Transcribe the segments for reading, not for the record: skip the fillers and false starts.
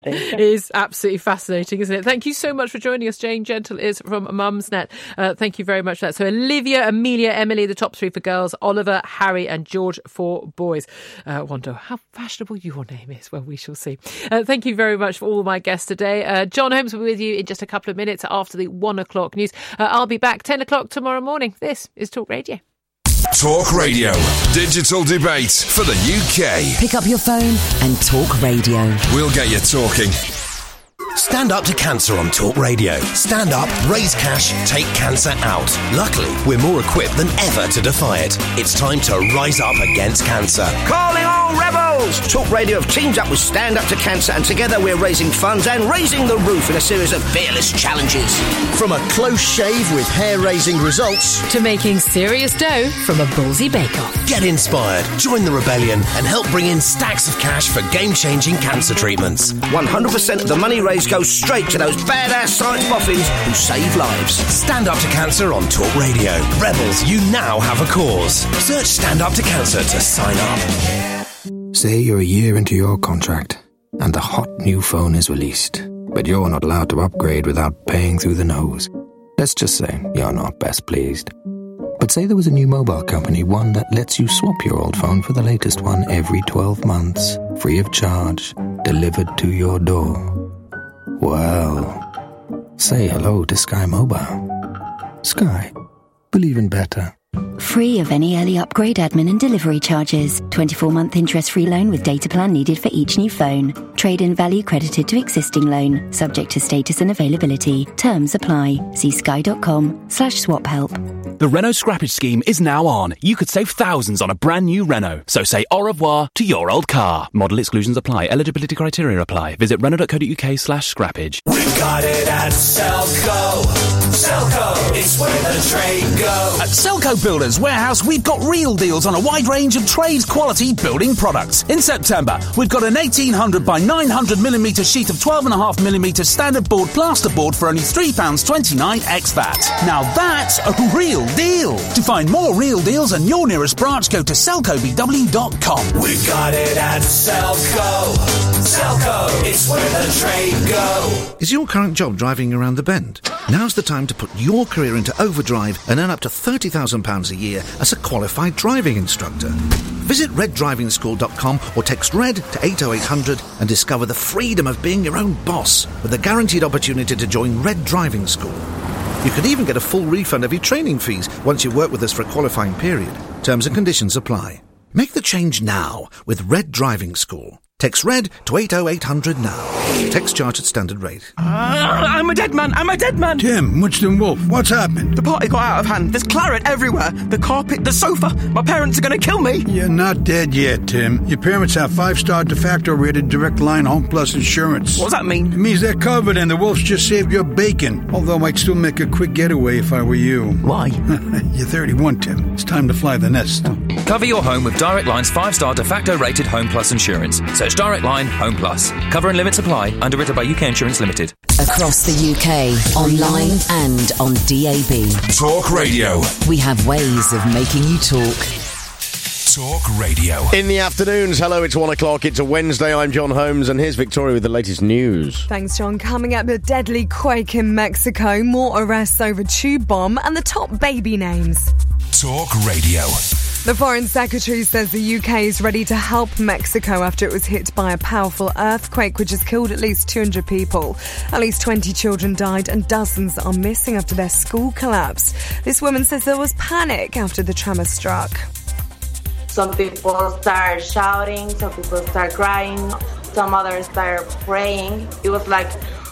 It is absolutely fascinating, isn't it? Thank you so much for joining us. Jane Gentle is from Mumsnet. Thank you very much for that. So Olivia, Amelia, Emily, the top three for girls, Oliver, Harry and George for boys. Wonder how fashionable your name is. Well, we shall see. Thank you very much for all my guests today. John Holmes will be with you in just a couple of minutes after the 1 o'clock news. I'll be back 10 o'clock tomorrow morning. This is Talk Radio. Talk Radio. Digital debate for the UK. Pick up your phone and Talk Radio. We'll get you talking. Stand up to cancer on Talk Radio. Stand up, raise cash, take cancer out. Luckily, we're more equipped than ever to defy it. It's time to rise up against cancer. Calling all rebels! Talk Radio have teamed up with Stand Up to Cancer, and together we're raising funds and raising the roof in a series of fearless challenges. From a close shave with hair-raising results to making serious dough from a ballsy bake-off. Get inspired, join the rebellion and help bring in stacks of cash for game-changing cancer treatments. 100% of the money raised goes straight to those badass science boffins who save lives. Stand Up to Cancer on Talk Radio. Rebels, you now have a cause. Search Stand Up to Cancer to sign up. Say you're a year into your contract and the hot new phone is released, but you're not allowed to upgrade without paying through the nose. Let's just say you're not best pleased. But say there was a new mobile company, one that lets you swap your old phone for the latest one every 12 months, free of charge, delivered to your door. Well, say hello to Sky Mobile. Sky. Believe in better. Free of any early upgrade, admin and delivery charges. 24-month interest-free loan with data plan needed for each new phone. Trade-in value credited to existing loan. Subject to status and availability. Terms apply. See sky.com/swap help. The Renault scrappage scheme is now on. You could save thousands on a brand new Renault. So say au revoir to your old car. Model exclusions apply. Eligibility criteria apply. Visit Renault.co.uk/scrappage. We got it at Selco. Selco, it's where the trade goes. At Selco Builders Warehouse, we've got real deals on a wide range of trade-quality building products. In September, we've got an 1800 by 900mm sheet of 12.5mm standard board plasterboard for only £3.29 ex VAT. Now that's a real deal. To find more real deals and your nearest branch, go to selcobw.com. We got it at Selco. Selco, it's where the trade goes. Is your current job driving around the bend? Now's the time to put your career into overdrive and earn up to £30,000 a year as a qualified driving instructor. Visit reddrivingschool.com or text RED to 80800 and discover the freedom of being your own boss with a guaranteed opportunity to join Red Driving School. You could even get a full refund of your training fees once you work with us for a qualifying period. Terms and conditions apply. Make the change now with Red Driving School. Text RED to 80800 now. Text charge at standard rate. I'm a dead man. Tim, Mutchton Wolf, what's happened? The party got out of hand. There's claret everywhere. The carpet, the sofa. My parents are going to kill me. You're not dead yet, Tim. Your parents have 5-star de facto rated Direct Line Home Plus insurance. What does that mean? It means they're covered and the Wolves just saved your bacon. Although I'd still make a quick getaway if I were you. Why? You're 31, Tim. It's time to fly the nest. Cover your home with Direct Line's 5-star de facto rated Home Plus insurance. Search Direct Line Home Plus. Cover and limits apply. Underwritten by UK Insurance Limited. Across the UK, online and on DAB. Talk Radio. We have ways of making you talk. Talk Radio. In the afternoons, hello, it's 1 o'clock, it's a Wednesday, I'm John Holmes, and here's Victoria with the latest news. Thanks, John. Coming up, a deadly quake in Mexico, more arrests over tube bomb, and the top baby names. Talk Radio. The Foreign Secretary says the UK is ready to help Mexico after it was hit by a powerful earthquake which has killed at least 200 people. At least 20 children died and dozens are missing after their school collapsed. This woman says there was panic after the tremor struck. Some people start shouting, some people start crying, some others start praying. It was like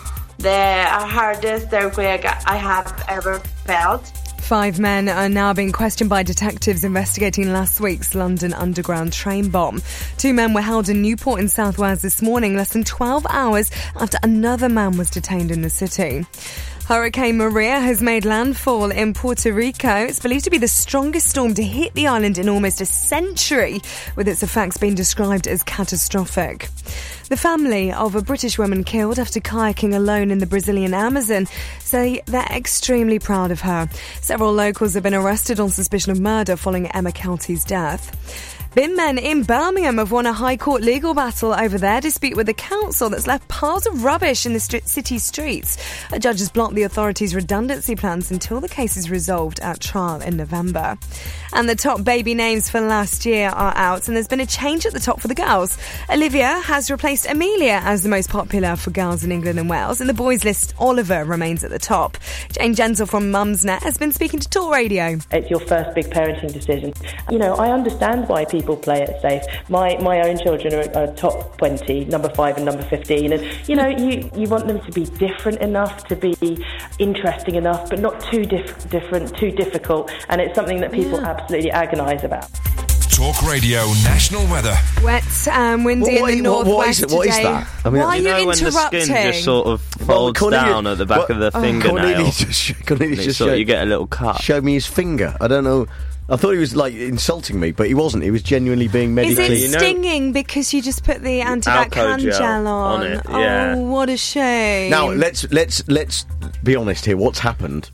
the hardest earthquake I have ever felt. 5 men are now being questioned by detectives investigating last week's London Underground train bomb. 2 men were held in Newport in South Wales this morning, less than 12 hours after another man was detained in the city. Hurricane Maria has made landfall in Puerto Rico. It's believed to be the strongest storm to hit the island in almost a century, with its effects being described as catastrophic. The family of a British woman killed after kayaking alone in the Brazilian Amazon say they're extremely proud of her. Several locals have been arrested on suspicion of murder following Emma Kelty's death. Bin men in Birmingham have won a High Court legal battle over their dispute with the council that's left piles of rubbish in the city streets. A judge has blocked the authorities' redundancy plans until the case is resolved at trial in November. And the top baby names for last year are out, and there's been a change at the top for the girls. Olivia has replaced Amelia as the most popular for girls in England and Wales. In the boys' list, Oliver remains at the top. Jane Gentle from Mumsnet has been speaking to Talk Radio. It's your first big parenting decision. You know, I understand why people play it safe. My own children are top 20, number 5 and number 15. And, you know, you want them to be different enough, to be interesting enough, but not too different, too difficult. And it's something that people absolutely agonise about. Talk Radio National Weather. Wet and windy in the northwest today. What is that? I mean, why are you when interrupting? the skin just sort of folds down at the back of the fingernail? You get a little cut. Showed me his finger. I don't know. I thought he was like insulting me, but he wasn't. He was genuinely being medically. Is it stinging because you just put the antibac hand gel on it? Yeah. Oh, what a shame. Now let's be honest here. What's happened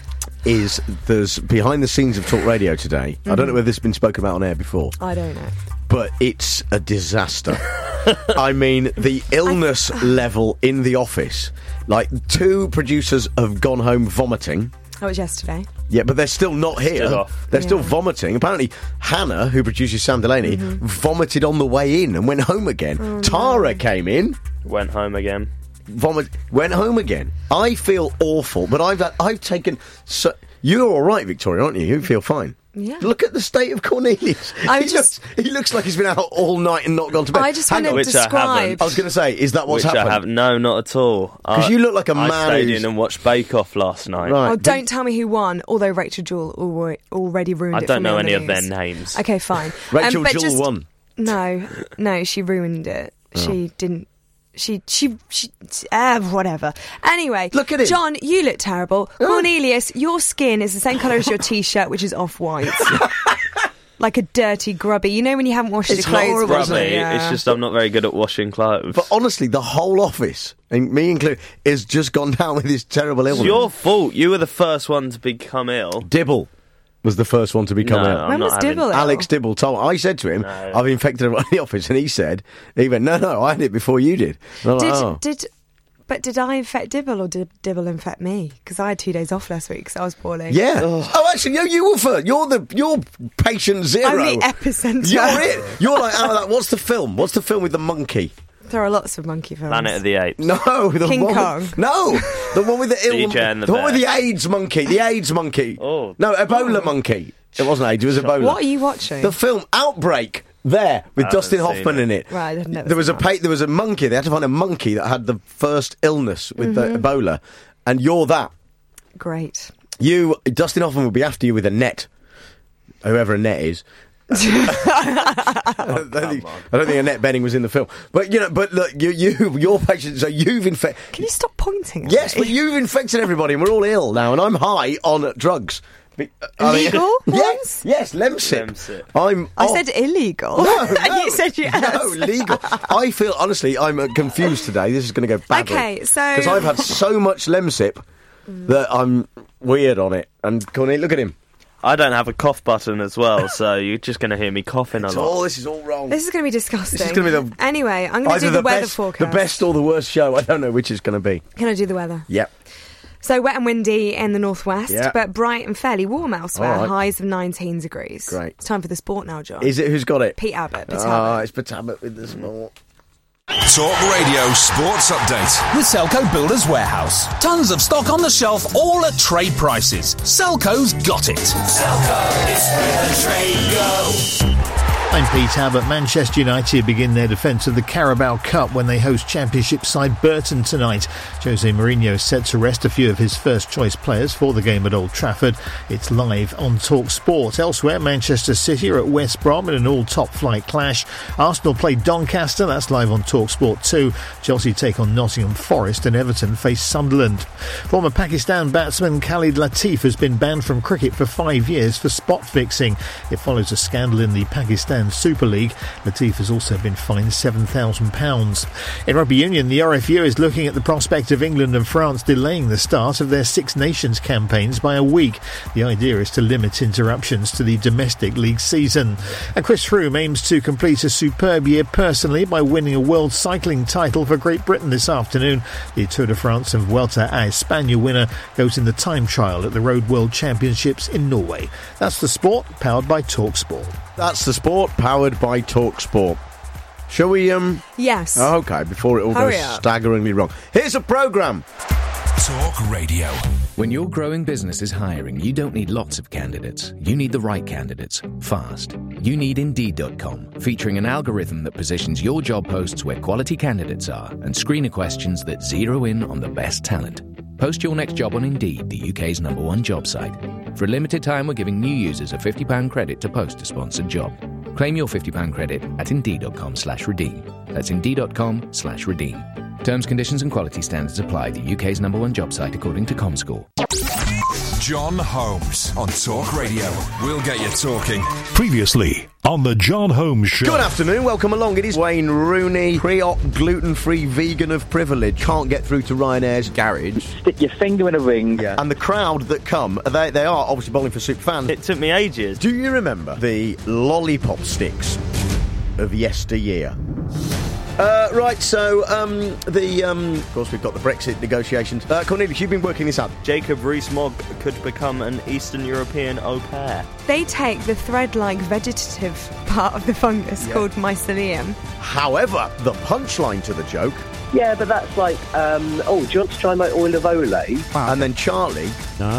is there's behind the scenes of Talk Radio today. I don't know whether this has been spoken about on air before. I don't know. But it's a disaster. I mean, the illness level in the office. Like, 2 producers have gone home vomiting. That was yesterday. Yeah, but they're still not here. They're still vomiting. Apparently, Hannah, who produces Sam Delaney, vomited on the way in and went home again. Tara came in. Went home again. Went home again. I feel awful, but I've taken... You're all right, Victoria, aren't you? You feel fine. Yeah. Look at the state of Cornelius. He looks like he's been out all night and not gone to bed. I just want to describe... I was going to say, is that what's happened? No, not at all. Because you look like a man I stayed in and watched Bake Off last night. Right. Oh, don't tell me who won, although Rachel Jewell already ruined it for me. I don't know any of their names. Okay, fine. Rachel Jewell won. No, she ruined it. She didn't... She whatever. Anyway, look at it. John, you look terrible. Cornelius, your skin is the same colour as your t-shirt, which is off-white. Like a dirty grubby. You know when you haven't washed your clothes? Horrible, grubby. Yeah. It's just I'm not very good at washing clothes. But honestly, the whole office, and me included, is just gone down with this terrible illness. It's your fault. You were the first one to become ill. Dibble was the first one to become ill. When was Dibble ill? Alex Dibble told. I said to him, I've infected everyone in the office, and he went, no, I had it before you did. Did I infect Dibble or did Dibble infect me? Because I had 2 days off last week because I was poorly. Yeah. Oh, actually, no, you were first. You're patient zero. I'm the epicenter. You're it. You're like, what's the film? What's the film with the monkey? There are lots of monkey films. Planet of the Apes. No, King Kong. The one with the one with the AIDS monkey. The AIDS monkey. Oh. No, Ebola monkey. It wasn't AIDS. It was Ebola. What are you watching? The film Outbreak. There, with Dustin Hoffman in it. Right, I've never there was a monkey. They had to find a monkey that had the first illness with the Ebola, and you're that. Great. Dustin Hoffman will be after you with a net, whoever a net is. I don't think Annette Bening was in the film, but look, your patient. So you've infected. Can you stop pointing at Yes, me? but you've infected everybody, and we're all ill now, and I'm high on drugs. Illegal ones? Yes, Lemsip. I said illegal. No, and you said yes. No, legal. I feel, honestly, I'm confused today. This is going to go badly. Okay, so... Because I've had so much Lemsip that I'm weird on it. And, Corny, look at him. I don't have a cough button as well, so you're just going to hear me coughing a lot. This is all wrong. This is going to be disgusting. This is going to be Anyway, I'm going to do the weather forecast. The best or the worst show. I don't know which it's going to be. Can I do the weather? Yep. So wet and windy in the northwest, yeah, but bright and fairly warm elsewhere. Right. Highs of 19 degrees. Great. It's time for the sport now, John. Is it? Who's got it? Pete Abbott. It's Pete Abbott with the sport. Talk Radio Sports Update. With Selco Builders Warehouse. Tons of stock on the shelf, all at trade prices. Selco's got it. Selco, it's where the trade go. I'm Pete Abbott. Manchester United begin their defence of the Carabao Cup when they host Championship side Burton tonight. Jose Mourinho is set to rest a few of his first-choice players for the game at Old Trafford. It's live on Talk Sport. Elsewhere, Manchester City are at West Brom in an all-top-flight clash. Arsenal play Doncaster. That's live on Talk Sport 2. Chelsea take on Nottingham Forest and Everton face Sunderland. Former Pakistan batsman Khalid Latif has been banned from cricket for 5 years for spot fixing. It follows a scandal in the Pakistan Pakistan Super League. Latif has also been fined £7,000. In rugby union, the RFU is looking at the prospect of England and France delaying the start of their Six Nations campaigns by a week. The idea is to limit interruptions to the domestic league season. And Chris Froome aims to complete a superb year personally by winning a world cycling title for Great Britain this afternoon. The Tour de France of Vuelta a España winner goes in the time trial at the Road World Championships in Norway. That's the sport, powered by TalkSport. That's the sport, powered by TalkSport. Shall we, Yes. Oh, okay, before it all goes staggeringly wrong. Here's a programme. Talk Radio. When your growing business is hiring, you don't need lots of candidates. You need the right candidates, fast. You need Indeed.com, featuring an algorithm that positions your job posts where quality candidates are and screener questions that zero in on the best talent. Post your next job on Indeed, the UK's #1 job site. For a limited time, we're giving new users a £50 credit to post a sponsored job. Claim your £50 credit at Indeed.com/redeem. That's Indeed.com/redeem. Terms, conditions and quality standards apply. The UK's #1 job site according to ComScore. John Holmes on Talk Radio. We'll get you talking. Previously on the John Holmes Show. Good afternoon, welcome along. It is Wayne Rooney, pre-op, gluten-free vegan of privilege. Can't get through to Ryanair's garage. Stick your finger in a ring. Yeah. And the crowd that come, they are obviously Bowling for Soup fans. It took me ages. Do you remember the lollipop sticks of yesteryear? Right, so, of course, we've got the Brexit negotiations. Cornelius, you've been working this up. Jacob Rees-Mogg could become an Eastern European au pair. They take the thread-like vegetative part of the fungus called mycelium. However, the punchline to the joke... Yeah, but that's like, do you want to try my oil of Olay? And then Charlie...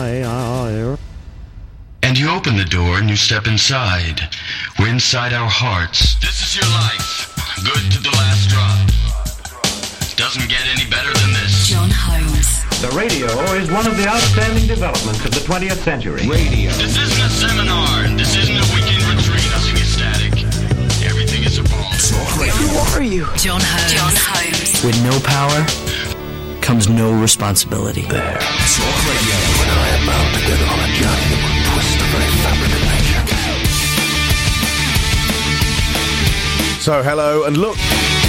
And you open the door and you step inside. We're inside our hearts. This is your life. Good to the last drop. Doesn't get any better than this. John Holmes. The radio is one of the outstanding developments of the 20th century. Radio. This isn't a seminar, and this isn't a weekend retreat. Nothing is static. Everything is evolving. Talk Radio. Who are you? John Holmes. John Holmes. With no power comes no responsibility. There. Talk Radio. When I am bound together on a journey that will twist the very fabric of nature. So, hello, and look.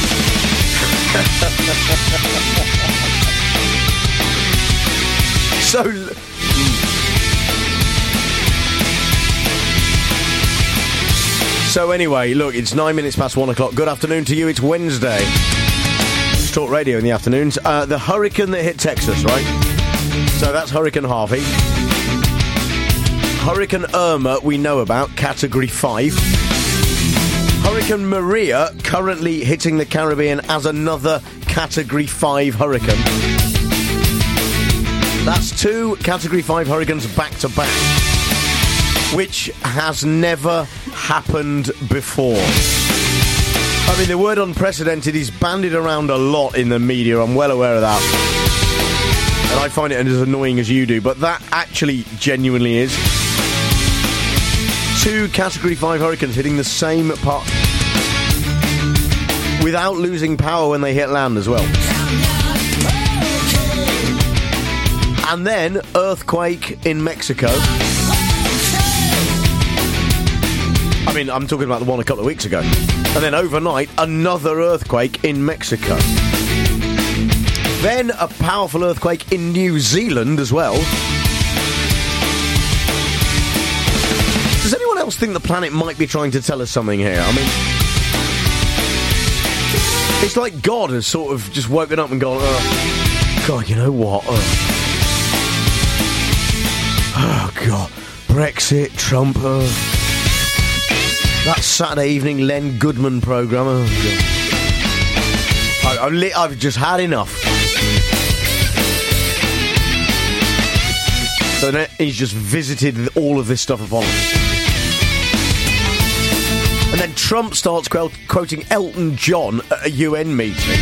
So anyway, look, it's 9 minutes past 1 o'clock. Good afternoon to you. It's Wednesday. It's Talk Radio in the afternoons. The hurricane that hit Texas, right? So that's Hurricane Harvey. Hurricane Irma, we know about, Category 5. Hurricane Maria, currently hitting the Caribbean as another Category 5 hurricane. That's 2 Category 5 hurricanes back-to-back, which has never happened before. I mean, the word unprecedented is bandied around a lot in the media. I'm well aware of that. And I find it as annoying as you do, but that actually genuinely is. 2 Category 5 hurricanes hitting the same part without losing power when they hit land as well. And then earthquake in Mexico. I mean, I'm talking about the one a couple of weeks ago. And then overnight, another earthquake in Mexico. Then a powerful earthquake in New Zealand as well. Does anyone else think the planet might be trying to tell us something here? I mean, it's like God has sort of just woken up and gone, oh, God, you know what? Oh, God. Brexit, Trump, that Saturday evening Len Goodman programme. Oh, I've just had enough. So then he's just visited all of this stuff upon us. And then Trump starts quoting Elton John at a UN meeting.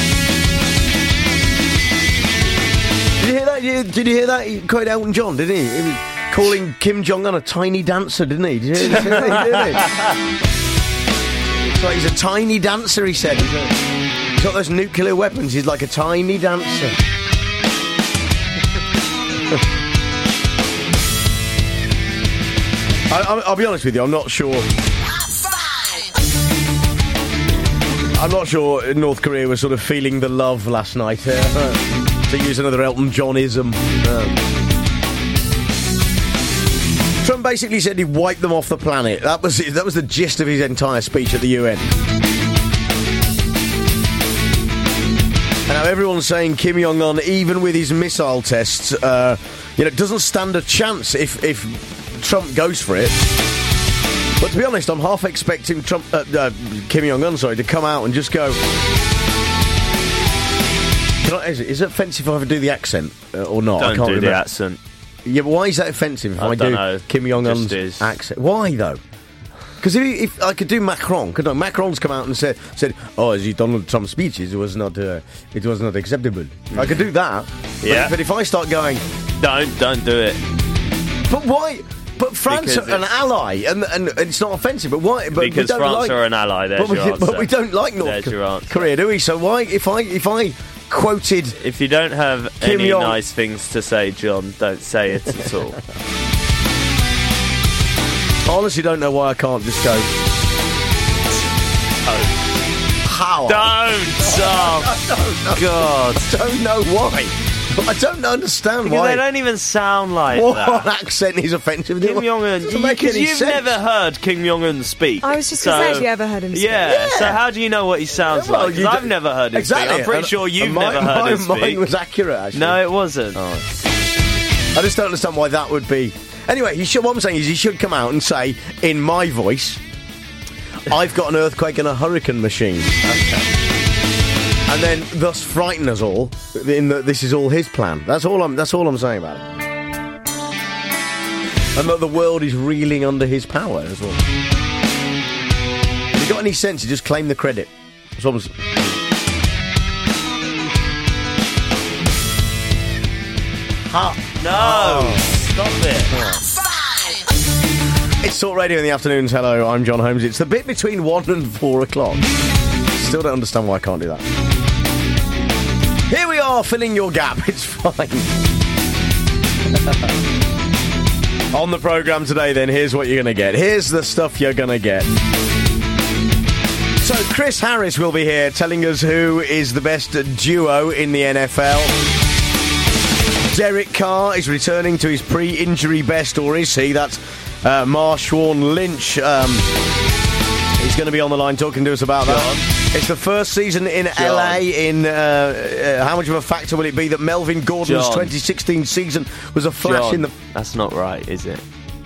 Did you hear that? Did you hear that? He quoted Elton John, didn't he? He was calling Kim Jong-un a tiny dancer, didn't he? Did you hear that? It's like he's a tiny dancer, he said. He's got those nuclear weapons. He's like a tiny dancer. I'll be honest with you, I'm not sure. I'm not sure North Korea was sort of feeling the love last night, to use another Elton Johnism. Trump basically said he'd wipe them off the planet. That was the gist of his entire speech at the UN. And now everyone's saying Kim Jong-un, even with his missile tests, doesn't stand a chance if Trump goes for it. But to be honest, I'm half expecting Kim Jong-un, to come out and just go... Is it offensive if I do the accent or not? Don't I can't do remember. the accent. Yeah, but why is that offensive if I do Kim Jong-un's accent? Why, though? Because if I could do Macron, couldn't I? Macron's come out and said, as Donald Trump's speeches, it was not acceptable. I could do that. Yeah. But if I start going... Don't do it. But why... But France are an ally, and it's not offensive. But why? But because France are an ally. There's your answer. But we don't like North Korea, do we? So why? If I quoted, if you don't have any nice things to say, John, don't say it at all. I honestly don't know why I can't just go. How? Don't! Oh, God! I don't know why. I don't understand because why. They don't even sound like what that. What accent is offensive? Kim Jong-un. Because you've never heard Kim Jong-un speak. I was just going to say, have you ever heard him speak? Yeah, so how do you know what he sounds like? Because I've never heard him speak. I'm pretty sure you've never heard him speak. Mine was accurate, actually. No, it wasn't. Oh. I just don't understand why that would be. Anyway, what I'm saying is he should come out and say, in my voice, I've got an earthquake and a hurricane machine. Okay. And then, thus, frighten us all. In that this is all his plan. That's all I'm saying about it. And that the world is reeling under his power as well. If you got any sense, you just claim the credit. That's what I'm saying. No, stop it. It's Talk Radio in the afternoons. Hello, I'm John Holmes. It's the bit between 1 and 4 o'clock. Still don't understand why I can't do that. Here we are, filling your gap. It's fine. On the programme today, then, here's what you're going to get. Here's the stuff you're going to get. So, Chris Harris will be here telling us who is the best duo in the NFL. Derek Carr is returning to his pre-injury best, or is he? That's Marshawn Lynch. He's going to be on the line talking to us about that. It's the first season in LA. In how much of a factor will it be that Melvin Gordon's 2016 season was a flash in the... That's not right, is it?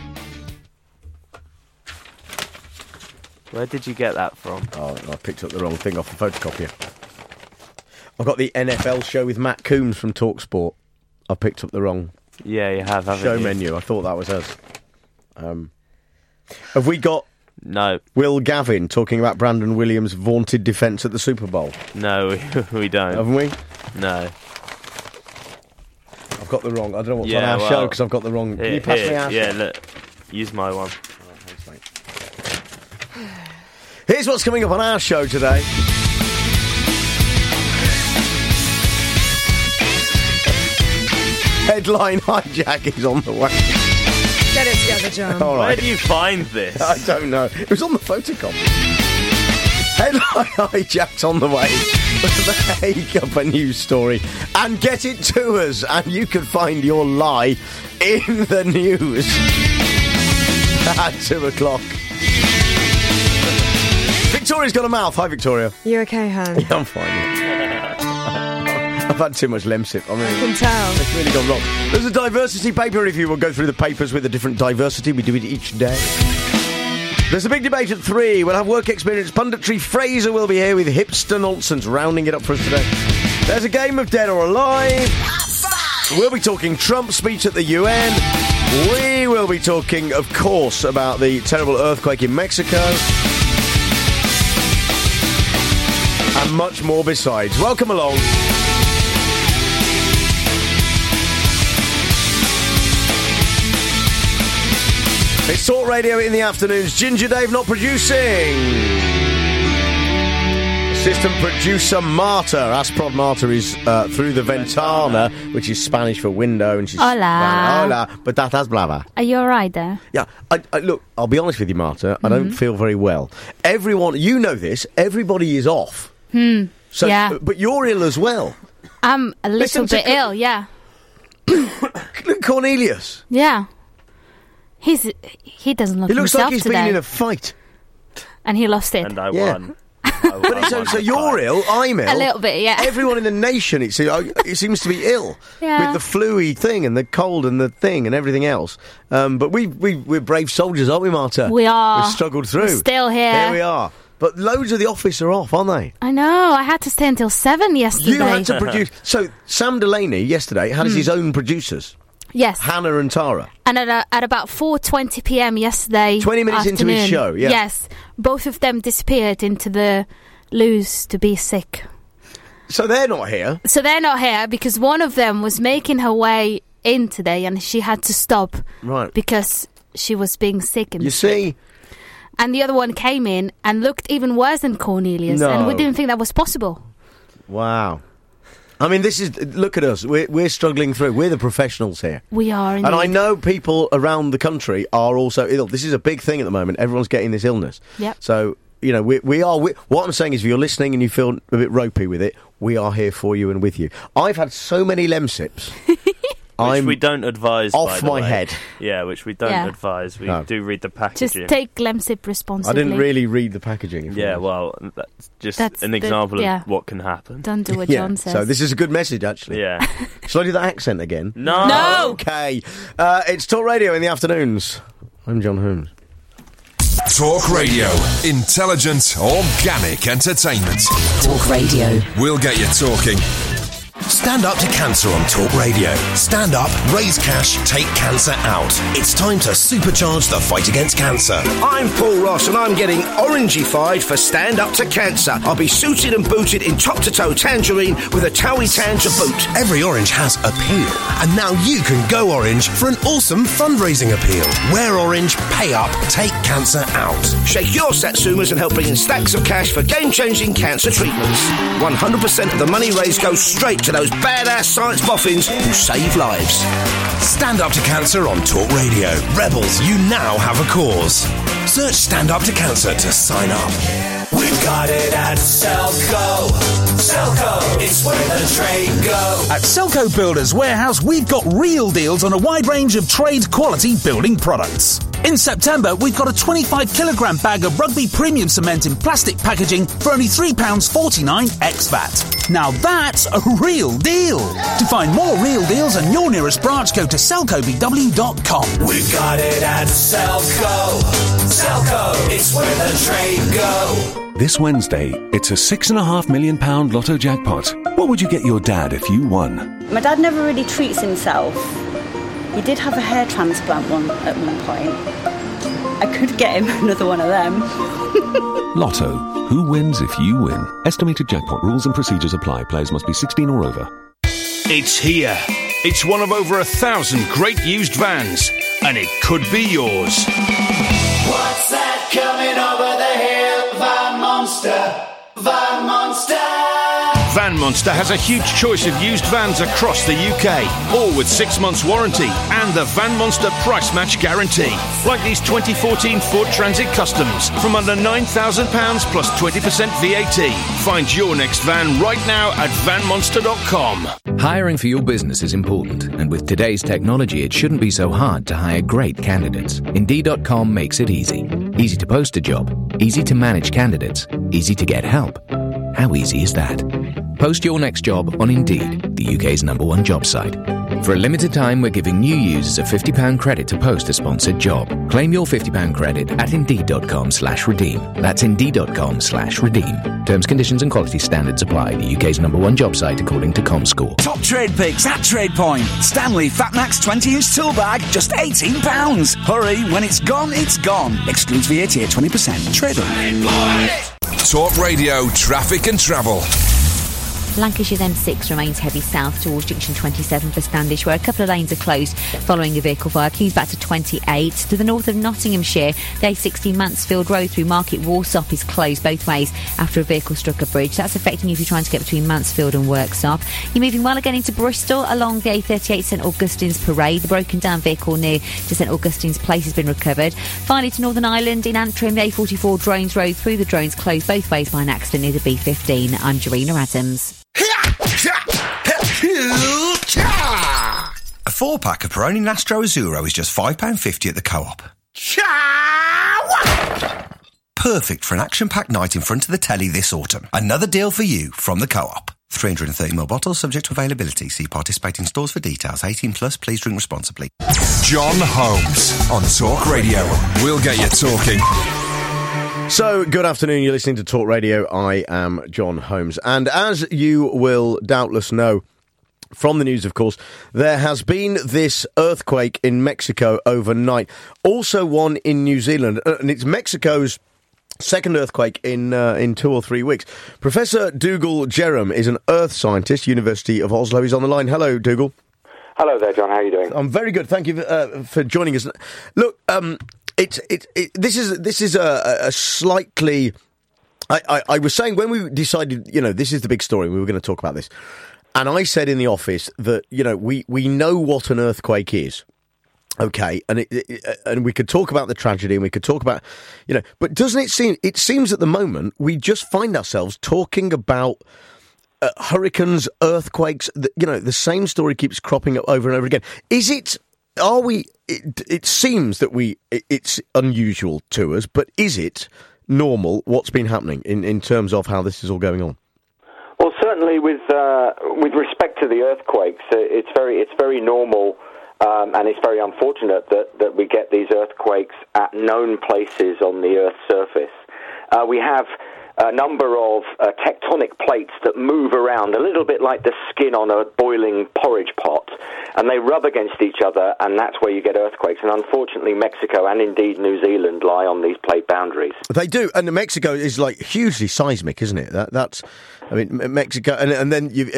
Where did you get that from? Oh, I picked up the wrong thing off the photocopier. I've got the NFL show with Matt Coombs from TalkSport. I picked up the wrong... Yeah, you have, haven't show you? menu. I thought that was us. Have we got... No. Will Gavin talking about Brandon Williams' vaunted defence at the Super Bowl? No, we don't. Haven't we? No. I've got the wrong... I don't know what's on our show because I've got the wrong... Can you pass me our show? Look. Use my one. Oh, thanks, mate. Here's what's coming up on our show today. Headline hijack is on the way. Get it together, John. All right. Where do you find this? I don't know. It was on the photocopy. Headline hijacked on the way. Make up a news story and get it to us, and you can find your lie in the news at 2 o'clock. Victoria's got a mouth. Hi, Victoria. You okay, Han? Yeah, I'm fine. I've had too much Lemsip. I can tell. It's really gone wrong. There's a diversity paper review. We'll go through the papers with a different diversity. We do it each day. There's a big debate at 3. We'll have work experience punditry. Fraser will be here with hipster nonsense, rounding it up for us today. There's a game of Dead or Alive. We'll be talking Trump's speech at the UN. We will be talking, of course, about the terrible earthquake in Mexico. And much more besides. Welcome along. It's Talk Radio in the afternoons. Ginger Dave not producing. Assistant producer Marta. Asprod Marta is through the ventana, which is Spanish for window, and she's Hola. Hola. Patatas blava. Are you alright there? Yeah. I look, I'll be honest with you, Marta. I don't feel very well. Everyone, you know this. Everybody is off So, yeah. But you're ill as well. I'm a little bit ill, yeah. Cornelius. Yeah. He doesn't look himself today. He looks like he's been in a fight. And he lost it. And I won. So you're ill, I'm ill. A little bit, yeah. Everyone in the nation, it seems to be ill. Yeah. With the flu-y thing and the cold and the thing and everything else. But we're brave soldiers, aren't we, Marta? We are. We've struggled through. We're still here. Here we are. But loads of the office are off, aren't they? I know. I had to stay until 7 yesterday. You had to produce. So Sam Delaney yesterday had his own producers. Yes. Hannah and Tara. And at about 4:20 p.m. yesterday 20 minutes into his show, yeah. Yes. Both of them disappeared into the loos to be sick. So they're not here? So they're not here because one of them was making her way in today and she had to stop. Right. Because she was being sick. And you see? And the other one came in and looked even worse than Cornelius. No. And we didn't think that was possible. Wow. I mean, look at us. We're struggling through. We're the professionals here. We are, indeed. And I know people around the country are also ill. This is a big thing at the moment. Everyone's getting this illness. Yep. So, we are. What I'm saying is, if you're listening and you feel a bit ropey with it, we are here for you and with you. I've had so many Lemsips. Which we don't advise, off by the my way. head. Yeah, which we don't advise. We do read the packaging. Just take Lemsip responsibly. I didn't really read the packaging. Yeah, well, that's an example of what can happen. Don't do what John says. So this is a good message, actually. Yeah. Shall I do that accent again? No! Okay. It's Talk Radio in the afternoons. I'm John Holmes. Talk Radio. Intelligent, organic entertainment. Talk Radio. We'll get you talking. Stand up to cancer on Talk Radio. Stand up, raise cash, take cancer out. It's time to supercharge the fight against cancer. I'm Paul Ross and I'm getting orangified for Stand Up to Cancer. I'll be suited and booted in top-to-toe tangerine with a Towie tan to boot. Every orange has appeal, and now you can go orange for an awesome fundraising appeal. Wear orange, pay up, take cancer out. Shake your satsumas and help bring in stacks of cash for game-changing cancer treatments. 100% of the money raised goes straight to those badass science boffins who save lives. Stand Up to Cancer on Talk Radio. Rebels, you now have a cause. Search Stand Up to Cancer to sign up. We've got it at Selco. Selco, it's where the trade go. At Selco Builders Warehouse, we've got real deals on a wide range of trade quality building products. In September, we've got a 25-kilogram bag of Rugby Premium Cement in plastic packaging for only £3.49 ex-VAT. Now that's a real deal. To find more real deals and your nearest branch, go to selcobw.com. We've got it at Selco. Selco, it's where the trade go. This Wednesday, it's a £6.5 million Lotto jackpot. What would you get your dad if you won? My dad never really treats himself. He did have a hair transplant at one point. I could get him another one of them. Lotto. Who wins if you win? Estimated jackpot rules and procedures apply. Players must be 16 or over. It's here. It's one of over 1,000 great used vans, and it could be yours. What's that coming over the hill? Van Monster. Van Monster. Van Monster has a huge choice of used vans across the UK, all with 6 months warranty and the Van Monster price match guarantee. Like these 2014 Ford Transit Customs from under £9,000 plus 20% VAT. Find your next van right now at vanmonster.com. Hiring for your business is important, and with today's technology, it shouldn't be so hard to hire great candidates. Indeed.com makes it easy. Easy to post a job, easy to manage candidates, easy to get help. How easy is that? Post your next job on Indeed, the UK's #1 job site. For a limited time, we're giving new users a £50 credit to post a sponsored job. Claim your £50 credit at Indeed.com/redeem. That's Indeed.com/redeem. Terms, conditions and quality standards apply. The UK's #1 job site according to ComScore. Top trade picks at TradePoint. Stanley Fatmax 20-inch tool bag, just £18. Hurry, when it's gone, it's gone. Excludes VAT at 20%. Trade on. Talk Radio, traffic and travel. Lancashire's M6 remains heavy south towards junction 27 for Standish, where a couple of lanes are closed following a vehicle fire. Queues back to 28. To the north of Nottinghamshire, the A16 Mansfield Road through Market Warsop is closed both ways after a vehicle struck a bridge. That's affecting you if you're trying to get between Mansfield and Worksop. You're moving well again into Bristol along the A38 St Augustine's Parade. The broken down vehicle near to St Augustine's Place has been recovered. Finally to Northern Ireland, in Antrim, the A44 Drones Road through the Drones closed both ways by an accident near the B15. I'm Jarina Adams. A 4-pack of Peroni Nastro Azzurro is just £5.50 at the Co-op. Perfect for an action-packed night in front of the telly this autumn. Another deal for you from the Co-op. 330ml bottles subject to availability. See participating stores for details. 18 plus, please drink responsibly. John Holmes on Talk Radio. We'll get you talking. So, good afternoon, you're listening to Talk Radio. I am John Holmes. And as you will doubtless know from the news, of course, there has been this earthquake in Mexico overnight. Also one in New Zealand. And it's Mexico's second earthquake in 2 or 3 weeks. Professor Dougal Jerram is an earth scientist, University of Oslo. He's on the line. Hello, Dougal. Hello there, John. How are you doing? I'm very good. Thank you for joining us. Look, this is a slightly. I was saying when we decided, this is the big story. We were going to talk about this, and I said in the office that we know what an earthquake is. Okay, and we could talk about the tragedy, and we could talk about, but doesn't it seem? It seems at the moment we just find ourselves talking about hurricanes, earthquakes. The same story keeps cropping up over and over again. Is it? Are we? It seems that it's unusual to us, but is it normal? What's been happening in terms of how this is all going on? Well, certainly with respect to the earthquakes, it's very normal. And it's very unfortunate that we get these earthquakes at known places on the Earth's surface. We have a number of tectonic plates that move around a little bit like the skin on a boiling porridge pot, and they rub against each other, and that's where you get earthquakes. And unfortunately, Mexico and indeed New Zealand lie on these plate boundaries. They do, and Mexico is like hugely seismic, isn't it? Mexico, and then you've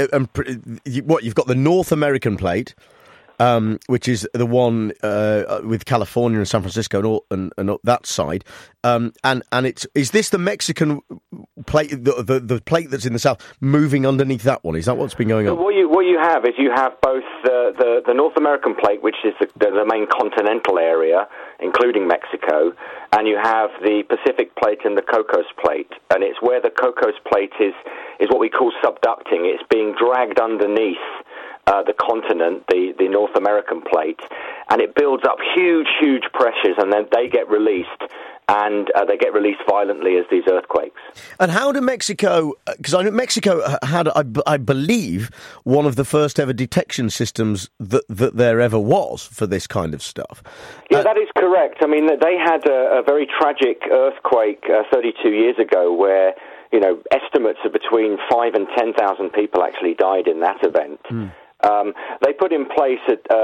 got the North American plate. Which is the one with California and San Francisco and that side, and is this the Mexican plate, the plate that's in the south, moving underneath that one? Is that what's been going on? What you have is you have both the North American plate, which is the main continental area, including Mexico, and you have the Pacific plate and the Cocos plate, and it's where the Cocos plate is what we call subducting. It's being dragged underneath the continent, the North American plate, and it builds up huge pressures, and then they get released, and they get released violently as these earthquakes. And how do Mexico, because I know Mexico had, I believe, one of the first ever detection systems that there ever was for this kind of stuff. Yeah, that is correct. I mean, they had a very tragic earthquake 32 years ago where, estimates of between 5,000 and 10,000 people actually died in that event. They put in place,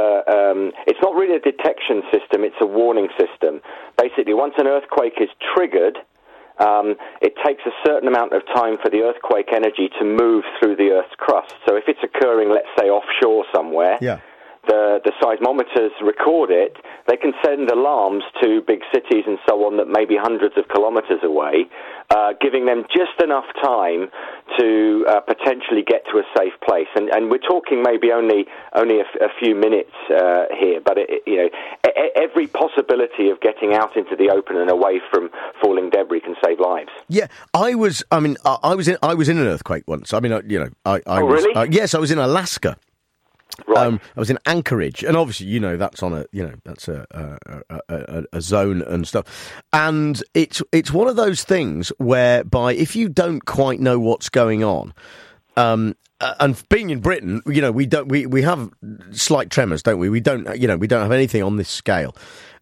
it's not really a detection system, it's a warning system. Basically, once an earthquake is triggered, it takes a certain amount of time for the earthquake energy to move through the Earth's crust. So if it's occurring, let's say, offshore somewhere, the seismometers record it. They can send alarms to big cities and so on that may be hundreds of kilometers away, giving them just enough time to potentially get to a safe place. And we're talking maybe only a few minutes here, but every possibility of getting out into the open and away from falling debris can save lives. Yeah, I was in an earthquake once. Really? Yes, I was in Alaska. Right. I was in Anchorage, and obviously, that's on that's a zone and stuff. And it's one of those things whereby if you don't quite know what's going on, and being in Britain, we have slight tremors, don't we? We don't have anything on this scale.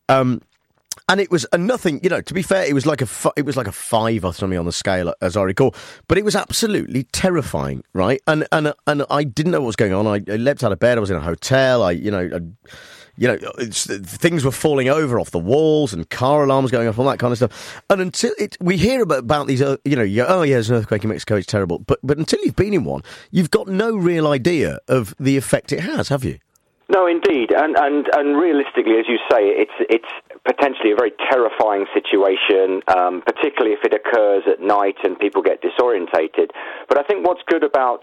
And it was a nothing, to be fair, it was like a 5 or something on the scale, as I recall. But it was absolutely terrifying, right? And I didn't know what was going on. I leapt out of bed. I was in a hotel. things were falling over off the walls and car alarms going off, all that kind of stuff. And until we hear about these, there's an earthquake in Mexico, it's terrible. But until you've been in one, you've got no real idea of the effect it has, have you? No, indeed, and realistically, as you say, it's potentially a very terrifying situation, particularly if it occurs at night and people get disorientated. But I think what's good about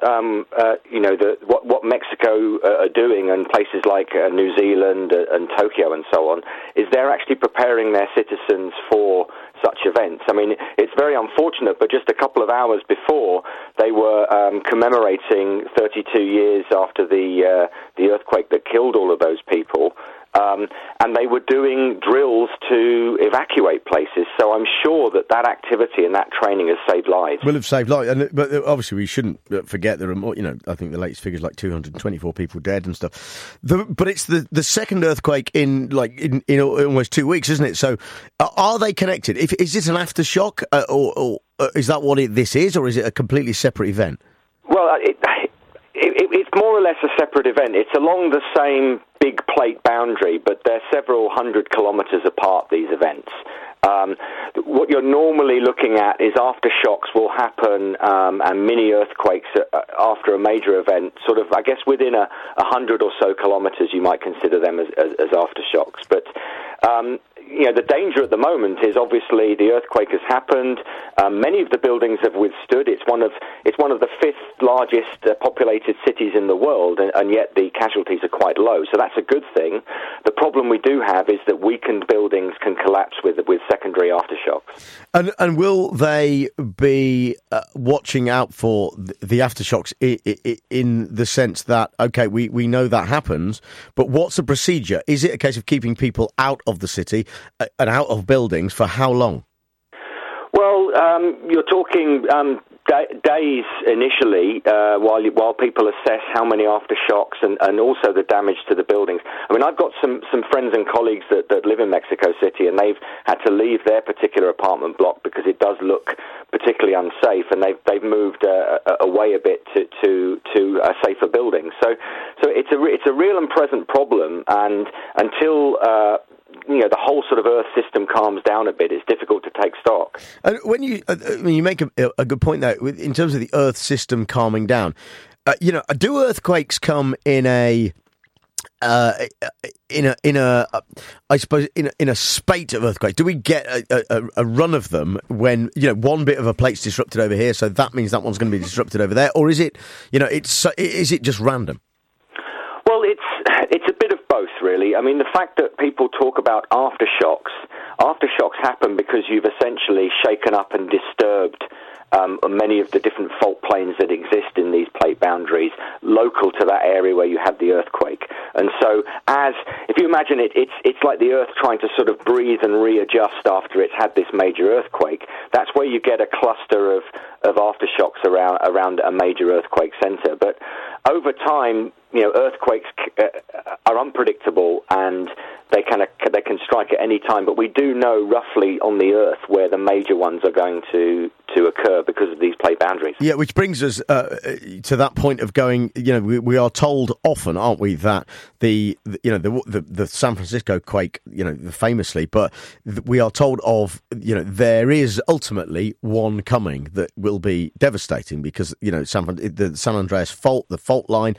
what Mexico are doing, and places like New Zealand and Tokyo and so on, is they're actually preparing their citizens for such events. I mean, it's very unfortunate, but just a couple of hours before, they were commemorating 32 years after the earthquake that killed all of those people. And they were doing drills to evacuate places. So I'm sure that activity and that training has saved lives. Will have saved lives. But obviously we shouldn't forget there are more, I think the latest figure is like 224 people dead and stuff. But it's the second earthquake in almost 2 weeks, isn't it? So are they connected? Is it an aftershock or is that what this is, or is it a completely separate event? Well, it's more or less a separate event. It's along the same big plate boundary, but they're several hundred kilometres apart, these events. What you're normally looking at is aftershocks will happen and mini earthquakes after a major event, sort of, I guess, within 100 or so kilometres you might consider them as aftershocks. But the danger at the moment is obviously the earthquake has happened. Many of the buildings have withstood. It's one of the fifth largest populated cities in the world, and yet the casualties are quite low. So that's a good thing. The problem we do have is that weakened buildings can collapse with secondary aftershocks. And will they be watching out for the aftershocks in the sense that, okay, we know that happens, but what's the procedure? Is it a case of keeping people out of the city and out of buildings for how long? Well, you're talking days initially, while people assess how many aftershocks and also the damage to the buildings. I mean, I've got some friends and colleagues that live in Mexico City, and they've had to leave their particular apartment block because it does look particularly unsafe, and they've moved away a bit to a safer building. So it's a real and present problem, and until the whole sort of Earth system calms down a bit, it's difficult to take stock. And when you make a good point there, in terms of the Earth system calming down, do earthquakes come in a spate of earthquakes? Do we get a run of them when one bit of a plate's disrupted over here, so that means that one's going to be disrupted over there, or is it is it just random? Well, it's a bit of both, really. I mean, the fact that people talk about aftershocks happen because you've essentially shaken up and disturbed many of the different fault planes that exist in these plate boundaries local to that area where you had the earthquake. And so if you imagine it's like the Earth trying to sort of breathe and readjust after it's had this major earthquake. That's where you get a cluster of aftershocks around a major earthquake center. But over time, earthquakes are unpredictable, and they can strike at any time. But we do know roughly on the Earth where the major ones are going to occur because of these plate boundaries. Yeah, which brings us to that point of going. We are told often, aren't we, that the San Francisco quake, famously, but we are told of there is ultimately one coming that will be devastating because the San Andreas fault, the fault line,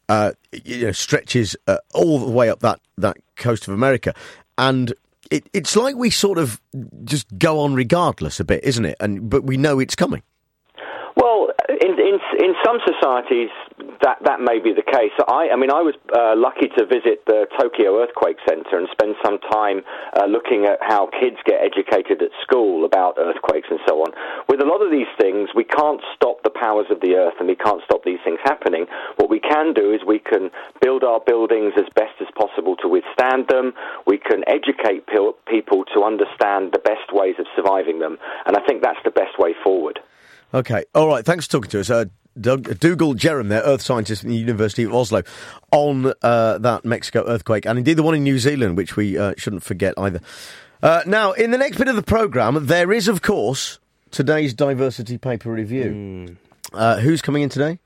stretches all the way up that coast of America, and it's like we sort of just go on regardless a bit, isn't it? But we know it's coming. Well, in some societies that may be the case. I was lucky to visit the Tokyo Earthquake Center and spend some time looking at how kids get educated at school about earthquakes and so on. With a lot of these things, we can't stop the powers of the Earth and we can't stop these things happening. What we can do is we can build our buildings as best as possible to withstand them. We can educate people to understand the best ways of surviving them. And I think that's the best way forward. Okay, all right, thanks for talking to us. Dougal Jerram there, earth scientist at the University of Oslo, on that Mexico earthquake, and indeed the one in New Zealand, which we shouldn't forget either. Now, in the next bit of the programme, there is, of course, today's Diversity Paper Review. Who's coming in today?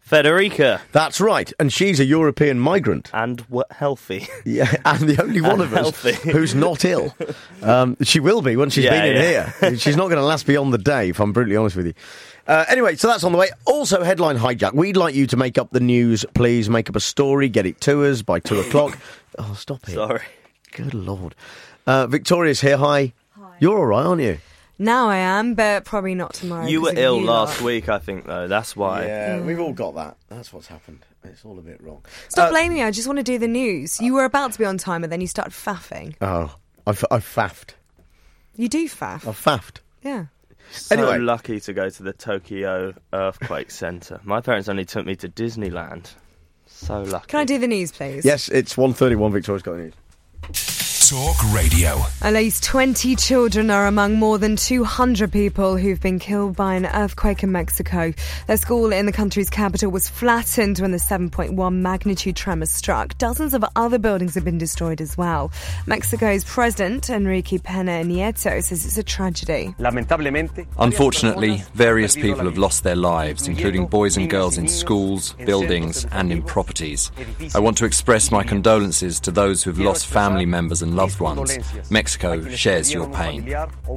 Federica. That's right, and she's a European migrant. And healthy. Yeah, and the only one of us who's not ill. She will be once she's been in here. She's not going to last beyond the day, if I'm brutally honest with you. Anyway, so that's on the way. Also, headline hijack. We'd like you to make up the news, please. Make up a story, get it to us by 2 o'clock. Oh, stop it. Sorry. Good Lord. Victoria's here. Hi. You're all right, aren't you? Now I am, but probably not tomorrow. You were ill last week, I think, though. That's why. Yeah, we've all got that. That's what's happened. It's all a bit wrong. Stop blaming me. I just want to do the news. You were about to be on time, and then you started faffing. Oh, I've faffed. You do faff. I've faffed. Yeah. So lucky to go to the Tokyo Earthquake Centre. My parents only took me to Disneyland. So lucky. Can I do the news, please? Yes, it's 1:31. Victoria's got the news. Talk Radio. At least 20 children are among more than 200 people who've been killed by an earthquake in Mexico. Their school in the country's capital was flattened when the 7.1 magnitude tremor struck. Dozens of other buildings have been destroyed as well. Mexico's President, Enrique Pena Nieto, says it's a tragedy. Unfortunately, various people have lost their lives, including boys and girls in schools, buildings and in properties. I want to express my condolences to those who've lost family members and loved ones. Mexico shares your pain.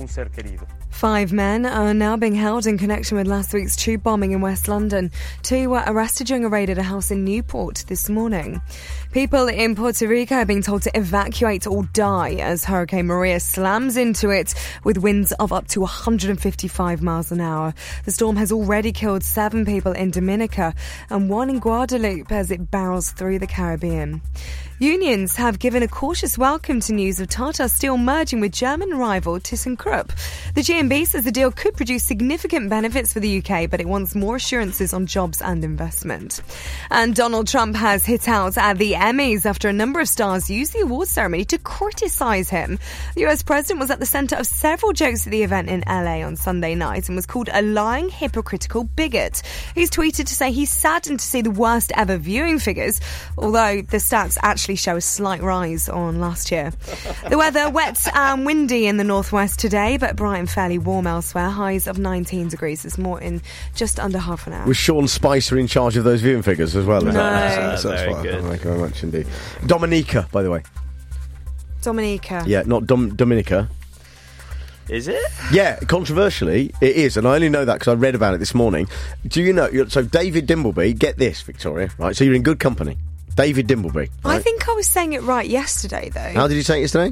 5 men are now being held in connection with last week's tube bombing in West London. 2 were arrested during a raid at a house in Newport this morning. People in Puerto Rico are being told to evacuate or die as Hurricane Maria slams into it with winds of up to 155 miles an hour. The storm has already killed 7 people in Dominica and 1 in Guadeloupe as it barrels through the Caribbean. Unions have given a cautious welcome to news of Tata Steel merging with German rival ThyssenKrupp. The GMB says the deal could produce significant benefits for the UK, but it wants more assurances on jobs and investment. And Donald Trump has hit out at the Emmys after a number of stars used the awards ceremony to criticise him. The US president was at the centre of several jokes at the event in LA on Sunday night and was called a lying, hypocritical bigot. He's tweeted to say he's saddened to see the worst ever viewing figures, although the stats actually show a slight rise on last year. The weather, wet and windy in the northwest today, but bright and fairly warm elsewhere. Highs of 19 degrees. It's more in just under half an hour. Was Sean Spicer in charge of those viewing figures as well? No. That's very what good. Thank you very much indeed. Dominica, by the way. Dominica. Yeah, not Dominica. Is it? Yeah, controversially, it is, and I only know that because I read about it this morning. Do you know? So David Dimbleby, get this, Victoria, right? So you're in good company. David Dimbleby. Right? I think I was saying it right yesterday, though. How did you say it yesterday?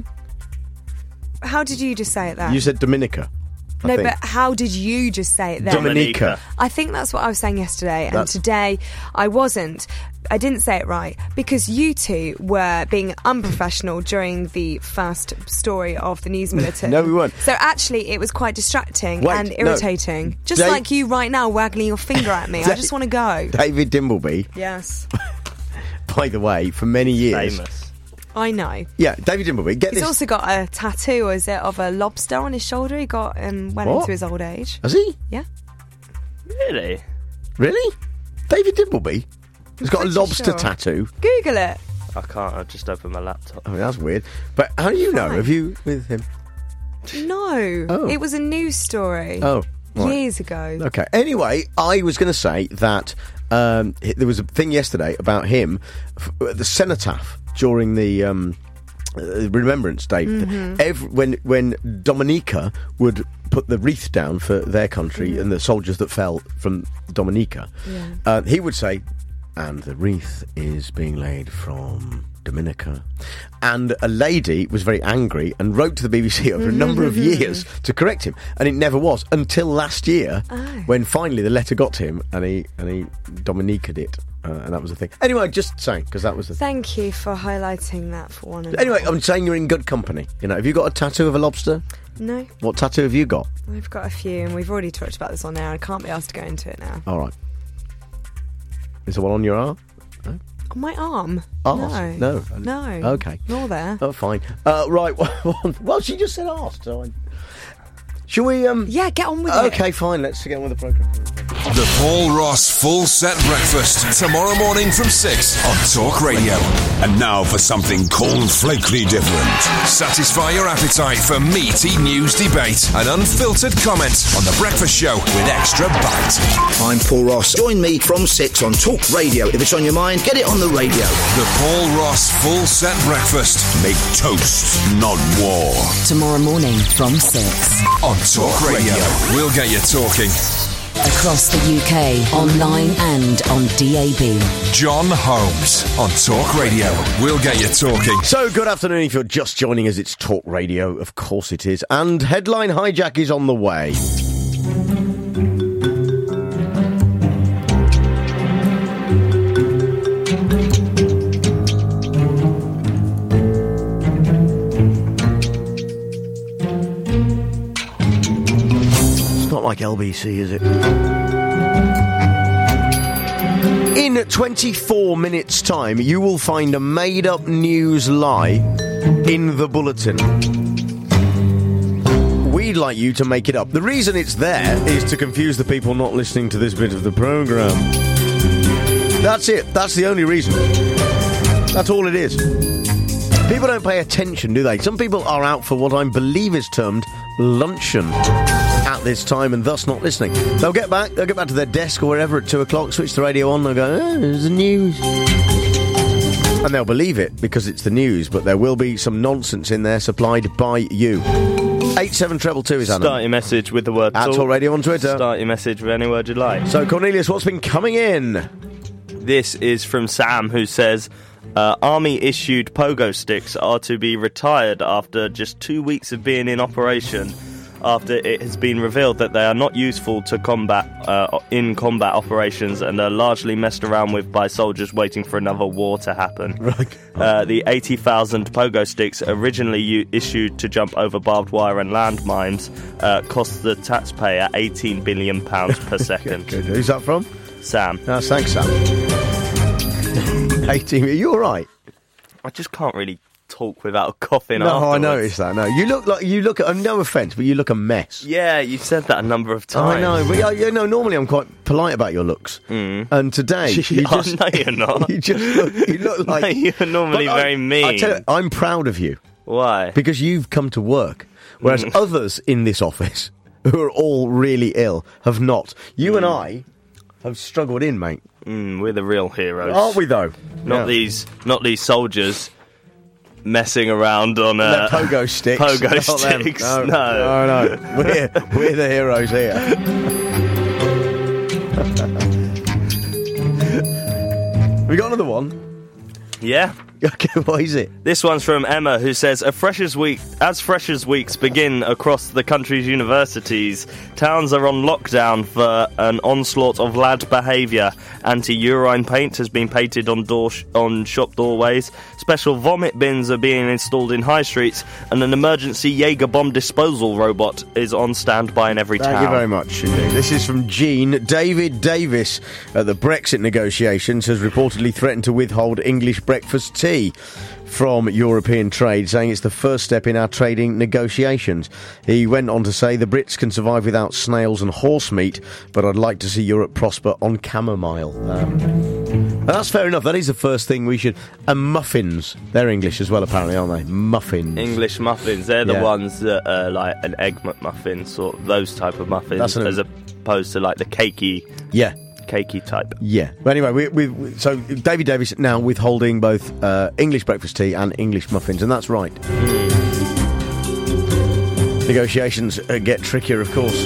How did you just say it then? You said Dominica. No, but how did you just say it then? Dominica. I think that's what I was saying yesterday, and today I wasn't. I didn't say it right because you two were being unprofessional during the first story of the news bulletin. No, we weren't. So actually, it was quite distracting and irritating. No. Just like you right now waggling your finger at me. I just want to go. David Dimbleby. Yes. By the way, for many years. Famous. I know. Yeah, David Dimbleby. He's also got a tattoo, is it, of a lobster on his shoulder. He got went into his old age. Has he? Yeah. Really? Really? David Dimbleby? He's got a lobster tattoo. Google it. I can't. I've just opened my laptop. Oh, that's weird. But how do you know? Have you with him? No. Oh. It was a news story. Oh. Right. Years ago. Okay. Anyway, I was going to say that there was a thing yesterday about him, the cenotaph during the Remembrance Day. Mm-hmm. When Dominica would put the wreath down for their country and the soldiers that fell from Dominica, he would say, and the wreath is being laid from Dominica. And a lady was very angry and wrote to the BBC over a number of years to correct him, and it never was until last year when finally the letter got to him and he Dominica'd it, and that was the thing. Anyway, just saying, because that was the Thank you for highlighting that for one another. Anyway, I'm saying you're in good company. You know, have you got a tattoo of a lobster? No. What tattoo have you got? I've got a few, and we've already talked about this on air. I can't be asked to go into it now. All right. Is there one on your arm? No? On my arm? Arse? No. No. Okay. Nor there. Oh, fine. Right. Well, she just said arse, so Shall we, Yeah, get on with it. Okay, fine. Let's get on with the programme. The Paul Ross Full Set Breakfast, tomorrow morning from 6 on Talk Radio. And now for something cornflakely different. Satisfy your appetite for meaty news debate and unfiltered comment on The Breakfast Show with extra bite. I'm Paul Ross. Join me from 6 on Talk Radio. If it's on your mind, get it on the radio. The Paul Ross Full Set Breakfast. Make toast, not war. Tomorrow morning from 6 on Talk Radio. We'll get you talking. Across the UK, online and on DAB. John Holmes on Talk Radio. We'll get you talking. So, good afternoon if you're just joining us. It's Talk Radio, of course it is. And Headline Hijack is on the way. Not like LBC, is it? In 24 minutes' time, you will find a made-up news lie in the bulletin. We'd like you to make it up. The reason it's there is to confuse the people not listening to this bit of the programme. That's it. That's the only reason. That's all it is. People don't pay attention, do they? Some people are out for what I believe is termed luncheon at this time and thus not listening. They'll get back to their desk or wherever at 2 o'clock, switch the radio on, they'll go, there's the news. And they'll believe it because it's the news, but there will be some nonsense in there supplied by you. 87222 is Anna. Start your message with the word at Talk Radio on Twitter. Start your message with any word you'd like. So, Cornelius, what's been coming in? This is from Sam, who says, Army-issued pogo sticks are to be retired after just 2 weeks of being in operation, after it has been revealed that they are not useful to combat operations and are largely messed around with by soldiers waiting for another war to happen. Right. The 80,000 pogo sticks, originally issued to jump over barbed wire and landmines, cost the taxpayer £18 billion per second. Good. Who's that from? Sam. Oh, thanks, Sam. 18. Are you all right? I just can't really talk without coughing. No, afterwards. I noticed that. No, you look. No offence, but you look a mess. Yeah, you said that a number of times. I know, but normally I'm quite polite about your looks, and today you just. No, you're not. You look like. No, you're normally very mean. I tell you, I'm proud of you. Why? Because you've come to work, whereas others in this office who are all really ill have not. You and I have struggled in, mate. We're the real heroes, aren't we? Though not these soldiers messing around on pogo sticks. Pogo sticks. No. We're the heroes here. We got another one. Yeah. Okay, what is it? This one's from Emma, who says, as Freshers' Weeks begin across the country's universities, towns are on lockdown for an onslaught of lad behaviour. Anti-urine paint has been painted on shop doorways, special vomit bins are being installed in high streets, and an emergency Jaeger bomb disposal robot is on standby in every town. Thank you very much indeed. This is from Jean. David Davis at the Brexit negotiations has reportedly threatened to withhold English breakfast tea from European trade, saying it's the first step in our trading negotiations. He went on to say the Brits can survive without snails and horse meat, but I'd like to see Europe prosper on chamomile. And that's fair enough. That is the first thing we should... And muffins. They're English as well, apparently, aren't they? Muffins. English muffins. They're the ones that are like an Egg McMuffin, sort of those type of muffins, as opposed to like the cakey... Yeah. Cakey type. Yeah. But anyway, so David Davis now withholding both English breakfast tea and English muffins, and that's right. Negotiations get trickier, of course.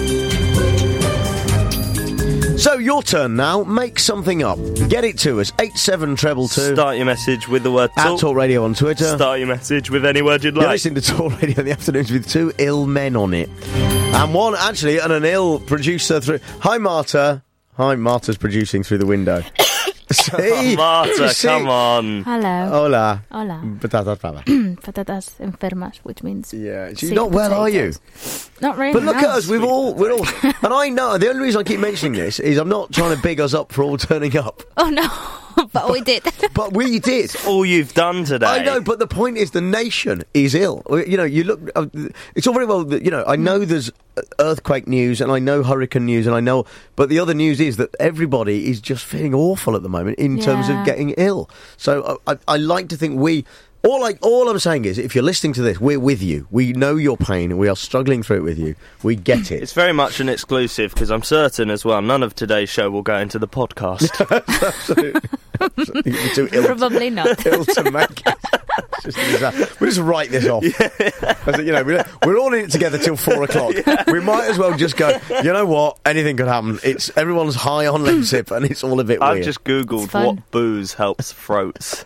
So your turn now. Make something up. Get it to us. 87222. Start your message with the word talk. At Talk Radio on Twitter. Start your message with any word you'd like. You're listening to Talk Radio in the afternoons with two ill men on it. And one, actually, and an ill producer through... Hi, Marta. Hi, Marta's producing through the window. See? Marta, come on. Hello. Hola. Hola. Patatas para. Patatas enfermas, which means... Yeah. You're not well, are you? Not really. But look at us, we're all... And I know, the only reason I keep mentioning this is I'm not trying to big us up for all turning up. Oh, no. But we did. But we did. All you've done today. I know, but the point is the nation is ill. You know, you look... it's all very well that, you know, I know there's earthquake news and I know hurricane news and I know... But the other news is that everybody is just feeling awful at the moment in terms of getting ill. So I like to think we... All I'm saying is, if you're listening to this, we're with you. We know your pain and we are struggling through it with you. We get it. It's very much an exclusive, because I'm certain as well, none of today's show will go into the podcast. You're too ill. Probably not. Ill to make it. We'll just write this off. You know, we're all in it together till 4 o'clock. Yeah. We might as well just go, you know what, anything could happen. Everyone's high on Lemsip and it's all a bit weird. I've just Googled what booze helps throats.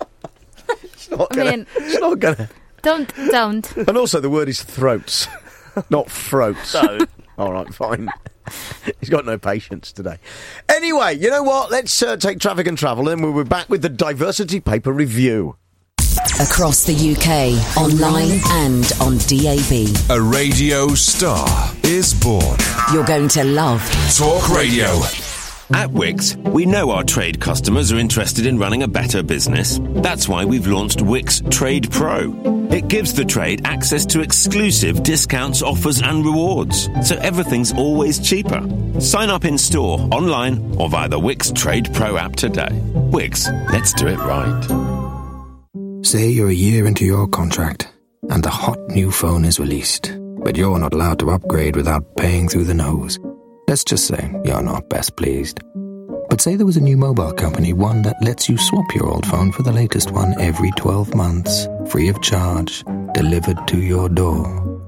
It's not gonna. Don't. And also, the word is throats, not throats. So, all right, fine. He's got no patience today. Anyway, you know what? Let's take traffic and travel, and we'll be back with the Diversity Paper Review. Across the UK, online and on DAB. A radio star is born. You're going to love Talk Radio. At Wix, we know our trade customers are interested in running a better business. That's why we've launched Wix Trade Pro. It gives the trade access to exclusive discounts, offers and rewards, so everything's always cheaper. Sign up in store, online or via the Wix Trade Pro app today. Wix, let's do it right. Say you're a year into your contract and the hot new phone is released, but you're not allowed to upgrade without paying through the nose. Let's just say you're not best pleased. But say there was a new mobile company, one that lets you swap your old phone for the latest one every 12 months, free of charge, delivered to your door.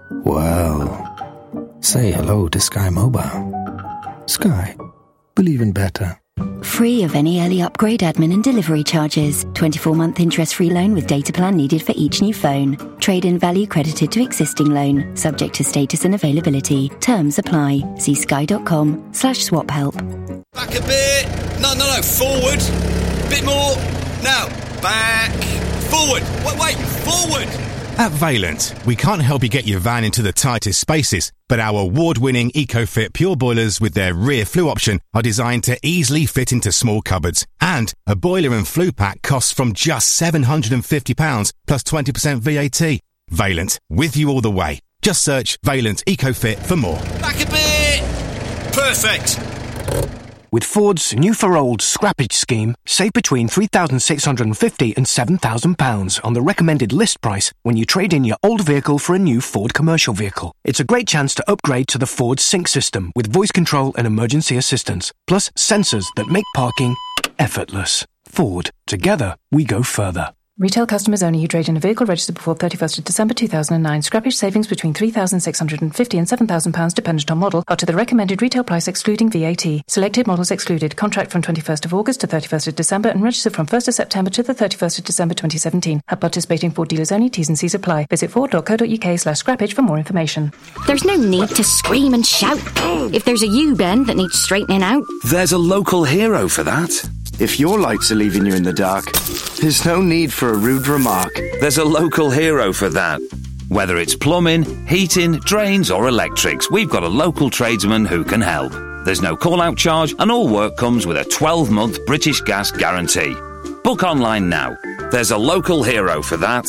Well, say hello to Sky Mobile. Sky, believe in better. Free of any early upgrade, admin and delivery charges. 24-month interest-free loan with data plan needed for each new phone. Trade-in value credited to existing loan. Subject to status and availability. Terms apply. See sky.com/swap help. Back a bit. No. Forward. Bit more. Now. Back. Forward. Wait. Forward. At Valent, we can't help you get your van into the tightest spaces, but our award-winning EcoFit Pure Boilers with their rear flue option are designed to easily fit into small cupboards. And a boiler and flue pack costs from just £750 plus 20% VAT. Valent, with you all the way. Just search Valent EcoFit for more. Back a bit. Perfect. With Ford's new for old scrappage scheme, save between £3,650 and £7,000 on the recommended list price when you trade in your old vehicle for a new Ford commercial vehicle. It's a great chance to upgrade to the Ford Sync system with voice control and emergency assistance, plus sensors that make parking effortless. Ford. Together, we go further. Retail customers only who trade in a vehicle registered before 31st of December 2009. Scrappage savings between £3,650 and £7,000 dependent on model, up to the recommended retail price excluding VAT. Selected models excluded. Contract from 21st of August to 31st of December and registered from 1st of September to the 31st of December 2017. At participating Ford dealers only. T's and C's apply. Visit ford.co.uk/scrappage for more information. There's no need to scream and shout. If there's a U-bend that needs straightening out, there's a local hero for that. If your lights are leaving you in the dark, there's no need for a rude remark. There's a local hero for that. Whether it's plumbing, heating, drains or electrics, we've got a local tradesman who can help. There's no call-out charge and all work comes with a 12-month British Gas guarantee. Book online now. There's a local hero for that.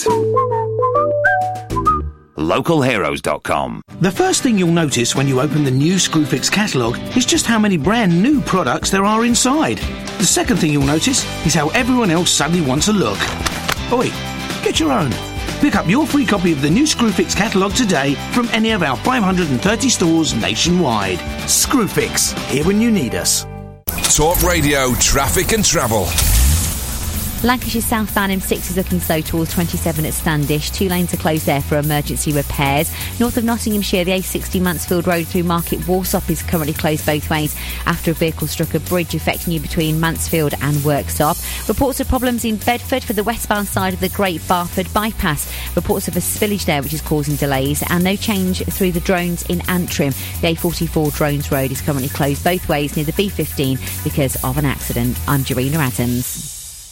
localheroes.com. The first thing you'll notice when you open the new Screwfix catalogue is just how many brand new products there are inside. The second thing you'll notice is how everyone else suddenly wants a look. Oi, get your own. Pick up your free copy of the new Screwfix catalogue today from any of our 530 stores nationwide. Screwfix, here when you need us. Talk Radio, traffic and travel. Lancashire southbound M6 is looking slow towards 27 at Standish. 2 lanes are closed there for emergency repairs. North of Nottinghamshire, the A60 Mansfield Road through Market Warsop is currently closed both ways after a vehicle struck a bridge affecting you between Mansfield and Worksop. Reports of problems in Bedford for the westbound side of the Great Barford bypass. Reports of a spillage there which is causing delays, and no change through the Drones in Antrim. The A44 Drones Road is currently closed both ways near the B15 because of an accident. I'm Jarena Adams.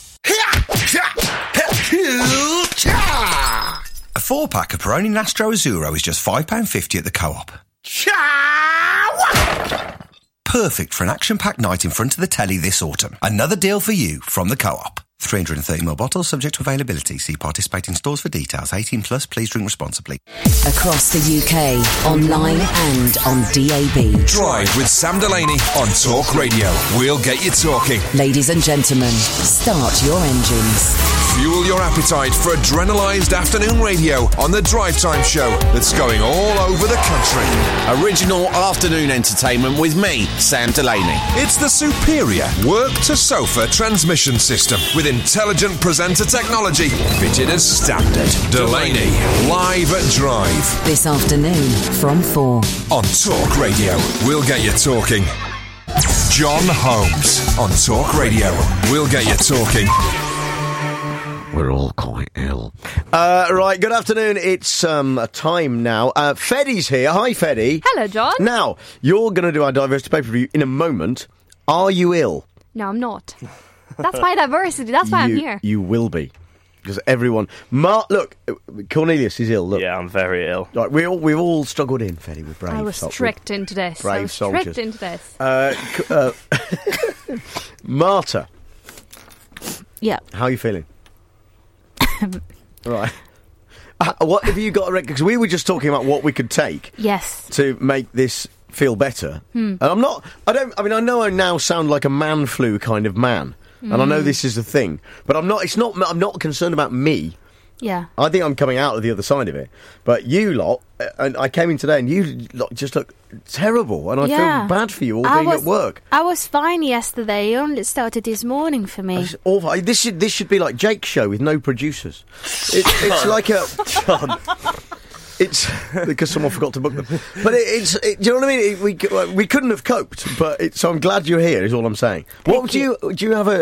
A 4-pack of Peroni Nastro Azzurro is just £5.50 at the Co-op. perfect for an action-packed night in front of the telly this autumn. Another deal for you from the Co-op. 330ml bottles, subject to availability. See participating stores for details. 18 plus, please drink responsibly. Across the UK, online and on DAB. Drive with Sam Delaney on Talk Radio. We'll get you talking. Ladies and gentlemen, start your engines. Fuel your appetite for adrenalised afternoon radio on the Drive Time Show that's going all over the country. Original afternoon entertainment with me, Sam Delaney. It's the superior work-to-sofa transmission system with intelligent presenter technology fitted as standard. Delaney, live at Drive. This afternoon from 4. On Talk Radio, we'll get you talking. John Holmes on Talk Radio. We'll get you talking. We're all quite ill. Right, good afternoon. It's time now. Feddy's here. Hi, Feddy. Hello, John. Now, you're going to do our diversity paper review in a moment. Are you ill? No, I'm not. That's my diversity. That's why I'm here. You will be. Because everyone... look, Cornelius is ill. Look. Yeah, I'm very ill. Right, we've all struggled in, Feddy. We're brave. I was tricked into this. Brave soldiers. Tricked into this. Marta. Yeah. How are you feeling? Right. What have you got a record? Because we were just talking about what we could take. Yes. To make this feel better. And I know I now sound like a man flu kind of man. And I know this is a thing. But I'm not concerned about me. Yeah. I think I'm coming out of the other side of it. But you lot, and I came in today and you lot just look terrible. And I feel bad for you all being at work. I was fine yesterday. It only started this morning for me. It's awful. This should be like Jake's show with no producers. It's like a... John. It's because someone forgot to book them. But do you know what I mean? We couldn't have coped. But so I'm glad you're here. Is all I'm saying. Do you have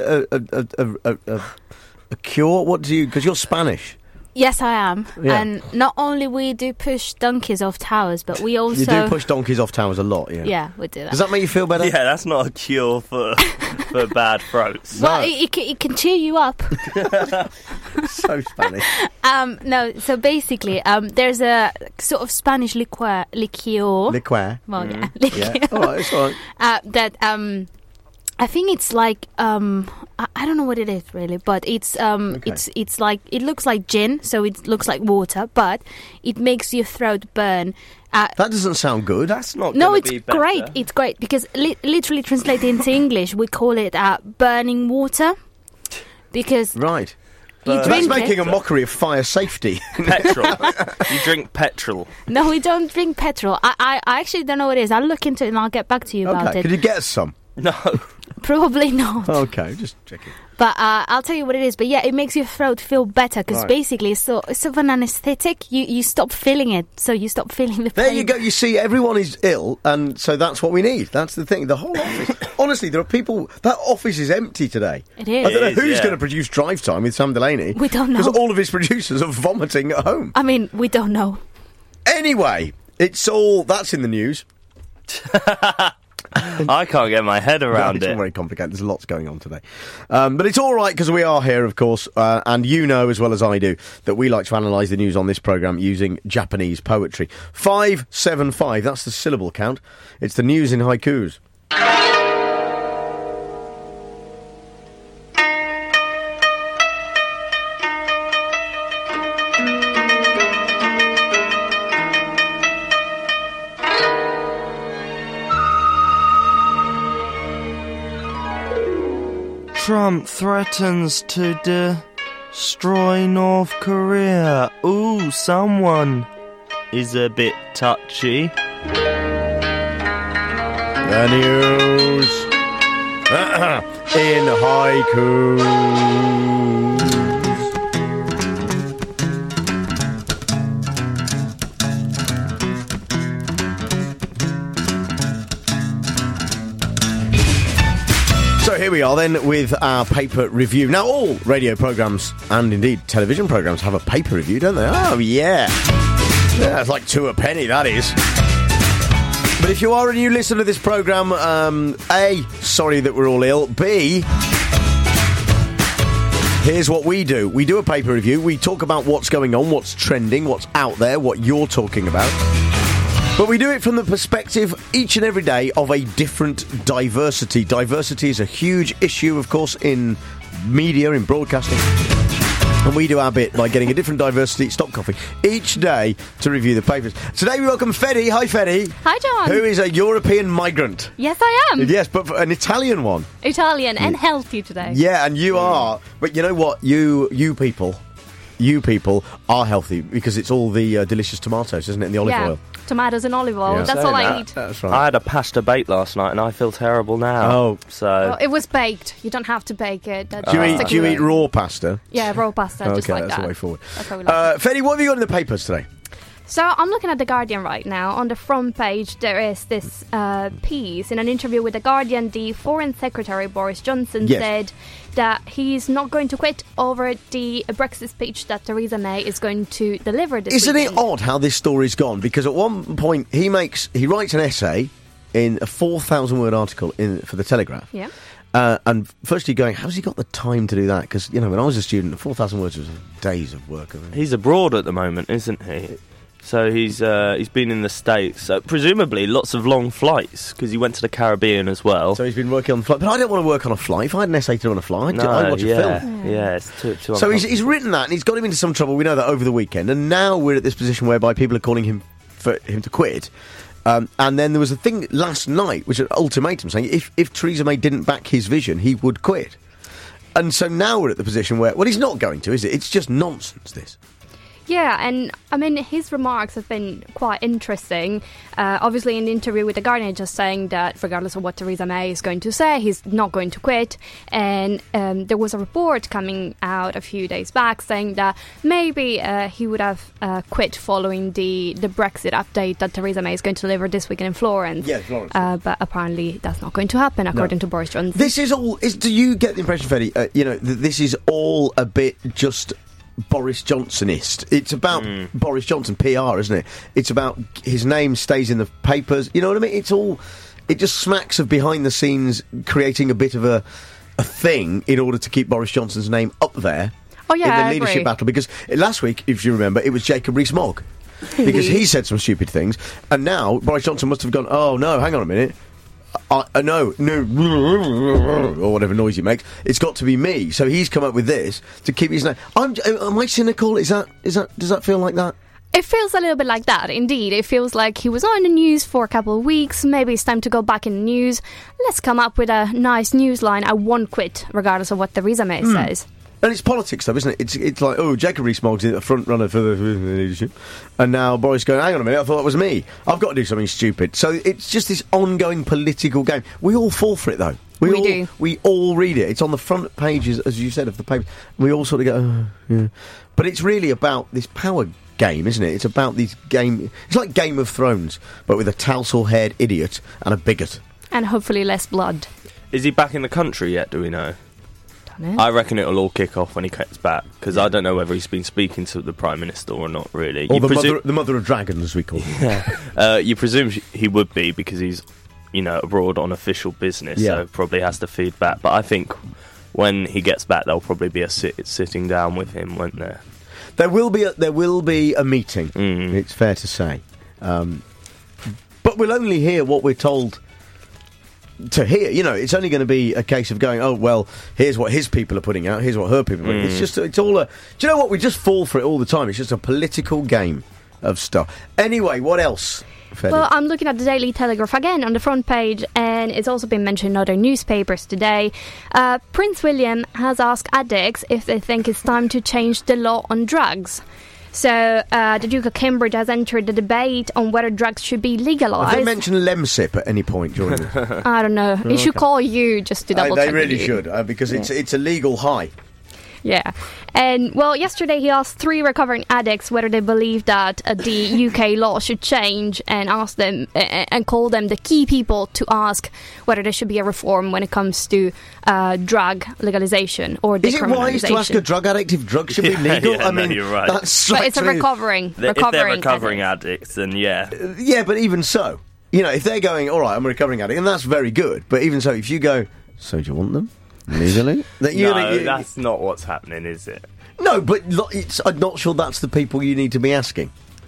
a cure? What do you? Because you're Spanish. Yes, I am. Yeah. And not only we do push donkeys off towers, but we also... You do push donkeys off towers a lot, yeah. Yeah, we do that. Does that make you feel better? Yeah, that's not a cure for bad throats. Well, it can cheer you up. So Spanish. No, so basically, there's a sort of Spanish liqueur. Liqueur. Well, yeah. Yeah. All right, it's all right. That I think it's like I don't know what it is really, but it's it's like it looks like gin, so it looks like water, but it makes your throat burn. That doesn't sound good. That's not. No, it's great. It's great because literally translated into English, we call it burning water. Because right. That's making a mockery of fire safety. Petrol. You drink petrol. No, we don't drink petrol. I actually don't know what it is. I'll look into it and I'll get back to you about it. Could you get us some? No. Probably not. Okay, just checking. But I'll tell you what it is. But yeah, it makes your throat feel better because basically it's sort of an anaesthetic. You stop feeling it, so you stop feeling the pain. There you go. You see, everyone is ill, and so that's what we need. That's the thing. The whole office. Honestly, there are people... That office is empty today. It is. I don't know who's going to produce Drive Time with Sam Delaney. We don't know. Because all of his producers are vomiting at home. I mean, we don't know. Anyway, it's all... That's in the news. I can't get my head around It's all very complicated. There's lots going on today. But it's all right because we are here, of course, and you know as well as I do that we like to analyse the news on this programme using Japanese poetry. 575, that's the syllable count. It's the news in haikus. Trump threatens to destroy North Korea. Ooh, someone is a bit touchy. The news in haiku. So here we are then with our paper review. Now all radio programmes and indeed television programmes have a paper review, don't they? Oh yeah. Yeah, it's like 2 a penny, that is. But if you are a new listener to this programme, A, sorry that we're all ill. B, here's what we do. We do a paper review. We talk about what's going on, what's trending, what's out there, what you're talking about. But we do it from the perspective each and every day of a different diversity. Diversity is a huge issue, of course, in media, in broadcasting. And we do our bit by getting a different diversity, stop coughing, each day to review the papers. Today we welcome Fedi. Hi, Fedi. Hi, John. Who is a European migrant. Yes, I am. Yes, but an Italian one. Italian and healthy today. Yeah, and you are. But you know what? You people are healthy because it's all the delicious tomatoes, isn't it, and the olive oil. Tomatoes and olive oil. Yeah. That's all I eat. That's right. I had a pasta bake last night and I feel terrible now. Oh. So... Well, it was baked. You don't have to bake it. Do you eat raw pasta? Yeah, raw pasta, just like that's that. the way forward. That's how we like it. Fedi, what have you got in the papers today? So I'm looking at The Guardian right now. On the front page, there is this piece. In an interview with The Guardian, the Foreign Secretary, Boris Johnson, said that he's not going to quit over the Brexit speech that Theresa May is going to deliver this Isn't weekend. it odd how this story's gone? Because at one point, he writes an essay in a 4,000-word article for The Telegraph. Yeah. And firstly going, how's he got the time to do that? Because, you know, when I was a student, 4,000 words was days of work. He's abroad at the moment, isn't he? So he's been in the States, presumably lots of long flights, because he went to the Caribbean as well. So he's been working on the flight. But I don't want to work on a flight. If I had an essay to do on a flight, I'd watch a film. Yeah, it's too So he's written that, and he's got him into some trouble. We know that over the weekend. And now we're at this position whereby people are calling him for him to quit. And then there was a thing last night, which was an ultimatum, saying if Theresa May didn't back his vision, he would quit. And so now we're at the position where, well, he's not going to, is it? It's just nonsense, this. Yeah, and I mean, his remarks have been quite interesting. Obviously, in the interview with The Guardian, just saying that regardless of what Theresa May is going to say, he's not going to quit. And there was a report coming out a few days back saying that maybe he would have quit following the Brexit update that Theresa May is going to deliver this weekend in Florence. Yeah, Florence. But apparently that's not going to happen, according to Boris Johnson. This is all... do you get the impression, Fedi, this is all a bit just... Boris Johnsonist. It's about Boris Johnson, PR, isn't it? It's about his name stays in the papers. You know what I mean? It just smacks of behind the scenes creating a bit of a thing in order to keep Boris Johnson's name up there in the leadership battle. Because last week, if you remember, it was Jacob Rees-Mogg. Because he said some stupid things. And now Boris Johnson must have gone, oh no, hang on a minute. No, or whatever noise he makes. It's got to be me. So he's come up with this to keep his name. Am I cynical? Does that feel like that? It feels a little bit like that, indeed. It feels like he was on the news for a couple of weeks. Maybe it's time to go back in the news. Let's come up with a nice news line. I won't quit, regardless of what Theresa May says. And it's politics, though, isn't it? It's like, oh, Jacob Rees-Mogg's the front runner for the leadership, and now Boris going, hang on a minute, I thought that was me. I've got to do something stupid. So it's just this ongoing political game. We all fall for it, though. We do. We all read it. It's on the front pages, as you said, of the paper. We all sort of go, oh, yeah. But it's really about this power game, isn't it? It's about these game. It's like Game of Thrones, but with a tousle-haired idiot and a bigot. And hopefully less blood. Is he back in the country yet, do we know? I reckon it'll all kick off when he gets back, because I don't know whether he's been speaking to the Prime Minister or not, really. Or the mother of dragons, as we call him. You presume he would be, because he's, abroad on official business, so probably has to feed back. But I think when he gets back, there'll probably be a sitting down with him, won't there? There will be a meeting, it's fair to say. But we'll only hear what we're told to hear. It's only going to be a case of going, oh, well, here's what his people are putting out, here's what her people are putting out. It's all do you know what? We just fall for it all the time. It's just a political game of stuff. Anyway, what else? Fedi? Well, I'm looking at the Daily Telegraph again on the front page, and it's also been mentioned in other newspapers today. Prince William has asked addicts if they think it's time to change the law on drugs. So, the Duke of Cambridge has entered the debate on whether drugs should be legalised. Have they mentioned Lemsip at any point during this? I don't know. He should call you just to double check. They really should, because it's a legal high. Yeah. And, well, yesterday he asked 3 recovering addicts whether they believe that the UK law should change, and asked them and called them the key people to ask whether there should be a reform when it comes to drug legalisation or decriminalisation. Is it wise to ask a drug addict if drugs should be legal? You're right. That's but it's a recovering if they're recovering addicts, then yeah. Yeah, but even so, if they're going, all right, I'm a recovering addict, and that's very good, but even so, if you go, so do you want them? Legally? That's not what's happening, is it? No, but I'm not sure that's the people you need to be asking.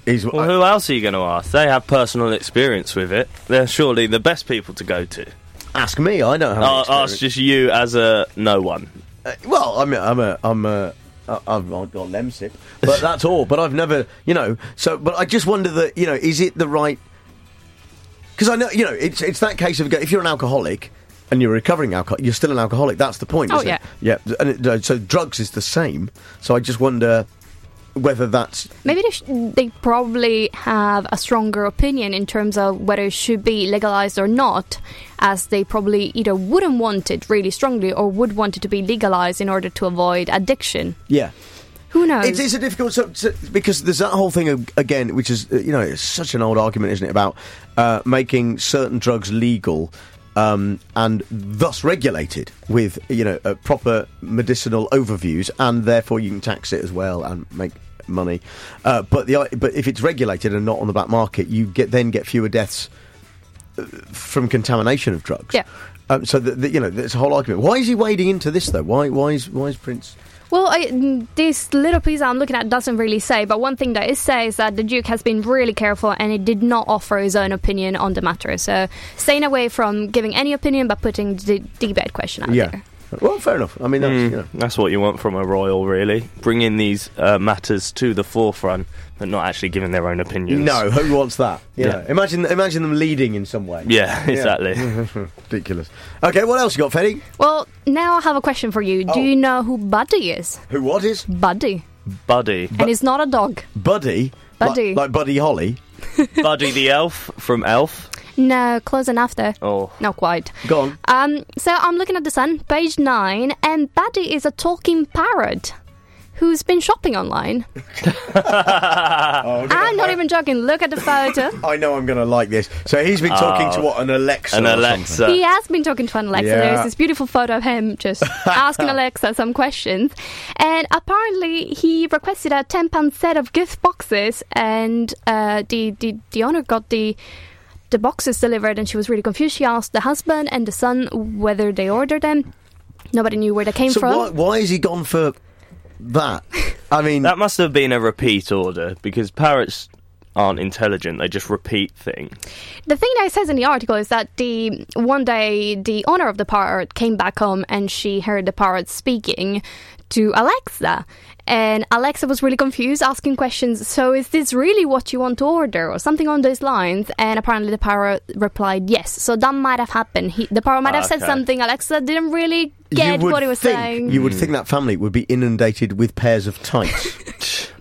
Well, who else are you going to ask? They have personal experience with it. They're surely the best people to go to. Ask me. I don't have any experience. Ask just you as a no one. Well, I've got Lemsip, but that's all. But I've never, but I just wonder that, is it the right? Because I know, it's that case of if you're an alcoholic and you're a recovering alcoholic, you're still an alcoholic. That's the point, isn't it? Yeah. And so drugs is the same. So I just wonder whether that's... Maybe they probably have a stronger opinion in terms of whether it should be legalized or not, as they probably either wouldn't want it really strongly or would want it to be legalized in order to avoid addiction. Yeah. Who knows? It's a difficult... because there's that whole thing, again, which is, it's such an old argument, isn't it, about making certain drugs legal and thus regulated with, proper medicinal overviews, and therefore you can tax it as well and make money. But if it's regulated and not on the black market, you then get fewer deaths from contamination of drugs. Yeah. So there's a whole argument. Why is he wading into this though? Why is Prince? Well, this little piece I'm looking at doesn't really say, but one thing that it says is that the Duke has been really careful and he did not offer his own opinion on the matter. So staying away from giving any opinion but putting the debate question out there. Well, fair enough. I mean, that's what you want from a royal, really. Bringing these matters to the forefront, but not actually giving their own opinions. No, who wants that? Imagine them leading in some way. Yeah, exactly. Ridiculous. Okay, what else you got, Fetty? Well, now I have a question for you. Do you know who Buddy is? Who what is? Buddy. Buddy. And it's not a dog. Buddy? Buddy. Like Buddy Holly? Buddy the elf from Elf? No, close enough there. Oh. Not quite. Go on. So I'm looking at The Sun, page 9, and Buddy is a talking parrot who's been shopping online. I'm not even joking. Look at the photo. I know I'm going to like this. So he's been talking to what, an Alexa? An Alexa. He has been talking to an Alexa. Yeah. There's this beautiful photo of him just asking Alexa some questions. And apparently he requested a £10 set of gift boxes, and the owner got the boxes delivered, and she was really confused. She asked the husband and the son whether they ordered them. Nobody knew where they came from. So why has he gone for that? I mean... That must have been a repeat order, because parrots aren't intelligent, they just repeat things. The thing that it says in the article is that one day the owner of the parrot came back home and she heard the parrot speaking to Alexa. And Alexa was really confused, asking questions, so is this really what you want to order? Or something on those lines. And apparently the parrot replied yes. So that might have happened. The parrot might have said something Alexa didn't really get what he was saying. You would think that family would be inundated with pairs of tights.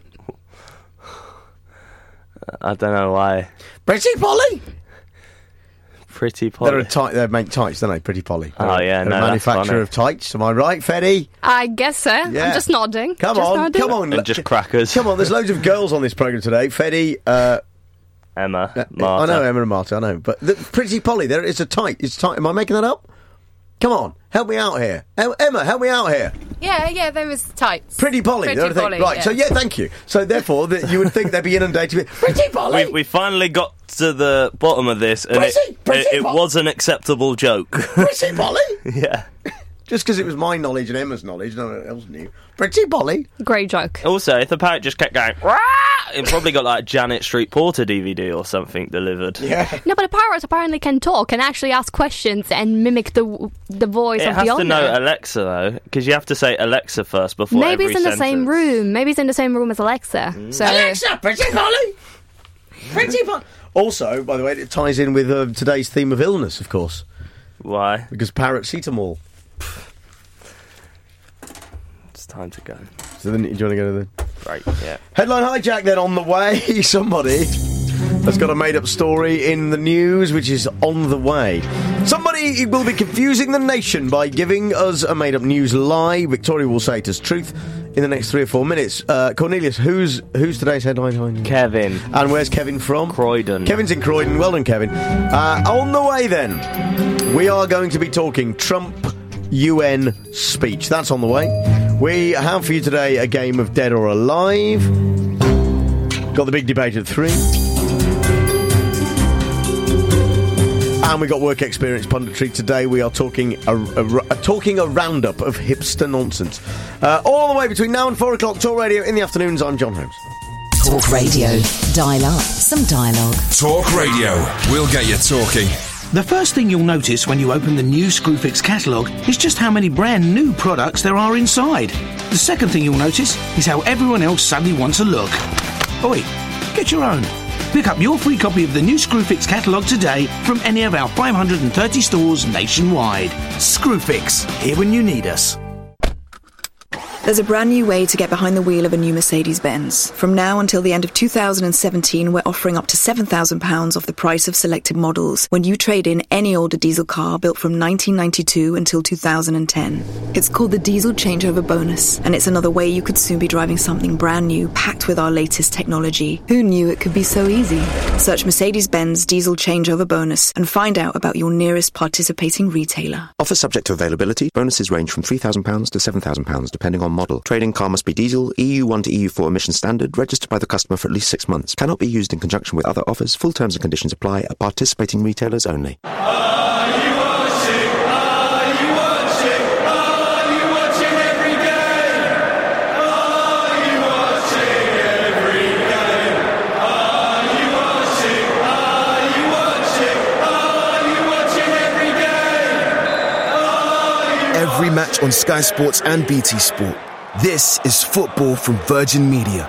I don't know why. Pretty Polly? Pretty Polly. They make tights, don't they? Pretty Polly. Oh, yeah, They're a manufacturer of tights. Am I right, Fetty? I guess so. Yeah. I'm just nodding. Come on. And just crackers. Come on, there's loads of girls on this programme today. Fetty, Emma, Marta. I know, Emma and Marta, I know. But Pretty Polly, it's a tight. It's tight. Am I making that up? Come on, help me out here. Emma, help me out here. Yeah, there was tights. Pretty Polly. Pretty Polly, right, yeah. so thank you. So therefore, you would think they'd be inundated with Pretty Polly. We finally got to the bottom of this, and it was an acceptable joke. Pretty Polly? Yeah. Just because it was my knowledge and Emma's knowledge, no one else knew. Pretty Polly. Great joke. Also, if the parrot just kept going, it probably got like Janet Street Porter DVD or something delivered. Yeah. No, but the parrot apparently can talk and actually ask questions and mimic the voice of the owner. It has to know Alexa, though, because you have to say Alexa first before Maybe every it's in sentence. the same room. Maybe it's in the same room as Alexa. So. Alexa, Pretty Polly! Pretty Polly! Also, by the way, it ties in with today's theme of illness, of course. Why? Because paracetamol. It's time to go. So then, do you want to go to the... Right, yeah. Headline hijack then on the way. Somebody has got a made-up story in the news, which is on the way. Somebody will be confusing the nation by giving us a made-up news lie. Victoria will say it as truth in the next 3 or 4 minutes. Cornelius, who's today's headline? Kevin. And where's Kevin from? Croydon. Kevin's in Croydon. Well done, Kevin. On the way then, we are going to be talking Trump UN speech. That's on the way. We have for you today a game of Dead or Alive. Got the big debate at 3. And we got work experience punditry today. We are talking a roundup of hipster nonsense. All the way between now and 4 o'clock. Talk Radio in the afternoons. I'm John Holmes. Talk Radio. Dial up some dialogue. Talk Radio. We'll get you talking. The first thing you'll notice when you open the new Screwfix catalogue is just how many brand new products there are inside. The second thing you'll notice is how everyone else suddenly wants a look. Oi, get your own. Pick up your free copy of the new Screwfix catalogue today from any of our 530 stores nationwide. Screwfix, here when you need us. There's a brand new way to get behind the wheel of a new Mercedes-Benz. From now until the end of 2017, we're offering up to £7,000 off the price of selected models when you trade in any older diesel car built from 1992 until 2010. It's called the Diesel Changeover Bonus, and it's another way you could soon be driving something brand new, packed with our latest technology. Who knew it could be so easy? Search Mercedes-Benz Diesel Changeover Bonus and find out about your nearest participating retailer. Offer subject to availability. Bonuses range from £3,000 to £7,000 depending on model. Trading car must be diesel, EU1 to EU4 emission standard, registered by the customer for at least 6 months. Cannot be used in conjunction with other offers. Full terms and conditions apply at participating retailers only. Every match on Sky Sports and BT Sport. This is football from Virgin Media.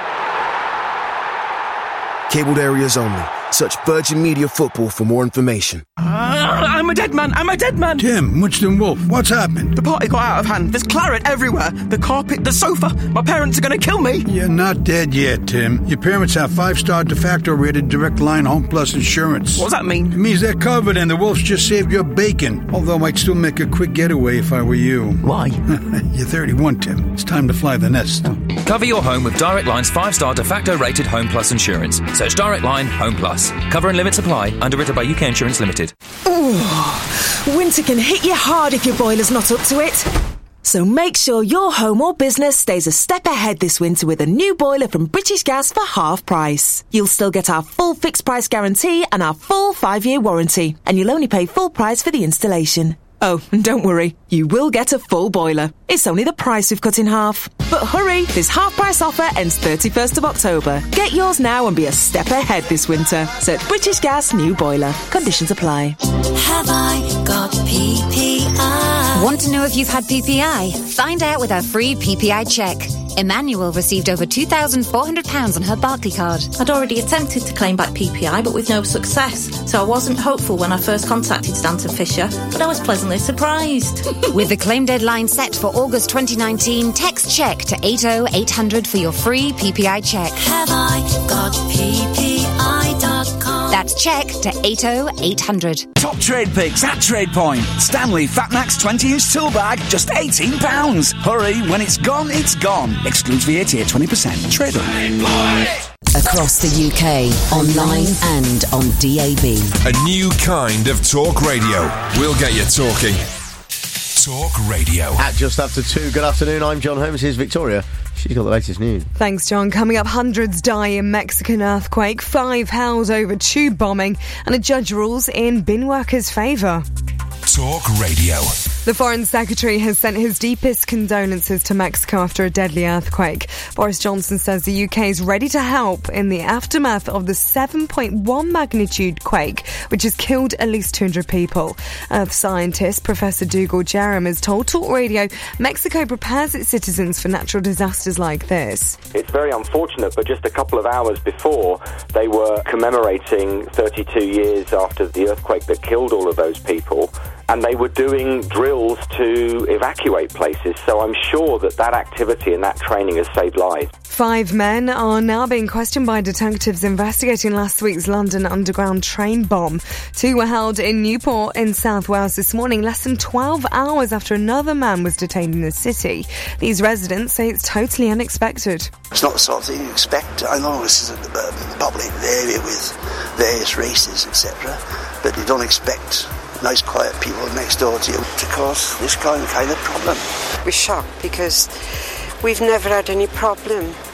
Cabled areas only. Search Virgin Media Football for more information. I'm a dead man. Tim, Woodston Wolf, what's happened? The party got out of hand. There's claret everywhere. The carpet, the sofa. My parents are going to kill me. You're not dead yet, Tim. Your parents have 5-star de facto rated Direct Line Home Plus insurance. What does that mean? It means they're covered and the Wolves just saved your bacon. Although I'd still make a quick getaway if I were you. Why? You're 31, Tim. It's time to fly the nest. Cover your home with Direct Line's 5-star de facto rated Home Plus insurance. Search Direct Line Home Plus. Cover and limits apply. Underwritten by UK Insurance Limited. Ooh, winter can hit you hard if your boiler's not up to it. So make sure your home or business stays a step ahead this winter with a new boiler from British Gas for half price. You'll still get our full fixed price guarantee and our full 5-year warranty. And you'll only pay full price for the installation. Oh, and don't worry, you will get a full boiler. It's only the price we've cut in half. But hurry, this half-price offer ends 31st of October. Get yours now and be a step ahead this winter. Search British Gas New Boiler. Conditions apply. Have I got PPI? Want to know if you've had PPI? Find out with our free PPI check. Emmanuel received over £2,400 on her Barclaycard. I'd already attempted to claim back PPI, but with no success, so I wasn't hopeful when I first contacted Stanton Fisher, but I was pleasantly surprised. With the claim deadline set for August 2019, text check to 80800 for your free PPI check. Have I got PPI.com? That's check to 80800. Top trade picks at Trade Point. Stanley Fatmax 20-inch tool bag, just £18. Hurry, when it's gone, it's gone. Excludes VAT at 20%. Trade on. Across the UK, online and on DAB. A new kind of talk radio. We'll get you talking. Talk Radio. At just after 2, good afternoon, I'm John Holmes. Here's Victoria. She's got the latest news. Thanks, John. Coming up, hundreds die in Mexican earthquake, 5 held over tube bombing, and a judge rules in bin workers' favour. Talk Radio. The Foreign Secretary has sent his deepest condolences to Mexico after a deadly earthquake. Boris Johnson says the UK is ready to help in the aftermath of the 7.1 magnitude quake, which has killed at least 200 people. Earth scientist Professor Dougal Jerram has told Talk Radio Mexico prepares its citizens for natural disasters like this. It's very unfortunate, but just a couple of hours before, they were commemorating 32 years after the earthquake that killed all of those people, and they were doing drills to evacuate places. So I'm sure that activity and that training has saved lives. 5 men are now being questioned by detectives investigating last week's London Underground train bomb. 2 were held in Newport in South Wales this morning, less than 12 hours after another man was detained in the city. These residents say it's totally unexpected. It's not the sort of thing you expect. I know this is a public area with various races, etc., but you don't expect nice quiet people next door to you to cause this kind of problem. We're shocked because we've never had any problem.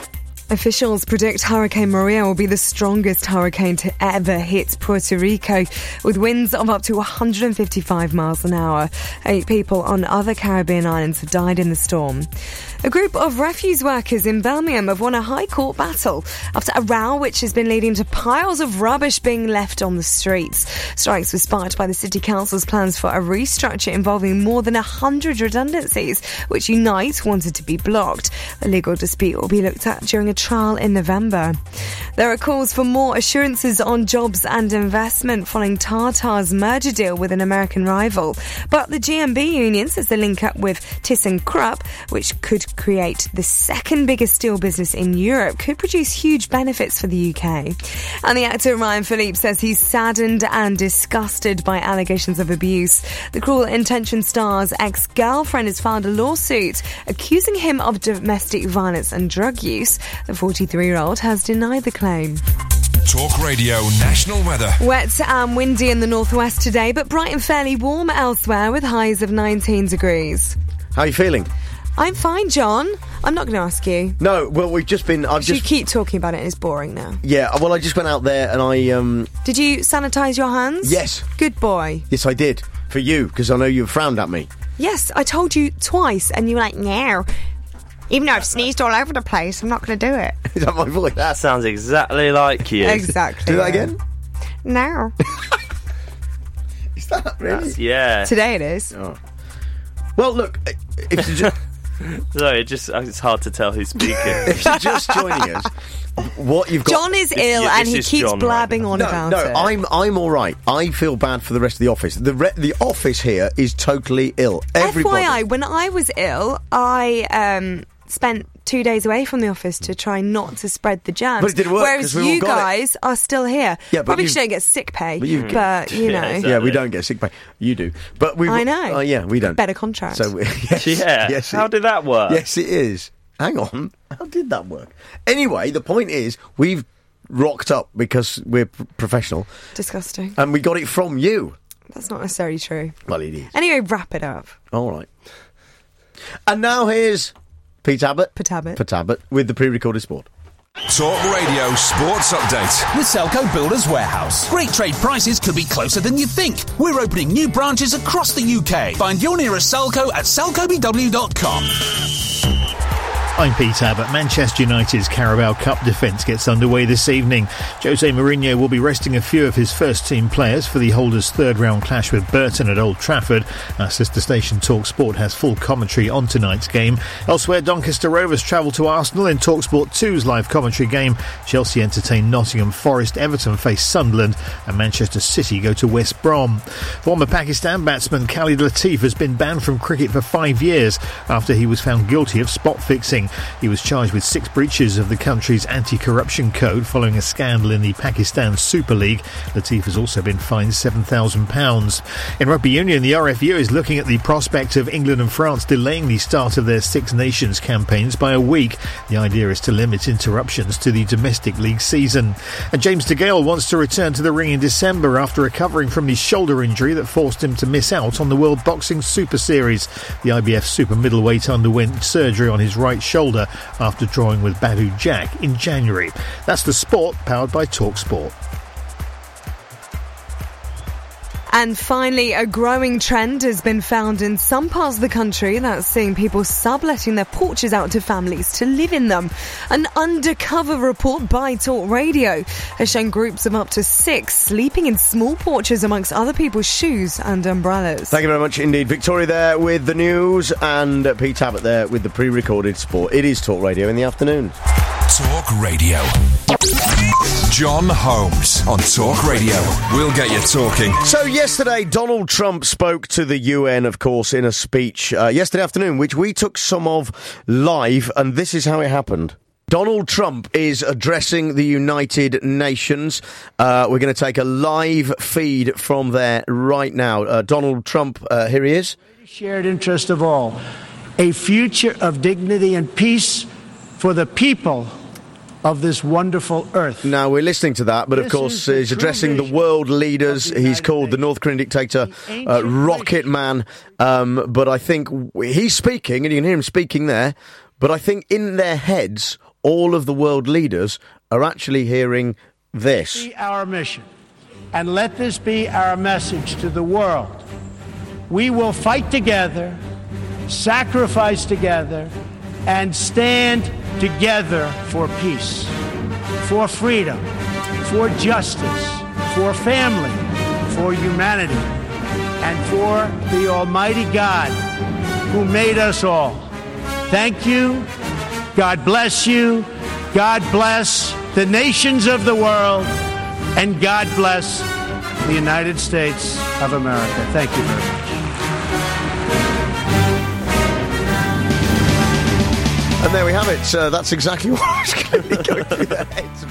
Officials predict Hurricane Maria will be the strongest hurricane to ever hit Puerto Rico, with winds of up to 155 miles an hour. 8 people on other Caribbean islands have died in the storm. A group of refuse workers in Birmingham have won a High Court battle after a row which has been leading to piles of rubbish being left on the streets. Strikes were sparked by the City Council's plans for a restructure involving more than 100 redundancies, which Unite wanted to be blocked. A legal dispute will be looked at during a trial in November. There are calls for more assurances on jobs and investment following Tata's merger deal with an American rival. But the GMB union says the link up with ThyssenKrupp, which could create the second biggest steel business in Europe, could produce huge benefits for the UK. And the actor Ryan Phillippe says he's saddened and disgusted by allegations of abuse. The Cruel Intentions star's ex-girlfriend has filed a lawsuit accusing him of domestic violence and drug use. The 43-year-old has denied the claim. Talk Radio National Weather. Wet and windy in the northwest today, but bright and fairly warm elsewhere with highs of 19 degrees. How are you feeling? I'm fine, John. I'm not going to ask you. No, well, we've just been... You keep talking about it and it's boring now. Yeah, well, I just went out there and I... Did you sanitise your hands? Yes. Good boy. Yes, I did. For you, because I know you frowned at me. Yes, I told you twice and you were like, no. Even though I've sneezed all over the place, I'm not going to do it. Is that my voice? That sounds exactly like you. Exactly. Do that again? No. Is that really? Yeah. Today it is. Oh. Well, look, if you just... Sorry, it's hard to tell who's speaking. If you're just joining us, what you've got... John is ill and he keeps blabbing on about it. No, I'm all right. I feel bad for the rest of the office. The office here is totally ill. Everybody. FYI, when I was ill, I spent 2 days away from the office to try not to spread the germs. But it didn't work, whereas you guys are still here. Yeah, but probably don't get sick pay, but you know. Exactly. Yeah, we don't get sick pay. You do. But we. I know. Yeah, we don't. Better contract. So, yes, yeah. Yes, how did that work? Yes, it is. Hang on. How did that work? Anyway, the point is, we've rocked up because we're professional. Disgusting. And we got it from you. That's not necessarily true. Well, it is. Anyway, wrap it up. All right. And now here's Pete Abbott with the pre-recorded sport. Talk Radio Sports Update with Selco Builders Warehouse. Great trade prices could be closer than you think. We're opening new branches across the UK. Find your nearest Selco at selcobw.com. I'm Pete Abbott. Manchester United's Carabao Cup defence gets underway this evening. Jose Mourinho will be resting a few of his first-team players for the holders' third-round clash with Burton at Old Trafford. Our sister station TalkSport has full commentary on tonight's game. Elsewhere, Doncaster Rovers travel to Arsenal in TalkSport 2's live commentary game. Chelsea entertain Nottingham Forest, Everton face Sunderland, and Manchester City go to West Brom. Former Pakistan batsman Khalid Latif has been banned from cricket for 5 years after he was found guilty of spot fixing. He was charged with 6 breaches of the country's anti-corruption code following a scandal in the Pakistan Super League. Latif has also been fined £7,000. In rugby union, the RFU is looking at the prospect of England and France delaying the start of their Six Nations campaigns by a week. The idea is to limit interruptions to the domestic league season. And James DeGale wants to return to the ring in December after recovering from his shoulder injury that forced him to miss out on the World Boxing Super Series. The IBF super middleweight underwent surgery on his right shoulder after drawing with Badu Jack in January. That's the sport, powered by TalkSport. And finally, a growing trend has been found in some parts of the country that's seeing people subletting their porches out to families to live in them. An undercover report by Talk Radio has shown groups of up to 6 sleeping in small porches amongst other people's shoes and umbrellas. Thank you very much indeed. Victoria there with the news and Pete Abbott there with the pre-recorded sport. It is Talk Radio in the afternoon. Talk Radio. John Holmes on Talk Radio. We'll get you talking. So yesterday, Donald Trump spoke to the UN, of course, in a speech yesterday afternoon, which we took some of live, and this is how it happened. Donald Trump is addressing the United Nations. We're going to take a live feed from there right now. Donald Trump, here he is. Shared interest of all, a future of dignity and peace for the people of this wonderful earth. Now, we're listening to that, but of course he's addressing the world leaders. He's called the North Korean dictator Rocket Man. But I think he's speaking, and you can hear him speaking there, but I think in their heads, all of the world leaders are actually hearing this. Be our mission, and let this be our message to the world. We will fight together, sacrifice together, and stand together for peace, for freedom, for justice, for family, for humanity, and for the Almighty God who made us all. Thank you. God bless you. God bless the nations of the world. And God bless the United States of America. Thank you very much. And there we have it. That's exactly what I was going to be going through their heads.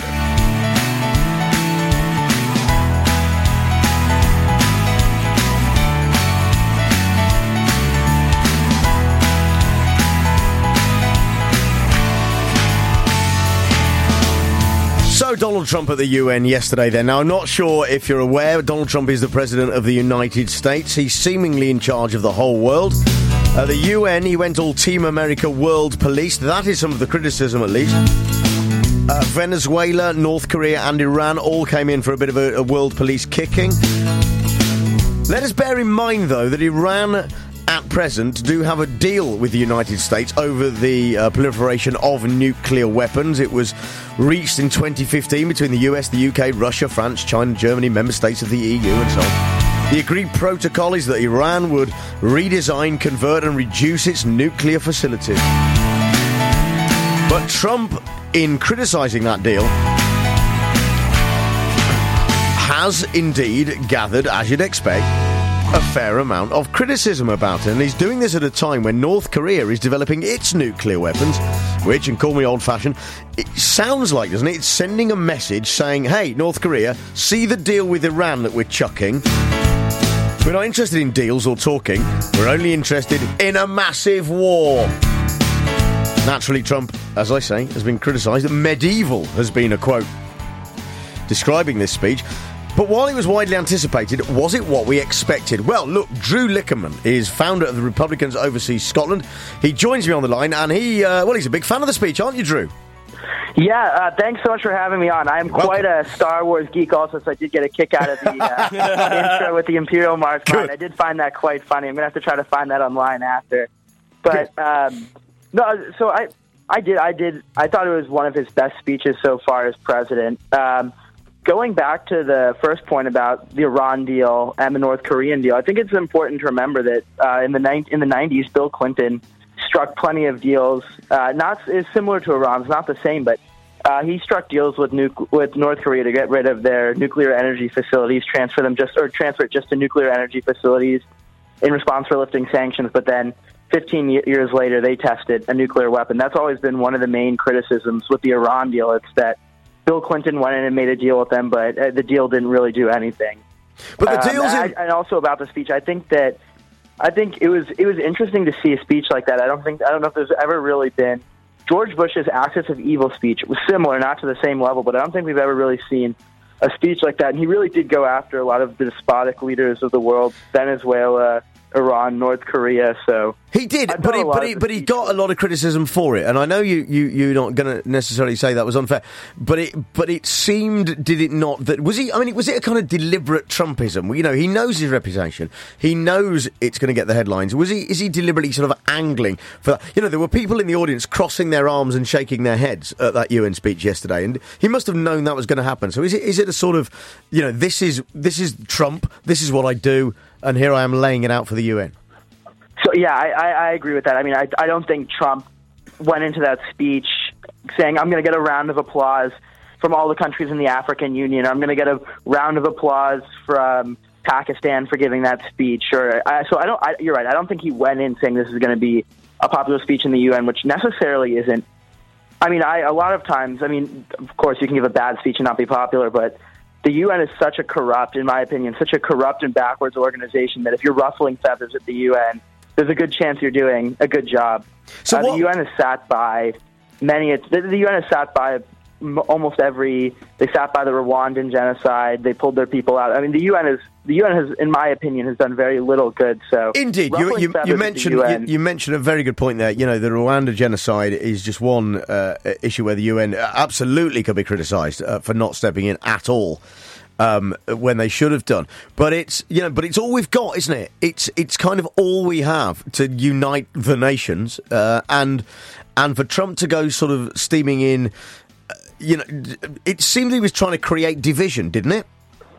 So Donald Trump at the UN yesterday then. Now, I'm not sure if you're aware, Donald Trump is the President of the United States. He's seemingly in charge of the whole world. At the UN, he went all Team America World Police. That is some of the criticism, at least. Venezuela, North Korea and Iran all came in for a bit of a world police kicking. Let us bear in mind, though, that Iran at present do have a deal with the United States over the proliferation of nuclear weapons. It was reached in 2015 between the US, the UK, Russia, France, China, Germany, member states of the EU and so on. The agreed protocol is that Iran would redesign, convert and reduce its nuclear facilities. But Trump, in criticising that deal, has indeed gathered, as you'd expect, a fair amount of criticism about it. And he's doing this at a time when North Korea is developing its nuclear weapons, which, and call me old-fashioned, it sounds like, doesn't it? It's sending a message saying, hey, North Korea, see the deal with Iran that we're chucking. We're not interested in deals or talking. We're only interested in a massive war. Naturally, Trump, as I say, has been criticised. Medieval has been a quote describing this speech. But while it was widely anticipated, was it what we expected? Well, look, Drew Lickerman is founder of the Republicans Overseas Scotland. He joins me on the line, and he's a big fan of the speech, aren't you, Drew? Yeah, thanks so much for having me on. I'm quite a Star Wars geek also, so I did get a kick out of the intro with the Imperial March. I did find that quite funny. I'm going to have to try to find that online after. But, no, so I thought it was one of his best speeches so far as president. Going back to the first point about the Iran deal and the North Korean deal, I think it's important to remember that in the 90s, Bill Clinton struck plenty of deals. It's similar to Iran, it's not the same, but he struck deals with North Korea to get rid of their nuclear energy facilities, transfer it just to nuclear energy facilities in response for lifting sanctions. But then 15 years later, they tested a nuclear weapon. That's always been one of the main criticisms with the Iran deal. It's that Bill Clinton went in and made a deal with them, but the deal didn't really do anything. But the deals, and also about the speech, I think it was interesting to see a speech like that. I don't know if there's ever really been. George Bush's Axis of Evil speech was similar, not to the same level, but I don't think we've ever really seen a speech like that. And he really did go after a lot of the despotic leaders of the world: Venezuela, Iran, North Korea. So he did, but he got a lot of criticism for it. And I know you're not going to necessarily say that was unfair, but it seemed, did it not, that was he? I mean, was it a kind of deliberate Trumpism? You know, he knows his reputation. He knows it's going to get the headlines. Is he deliberately sort of angling for that? You know, there were people in the audience crossing their arms and shaking their heads at that UN speech yesterday, and he must have known that was going to happen. So is it a sort of, you know, this is Trump, this is what I do, and here I am laying it out for the UN? So, yeah, I agree with that. I mean, I don't think Trump went into that speech saying, I'm going to get a round of applause from all the countries in the African Union. I'm going to get a round of applause from Pakistan for giving that speech. You're right. I don't think he went in saying this is going to be a popular speech in the UN, which necessarily isn't. I mean, a lot of times, of course, you can give a bad speech and not be popular, but the UN is such a corrupt, in my opinion, such a corrupt and backwards organization that if you're ruffling feathers at the UN, there's a good chance you're doing a good job. So the UN has sat by the UN has sat by almost every. They sat by the Rwandan genocide. They pulled their people out. I mean, the UN the UN has, in my opinion, has done very little good. So indeed, you mentioned a very good point there. You know, the Rwanda genocide is just one issue where the UN absolutely could be criticised for not stepping in at all. When they should have done, but it's all we've got, isn't it? It's kind of all we have to unite the nations, and for Trump to go sort of steaming in, it seemed he was trying to create division, didn't it?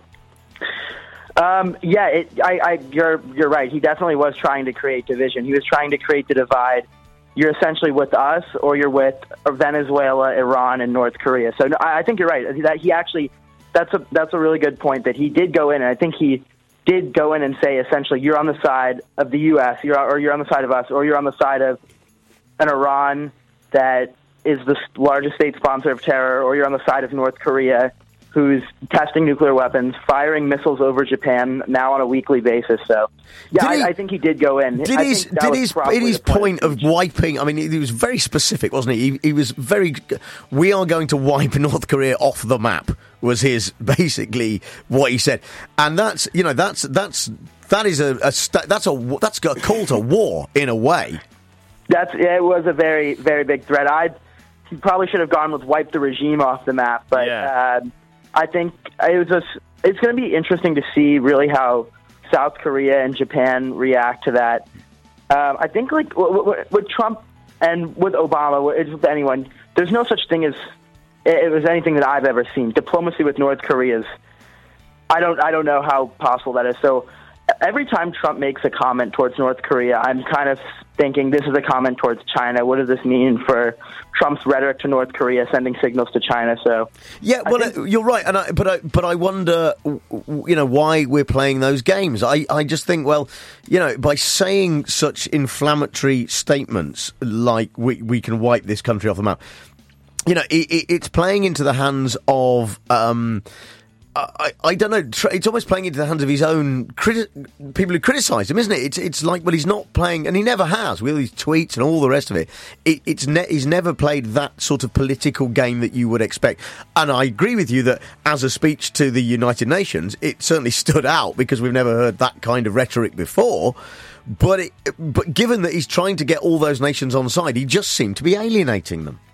You're right. He definitely was trying to create division. He was trying to create the divide. You're essentially with us, or you're with Venezuela, Iran, and North Korea. So I think you're right. That he actually. That's a really good point that he did go in, and I think he did go in and say essentially you're on the side of the U.S. or you're on the side of us, or you're on the side of an Iran that is the largest state sponsor of terror, or you're on the side of North Korea, who's testing nuclear weapons, firing missiles over Japan now on a weekly basis. So, I think he did go in. Did his point of wiping? I mean, he was very specific, wasn't he? He was very. We are going to wipe North Korea off the map. Was his basically what he said, and that's a call to war in a way. It was a very, very big threat. He probably should have gone with wipe the regime off the map, but. Yeah. I think it's going to be interesting to see really how South Korea and Japan react to that. I think like with Trump and with Obama, with anyone, there's no such thing as it was anything that I've ever seen. Diplomacy with North Korea is I don't know how possible that is. So every time Trump makes a comment towards North Korea, I'm kind of thinking this is a comment towards China. What does this mean for Trump's rhetoric to North Korea, sending signals to China? So you're right, but I wonder, why we're playing those games. I just think, by saying such inflammatory statements like we can wipe this country off the map, it's playing into the hands of. I don't know. It's almost playing into the hands of his own people who criticise him, isn't it? It's like, he's not playing, and he never has, with his tweets and all the rest of it. He's never played that sort of political game that you would expect. And I agree with you that as a speech to the United Nations, it certainly stood out because we've never heard that kind of rhetoric before. But given that he's trying to get all those nations on side, he just seemed to be alienating them.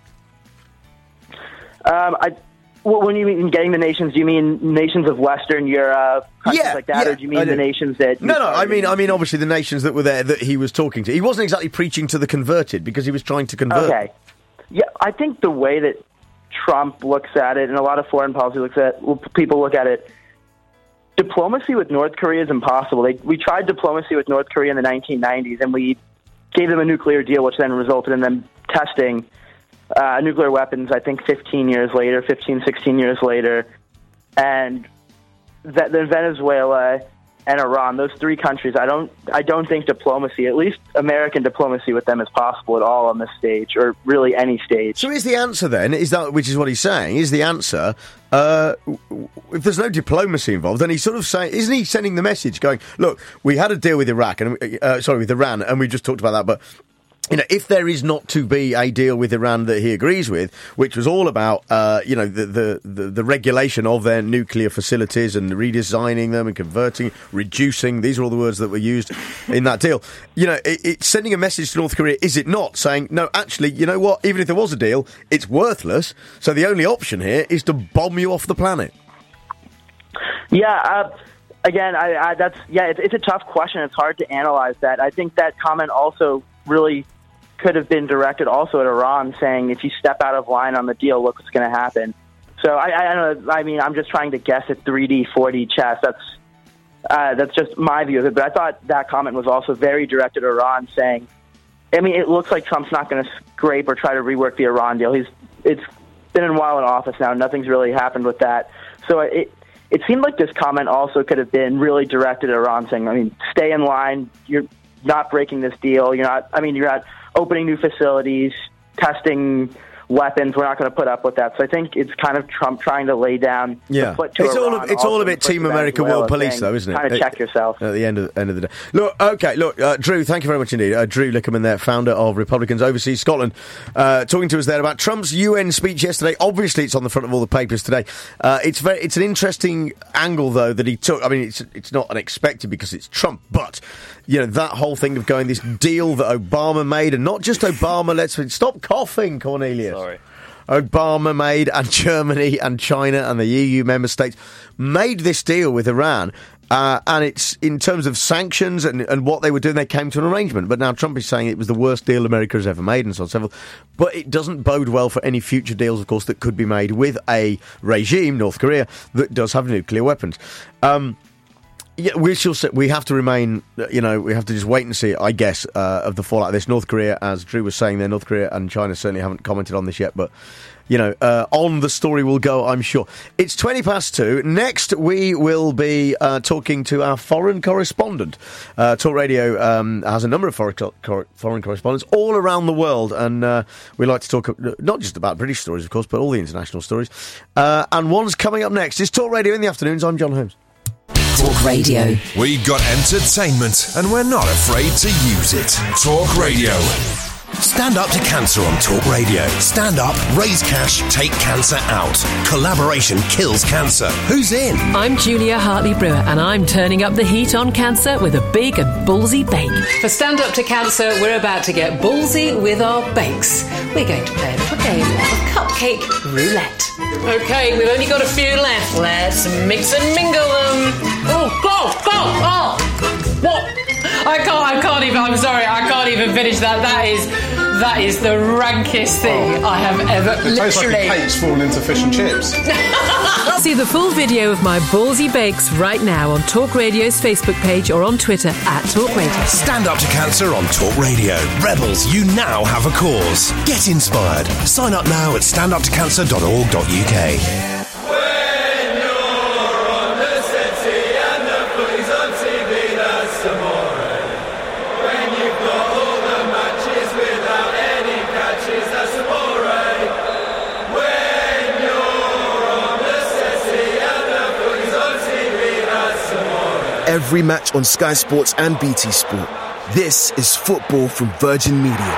When you mean getting the nations, do you mean nations of Western Europe, countries like that, or do you mean the nations that... No, I mean obviously the nations that were there that he was talking to. He wasn't exactly preaching to the converted because he was trying to convert. Okay. Yeah, I think the way that Trump looks at it, and a lot of foreign policy people look at it, diplomacy with North Korea is impossible. We tried diplomacy with North Korea in the 1990s, and we gave them a nuclear deal, which then resulted in them testing nuclear weapons, I think 16 years later. And then Venezuela and Iran, those three countries, I don't think diplomacy, at least American diplomacy with them, is possible at all on this stage, or really any stage. So is the answer then, which is what he's saying, is the answer, if there's no diplomacy involved, then he's sort of saying, isn't he sending the message going, look, we had a deal with with Iran, and we just talked about that, but if there is not to be a deal with Iran that he agrees with, which was all about, the regulation of their nuclear facilities and redesigning them and converting, reducing, these are all the words that were used in that deal. It's sending a message to North Korea, is it not? Saying, no, actually, you know what? Even if there was a deal, it's worthless. So the only option here is to bomb you off the planet. Yeah, again, it's a tough question. It's hard to analyze that. I think that comment also really could have been directed also at Iran, saying if you step out of line on the deal, look what's going to happen. So I don't know. I mean, I'm just trying to guess at 3D, 4D chess. That's just my view of it. But I thought that comment was also very directed at Iran, saying, I mean, it looks like Trump's not going to scrape or try to rework the Iran deal. It's been a while in office now. Nothing's really happened with that. So it seemed like this comment also could have been really directed at Iran, saying, I mean, stay in line. You're not breaking this deal. You're not opening new facilities, testing weapons. We're not going to put up with that. So I think it's kind of Trump trying to lay down the foot to Iran. It's all a bit Team America World Police, though, isn't it? Kind of check yourself. At the end of the day. Look, Drew, thank you very much indeed. Drew Lickerman there, founder of Republicans Overseas Scotland, talking to us there about Trump's UN speech yesterday. Obviously, it's on the front of all the papers today. It's an interesting angle, though, that he took. I mean, it's not unexpected because it's Trump, but that whole thing of going, this deal that Obama made, and not just Obama, stop coughing, Cornelius. Sorry. Obama made, and Germany and China and the EU member states made this deal with Iran. And it's in terms of sanctions and what they were doing, they came to an arrangement. But now Trump is saying it was the worst deal America has ever made and so on and so forth. But it doesn't bode well for any future deals, of course, that could be made with a regime, North Korea, that does have nuclear weapons. We shall see. We have to remain, we have to just wait and see, I guess, of the fallout of this. North Korea, as Drew was saying there, North Korea and China certainly haven't commented on this yet, but on the story will go, I'm sure. It's 2:20. Next, we will be talking to our foreign correspondent. Talk Radio has a number of foreign correspondents all around the world, and we like to talk not just about British stories, of course, but all the international stories. And one's coming up next. It's Talk Radio in the afternoons. I'm John Holmes. Talk Radio. We've got entertainment, and we're not afraid to use it. Talk Radio. Stand up to cancer on Talk Radio. Stand up, raise cash, take cancer out. Collaboration kills cancer. Who's in? I'm Julia Hartley-Brewer, and I'm turning up the heat on cancer with a big and ballsy bake. For Stand Up to Cancer, we're about to get ballsy with our bakes. We're going to play a little game of cupcake roulette. OK, we've only got a few left. Let's mix and mingle them. Oh, go! Oh, what? I can't even, I'm sorry, I can't even finish that. That is the rankest thing I have ever, it tastes like a cake's fallen into fish and chips. See the full video of my ballsy bakes right now on Talk Radio's Facebook page or on Twitter @TalkRadio. Stand up to cancer on Talk Radio. Rebels, you now have a cause. Get inspired. Sign up now at standuptocancer.org.uk. Every match on Sky Sports and BT Sport. This is football from Virgin Media.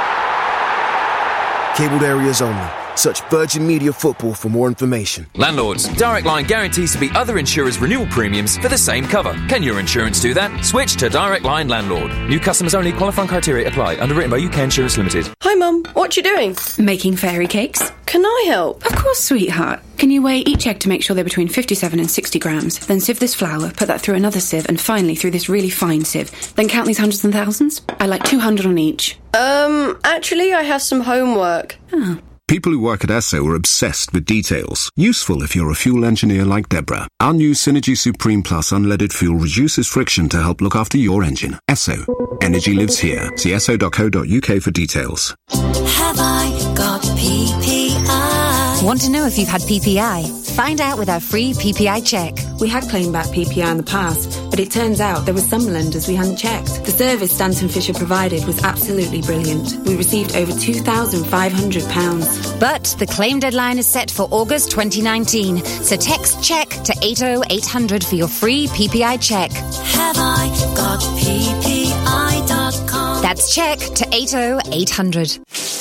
Cabled areas only. Search Virgin Media Football for more information. Landlords, Direct Line guarantees to beat other insurers' renewal premiums for the same cover. Can your insurance do that? Switch to Direct Line Landlord. New customers only. Qualifying criteria apply. Underwritten by UK Insurance Limited. Hi Mum, what you doing? Making fairy cakes. Can I help? Of course, sweetheart. Can you weigh each egg to make sure they're between 57 and 60 grams? Then sieve this flour, put that through another sieve, and finally through this really fine sieve. Then count these hundreds and thousands. I like 200 on each. Actually, I have some homework. Oh. People who work at Esso are obsessed with details. Useful if you're a fuel engineer like Deborah. Our new Synergy Supreme Plus unleaded fuel reduces friction to help look after your engine. Esso. Energy lives here. See esso.co.uk for details. Have I got PPI? Want to know if you've had PPI? Find out with our free PPI check. We had claimed back PPI in the past, but it turns out there were some lenders we hadn't checked. The service Stanton Fisher provided was absolutely brilliant. We received over £2,500. But the claim deadline is set for August 2019, so text check to 80800 for your free PPI check. Have I got PPI.com? That's check to 80800.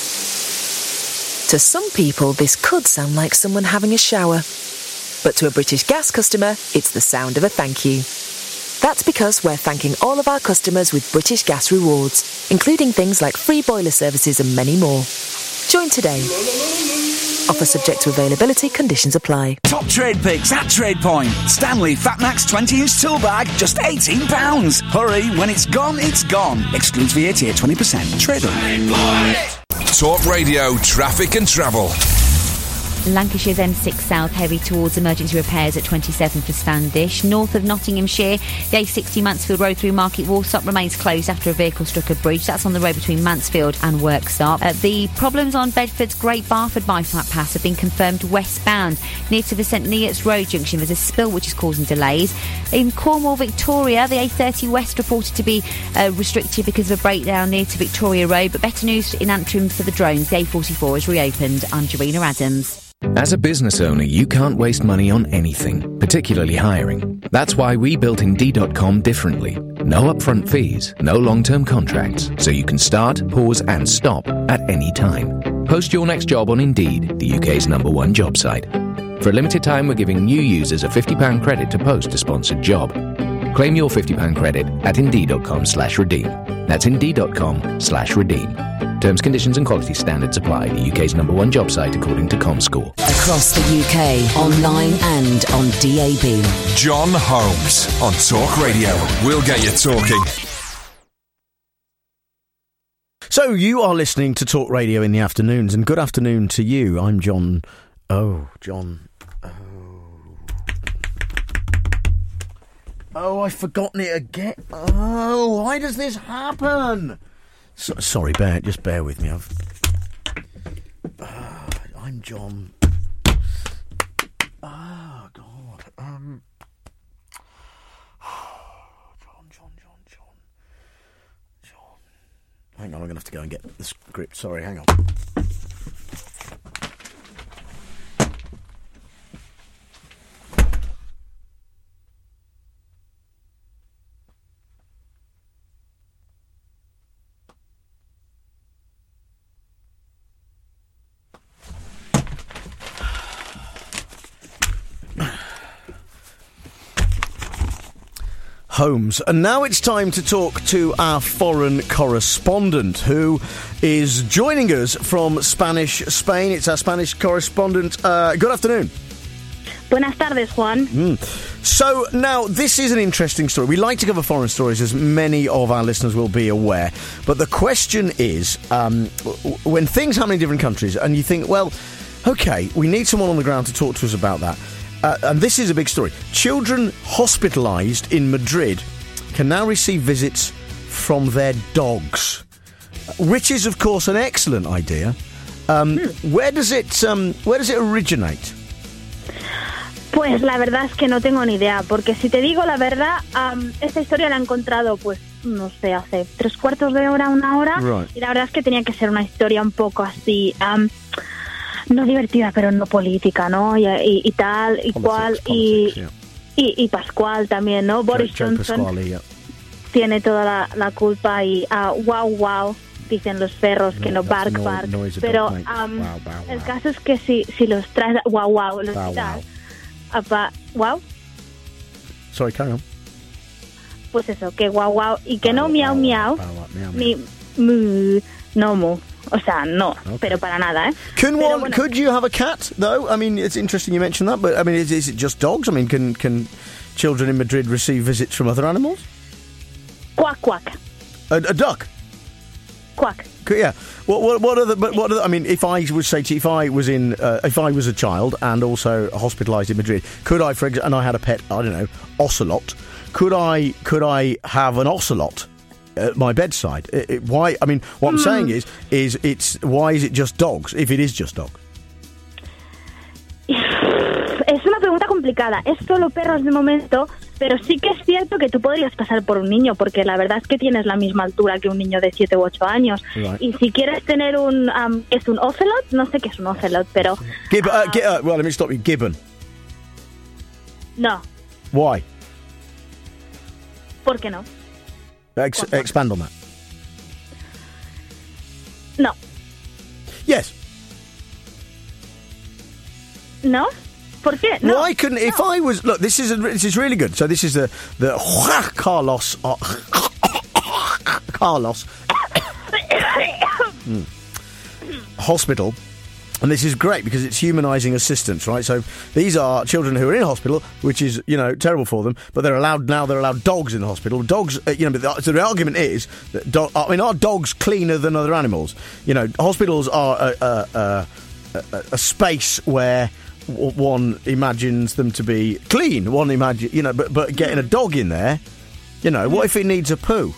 To some people, this could sound like someone having a shower. But to a British Gas customer, it's the sound of a thank you. That's because we're thanking all of our customers with British Gas rewards, including things like free boiler services and many more. Join today. Offer subject to availability, conditions apply. Top trade picks at TradePoint. Stanley Fatmax 20-inch tool bag, just £18. Hurry, when it's gone, it's gone. Excludes VAT at 20%. Trade on. Talk Radio, traffic and travel. Lancashire's M6 South heavy towards emergency repairs at 27 for Standish. North of Nottinghamshire, the A60 Mansfield Road through Market Walsall remains closed after a vehicle struck a bridge. That's on the road between Mansfield and Worksop. The problems on Bedford's Great Barford bypass have been confirmed westbound. Near to the St Neots Road junction, there's a spill which is causing delays. In Cornwall, Victoria, the A30 West reported to be restricted because of a breakdown near to Victoria Road, but better news in Antrim for the drones. The A44 is reopened. I'm Jarina Adams. As a business owner, you can't waste money on anything, particularly hiring. That's why we built Indeed.com differently. No upfront fees, no long-term contracts, so you can start, pause and stop at any time. Post your next job on Indeed, the UK's #1 job site. For a limited time, we're giving new users a £50 credit to post a sponsored job. Claim your £50 credit at Indeed.com/redeem. That's Indeed.com/redeem. Terms, conditions and quality standards apply. The UK's #1 job site according to ComScore. Across the UK, online and on DAB. John Holmes on Talk Radio. We'll get you talking. So you are listening to Talk Radio in the afternoons, and good afternoon to you. I'm John. Oh, I've forgotten it again. Oh, why does this happen? Sorry, just bear with me. I'm John. Oh, God. John. Hang on, I'm going to have to go and get the script. Sorry, hang on. Holmes. And now it's time to talk to our foreign correspondent who is joining us from Spanish Spain. It's our Spanish correspondent. Good afternoon. Buenas tardes, Juan. So now this is an interesting story. We like to cover foreign stories, as many of our listeners will be aware. But the question is, when things happen in different countries and you think, well, OK, we need someone on the ground to talk to us about that. And this is a big story. Children hospitalised in Madrid can now receive visits from their dogs, which is, of course, an excellent idea. Where does it originate? Pues la verdad es que no tengo ni idea, porque si te digo la verdad, esta historia la he encontrado, pues, no sé, hace 3/4 de hora, 1 hora, right. Y la verdad es que tenía que ser una historia un poco así... no divertida, pero no política, ¿no? Y tal, y cual, y Pascual también, ¿no? Boris Johnson tiene toda la culpa y wow, dicen los perros que no bark, pero el caso es que si los traes wow, los quitas, wow. Sorry, carry on. Pues eso, que wow, y que no miau, ni mu, no mu. O sea, no, okay. Pero para nada, ¿eh? Could you have a cat, though? I mean, it's interesting you mentioned that, but I mean, is it just dogs? I mean, can children in Madrid receive visits from other animals? Quack, quack. A duck? Quack. Yeah. What are the? I mean, if I would say to you, if I was a child and also hospitalised in Madrid, could I, for example, and I had a pet, I don't know, ocelot, could I have an ocelot at my bedside? Why? I mean, what I'm saying is why is it just dogs? If it is just dogs, es una pregunta complicada. Es solo perros de momento, pero sí que es cierto que tú podrías pasar por un niño, porque la verdad es que tienes la misma altura que un niño de 7 u 8 años. Right. Y si quieres tener es un ocelot, no sé qué es un ocelot, pero well, let me stop you. Gibbon. No. Why? ¿Por qué no? Expand on that. No. Yes. No? ¿Por qué? No. Why couldn't? No. If I was, look, this is really good. So this is the Carlos Hospital. And this is great because it's humanising assistance, right? So these are children who are in hospital, which is, terrible for them, but they're allowed dogs in the hospital. Dogs, so the argument is that are dogs cleaner than other animals? Hospitals are a space where one imagines them to be clean. One imagine, but getting a dog in there, what if it needs a poo?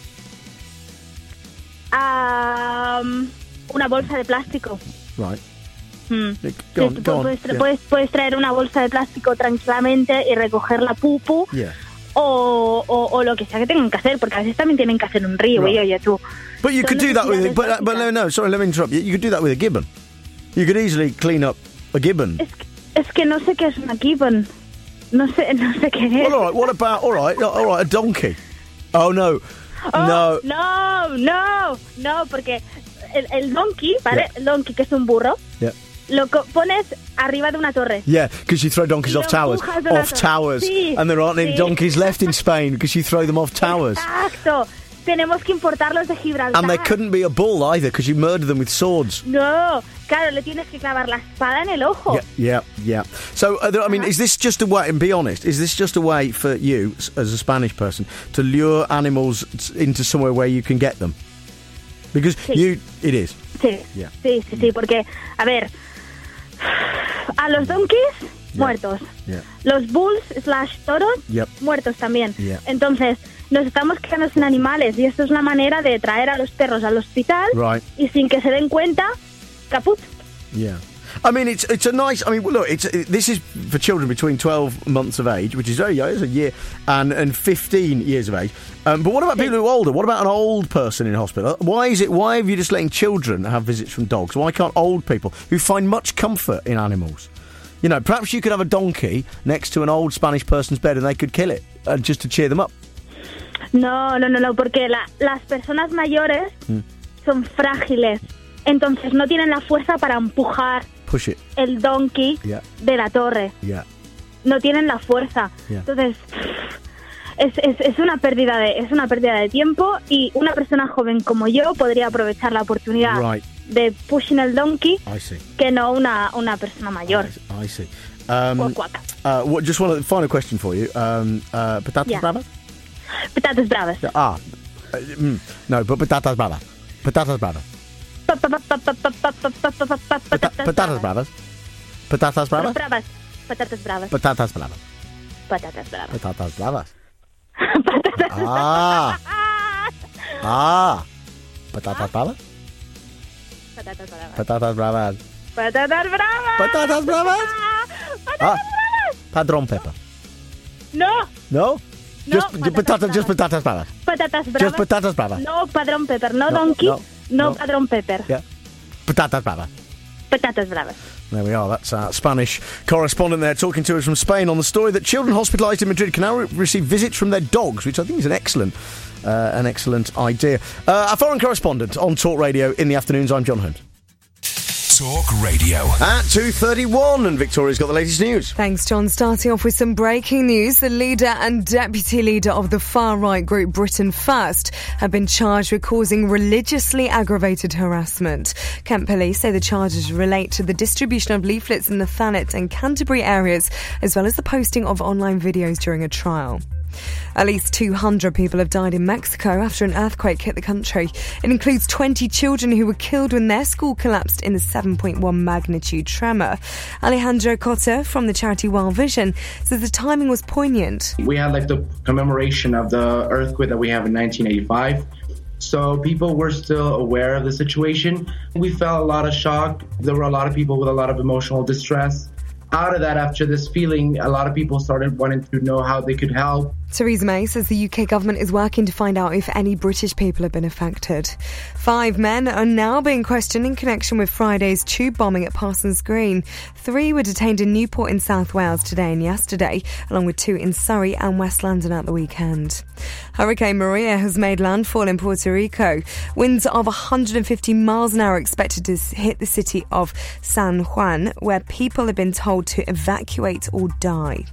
Una bolsa de plástico. Right. Puedes traer una bolsa de plástico tranquilamente y recoger la pupu. Yeah. O lo que sea que tengan que hacer, porque a veces también tienen que hacer un río, Right. oye, tú. But you could do that with but no, sorry, let me interrupt you. You could do that with a gibbon. You could easily clean up a gibbon. Es que no sé qué es una gibbon. No sé qué es. Well, all right, what about, all right, a donkey? Oh, no. No, porque el donkey, ¿vale? Yeah. El donkey, que es un burro, Yeah. lo pones arriba de una torre. Yeah, because you throw donkeys off towers. Sí, and there aren't any sí. donkeys left in Spain because you throw them off towers. Exacto. Tenemos que importarlos de Gibraltar. And there couldn't be a bull either because you murder them with swords. No, claro, le tienes que clavar la espada en el ojo. Yeah. So, is this just a way, and be honest, is this just a way for you, as a Spanish person, to lure animals into somewhere where you can get them? Because it is. Sí, Yeah. sí, porque, a ver, a los donkeys, muertos. Yeah. Los bulls / toros, Yep. muertos también. Yeah. Entonces, nos estamos quedando sin animales y esto es una manera de traer a los perros al hospital Right. y sin que se den cuenta, caput. Yeah. I mean, it's a nice. I mean, look, this is for children between 12 months of age, which is very young, it's a year, and 15 years of age. But what about people who are older? What about an old person in hospital? Why are you just letting children have visits from dogs? Why can't old people who find much comfort in animals? Perhaps you could have a donkey next to an old Spanish person's bed and they could kill it just to cheer them up. No, porque las personas mayores son frágiles, entonces no tienen la fuerza para empujar Push it. el donkey de la torre. Yeah. No tienen la fuerza. Yeah. Entonces es una pérdida de tiempo y una persona joven como yo podría aprovechar la oportunidad Right. de pushing el donkey I see. que no una persona mayor. I see. Just one final question for you. Patatas bravas? Patatas bravas. No, but patatas bravas. Patatas bravas. Patatas bravas. Patatas bravas. Patatas bravas. Patatas bravas. Patatas bravas. Patatas bravas. Patatas bravas. Patatas bravas. Patatas bravas. Patatas bravas. Patatas bravas. Padron pepper. No. Just patatas bravas. Patatas bravas. Just patatas bravas. No padrón pepper. No donkey. No padrón pepper. Yeah. Patatas bravas. Patatas bravas. There we are. That's our Spanish correspondent there talking to us from Spain on the story that children hospitalised in Madrid can now receive visits from their dogs, which I think is an excellent idea. Our foreign correspondent on Talk Radio in the afternoons. I'm John Hunt. Talk Radio. At 2:31, and Victoria's got the latest news. Thanks, John. Starting off with some breaking news. The leader and deputy leader of the far-right group Britain First have been charged with causing religiously aggravated harassment. Kent police say the charges relate to the distribution of leaflets in the Thanet and Canterbury areas, as well as the posting of online videos during a trial. At least 200 people have died in Mexico after an earthquake hit the country. It includes 20 children who were killed when their school collapsed in a 7.1 magnitude tremor. Alejandro Cota from the charity World Vision says the timing was poignant. We had the commemoration of the earthquake that we have in 1985. So people were still aware of the situation. We felt a lot of shock. There were a lot of people with a lot of emotional distress. Out of that, after this feeling, a lot of people started wanting to know how they could help. Theresa May says the UK government is working to find out if any British people have been affected. 5 men are now being questioned in connection with Friday's tube bombing at Parsons Green. 3 were detained in Newport in South Wales today and yesterday, along with 2 in Surrey and West London at the weekend. Hurricane Maria has made landfall in Puerto Rico. Winds of 150 miles an hour expected to hit the city of San Juan, where people have been told to evacuate or die.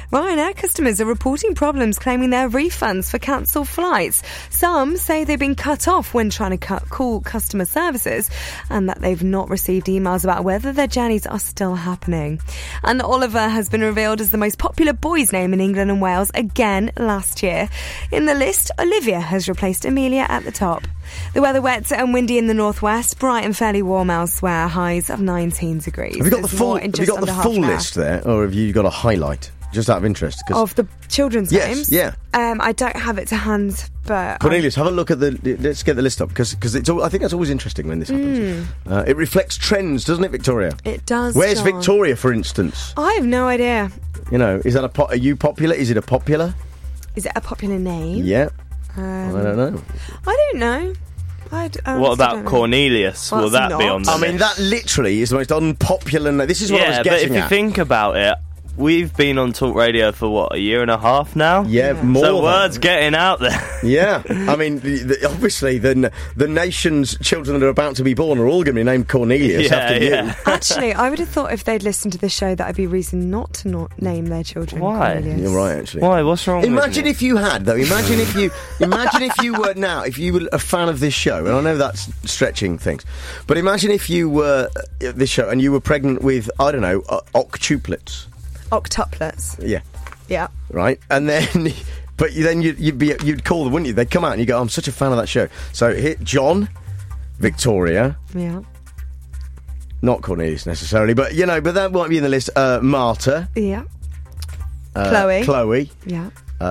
Ryanair customers are reporting problems claiming their refunds for cancelled flights. Some say they've been cut off when trying to call customer services and that they've not received emails about whether their journeys are still happening. And Oliver has been revealed as the most popular boy's name in England and Wales again last year. In the list, Olivia has replaced Amelia at the top. The weather wet and windy in the northwest, bright and fairly warm elsewhere, highs of 19 degrees. Have you got the full list there, or have you got a highlight? Just out of interest. Of the children's names? Yeah. I don't have it to hand, but... Cornelius, have a look at let's get the list up, because I think that's always interesting when this happens. It reflects trends, doesn't it, Victoria? It does, Where's John. Victoria, for instance? I have no idea. You know, is that are you popular? Is it a popular? Is it a popular name? Yeah. I don't know. I don't know. What about Cornelius? Well, Will that be not. on the I mean, that literally is the most unpopular name. This is what I was getting but if at. you think about it, we've been on Talk Radio for, what, a year and a half now? Yeah, more So than word's getting out there. Yeah. I mean, obviously, the nation's children that are about to be born are all going to be named Cornelius after you. Actually, I would have thought if they'd listened to the show, that would be reason not to not name their children Cornelius. You're right, actually. Why? What's wrong Imagine if you had, though. Imagine if you were now, if you were a fan of this show, and I know that's stretching things, but imagine if you were at this show and you were pregnant with, I don't know, octuplets. Octuplets. Yeah. Yeah. Right? And then... But then you'd call them, wouldn't you? They'd come out and you go, I'm such a fan of that show. So hit John, Victoria. Yeah. Not Cornelius necessarily, but that might be in the list. Marta. Yeah. Chloe. Yeah.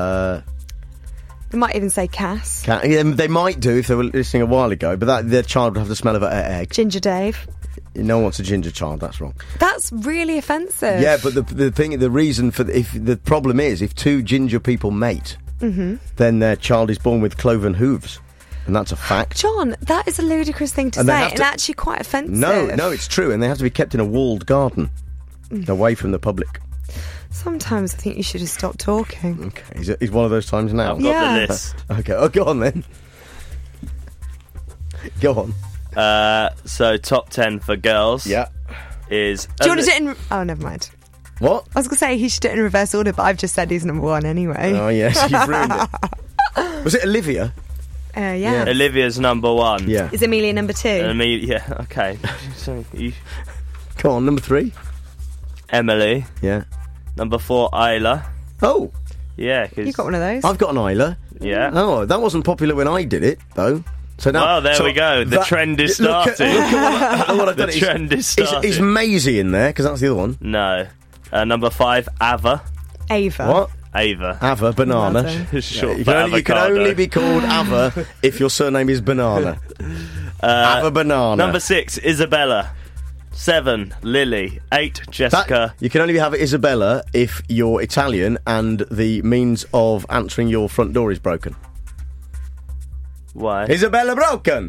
They might even say Cass. They might do if they were listening a while ago, but their child would have the smell of an egg. Ginger Dave. No one wants a ginger child. That's wrong. That's really offensive. Yeah, but the reason for the problem is if two ginger people mate, then their child is born with cloven hooves, and that's a fact. John, that is a ludicrous thing to say, and actually quite offensive. No, it's true, and they have to be kept in a walled garden, away from the public. Sometimes I think you should have stopped talking. Okay, is one of those times now? I've got the list. Okay, go on then. Go on. So top 10 for girls. Yeah. Is. Do you want to do it in? Oh, never mind. What? I was going to say he should do it in reverse order, but I've just said he's number one anyway. Oh yes, you've ruined it. Was it Olivia? Yeah. Olivia's number one. Yeah. Is Amelia number two? Yeah. Okay. So Come on, number 3. Emily. Yeah. Number 4, Isla. Oh. Yeah. Cause You got one of those? I've got an Isla. Yeah. Oh, that wasn't popular when I did it though. So now, well, there we go. The trend is starting. Look at what I've done. The trend is starting. Is Maisie in there? Because that's the other one. No. Number 5, Ava. Ava. What? Ava. Ava Banana. Short you for can avocado. only be called Ava if your surname is Banana. Ava Banana. Number 6, Isabella. 7, Lily. 8, Jessica. You can only have Isabella if you're Italian and the means of answering your front door is broken. Why? Isabella broken.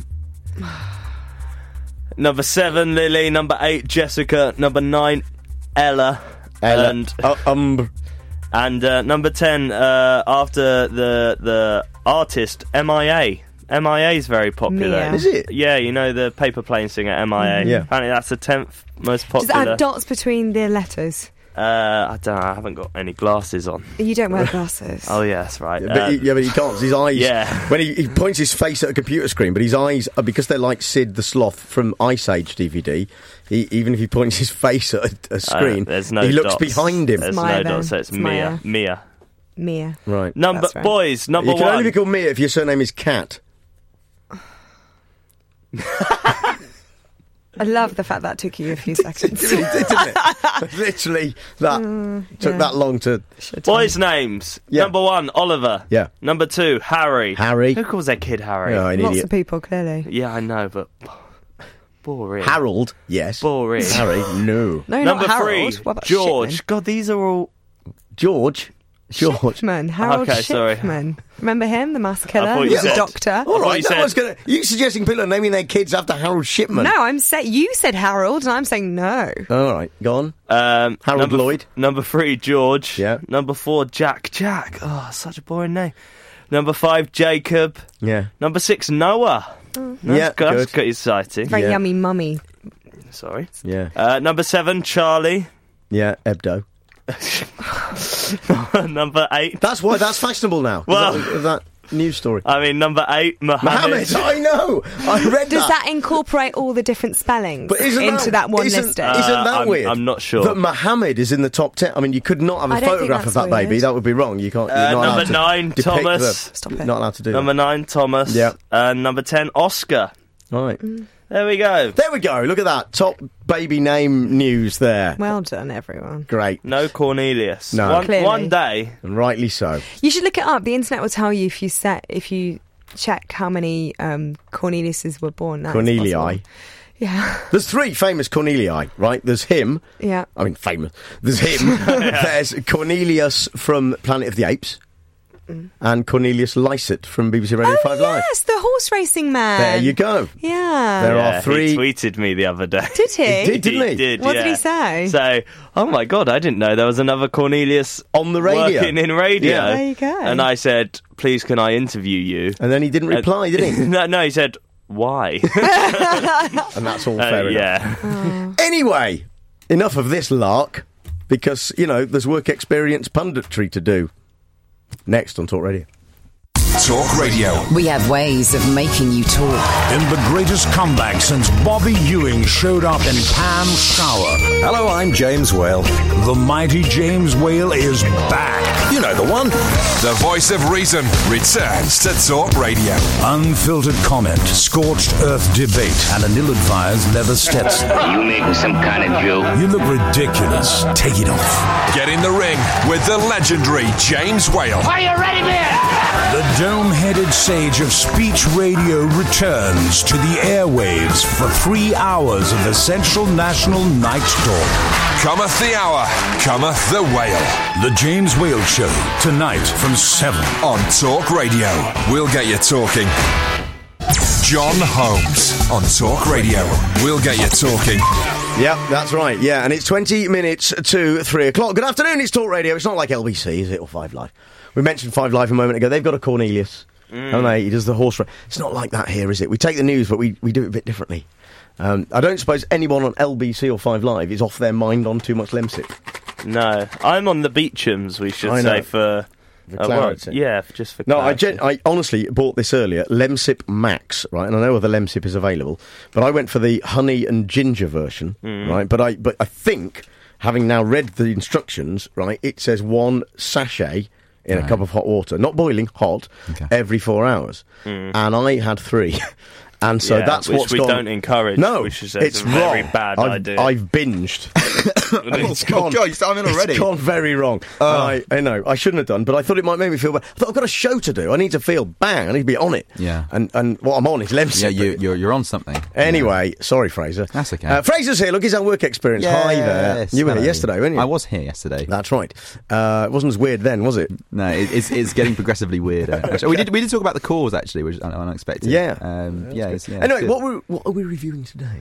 Number 7, Lily. Number 8, Jessica. Number 9, Ella. And number 10, after the artist, MIA. MIA is very popular. Mia. Is it? Yeah, you know the paper plane singer MIA. Yeah. Apparently that's the 10th most Does popular. it have dots between the letters? I don't know, I haven't got any glasses on. You don't wear glasses. Oh yeah, that's right. But he can't. His eyes. Yeah. When he points his face at a computer screen, but his eyes are, because they're like Sid the Sloth from Ice Age DVD. Even if he points his face at a screen, there's no he looks dots. behind him. There's Maya no dots, so it's Maya. Mia. Right. Right. Number That's right. You can 1. only be called Mia if your surname is Cat. I love the fact that took you a few seconds. It really did, didn't it? Literally, that took that long to... Boys' names. Yeah. Number 1, Oliver. Yeah. Number 2, Harry. Harry. Who calls their kid Harry? Oh, an Lots idiot. of people, clearly. Yeah, I know, but boring. Harold, yes. Boring. Harry, no. No, Number not 3, Harold. What about George. Shipman? God, these are all... George. Shipman. Harold Okay, sorry. Shipman. Remember him, the mass killer? thought you He was a said- doctor. All right, you no said- one's going to... You suggesting people are naming their kids after Harold Shipman? No, you said Harold, and I'm saying no. All right, go on. Harold number Lloyd. Number 3, George. Yeah. Number 4, Jack. Oh, such a boring name. Number 5, Jacob. Yeah. Number 6, Noah. Yeah, That's good. exciting. Very Yeah. yummy mummy. Sorry. Yeah. Number 7, Charlie. Yeah, Hebdo. Number 8. That's fashionable now. Well, is that news story. I mean, number 8, Mohammed. I know. I read Does that incorporate all the different spellings But into that one listing? Isn't that weird? I'm not sure. That Mohammed is in the top 10. I mean, you could not have a I don't photograph think of that that's baby. weird. That would be wrong. You can't. You're not allowed Number to 9, depict Thomas. Stop it. Not allowed to do Number 9, Thomas. Yeah. Number 10, Oscar. All right. There we go. There we go. Look at that. Top baby name news there. Well done, everyone. Great. No Cornelius. No. One day. And rightly so. You should look it up. The internet will tell you if you check how many Corneliuses were born. That is Cornelii. possible. Yeah. There's 3 famous Cornelii, right? There's him. Yeah. I mean, famous. There's him. There's Cornelius from Planet of the Apes. And Cornelius Lycett from BBC Radio 5 Live. Yes, the horse racing man. There you go. Yeah. There are 3. He tweeted me the other day. Did he? He did, didn't he? did, What did he say? So, oh my God, I didn't know there was another Cornelius on the radio. Working in radio. Yeah. There you go. And I said, please, can I interview you? And then he didn't reply, did he? No, he said, why? And that's all fair enough. Yeah. Anyway, enough of this lark, because, there's work experience punditry to do. Next on Talk Radio. Talk Radio. We have ways of making you talk. In the greatest comeback since Bobby Ewing showed up in Pam Shower. Hello, I'm James Whale. The mighty James Whale is back. You know the one. The voice of reason returns to Talk Radio. Unfiltered comment, scorched earth debate, and an ill-advised leather Stetson. You making some kind of joke? You look ridiculous. Take it off. Get in the ring with the legendary James Whale. Are you ready, man? The dome-headed sage of speech radio returns to the airwaves for 3 hours of essential national night talk. Cometh the hour, cometh the Whale. The James Whale Show, tonight from 7. On Talk Radio. We'll get you talking. John Holmes on Talk Radio. We'll get you talking. Yeah, that's right. Yeah, and it's 20 minutes to 3 o'clock. Good afternoon, it's Talk Radio. It's not like LBC, is it, or 5 Live? We mentioned 5 Live a moment ago. They've got a Cornelius, haven't they? He does the horse race. It's not like that here, is it? We take the news, but we do it a bit differently. I don't suppose anyone on LBC or 5 Live is off their mind on too much Lemsip. No. I'm on the Beechams, we should say, for... clarity. Yeah, just for No, clarity. I honestly bought this earlier, Lemsip Max, right? And I know other Lemsip is available, but I went for the honey and ginger version, right? But I think, having now read the instructions, right, it says 1 sachet in a cup of hot water, not boiling, hot, every 4 hours. And I had 3. And so that's which what's we gone. don't encourage. No, which is a it's very wrong. bad idea. I've binged. It's gone. God, you're starting already. It's gone very wrong. I know. I shouldn't have done, but I thought it might make me feel bad. I thought I've got a show to do. I need to feel bang. I need to be on it. Yeah. And what I'm on is Lemsip. Yeah, you're on something. Anyway, sorry, Fraser. That's okay. Fraser's here. Look, he's our work experience. Yes. Hi there. You were here yesterday, weren't you? I was here yesterday. That's right. It wasn't as weird then, was it? No, it's getting progressively weirder. We did talk about the cause actually, which is unexpected. Yeah. Anyway, what are we reviewing today?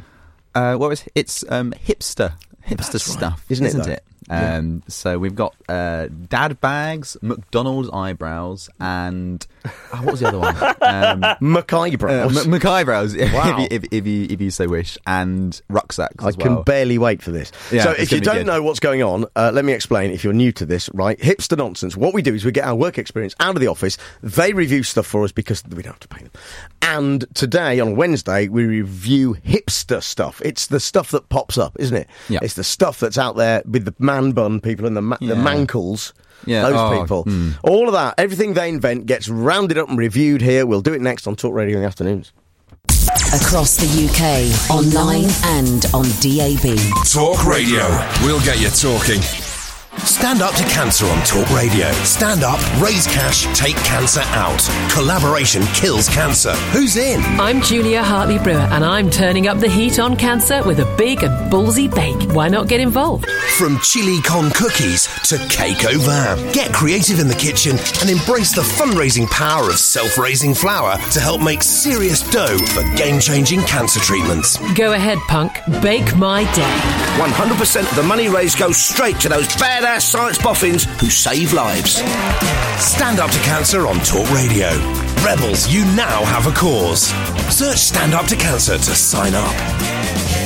It's hipster stuff, isn't it? So we've got dad bags, McDonald's eyebrows, and what was the other one? McEyebrows. McEyebrows, Wow. if you so wish, and rucksacks. I as well. can barely wait for this. Yeah, so it's if you gonna be don't good. know what's going on, let me explain if you're new to this, right? Hipster nonsense. What we do is we get our work experience out of the office. They review stuff for us because we don't have to pay them. And today, on Wednesday, we review hipster stuff. It's the stuff that pops up, isn't it? Yeah. It's the stuff that's out there with the man bun people and the mankles. Yeah. Those people. All of that, everything they invent gets rounded up and reviewed here. We'll do it next on Talk Radio in the afternoons. Across the UK, online and on DAB. Talk Radio. We'll get you talking. Stand up to cancer on Talk Radio. Stand up, raise cash, take cancer out. Collaboration kills cancer. Who's in? I'm Julia Hartley-Brewer, and I'm turning up the heat on cancer with a big and ballsy bake. Why not get involved? From chili con cookies to cake au vin. Get creative in the kitchen and embrace the fundraising power of self-raising flour to help make serious dough for game-changing cancer treatments. Go ahead, punk. Bake my day. 100% of the money raised goes straight to those badass science boffins who save lives. Stand up to cancer on Talk Radio. Rebels, you now have a cause. Search Stand Up to Cancer to sign up.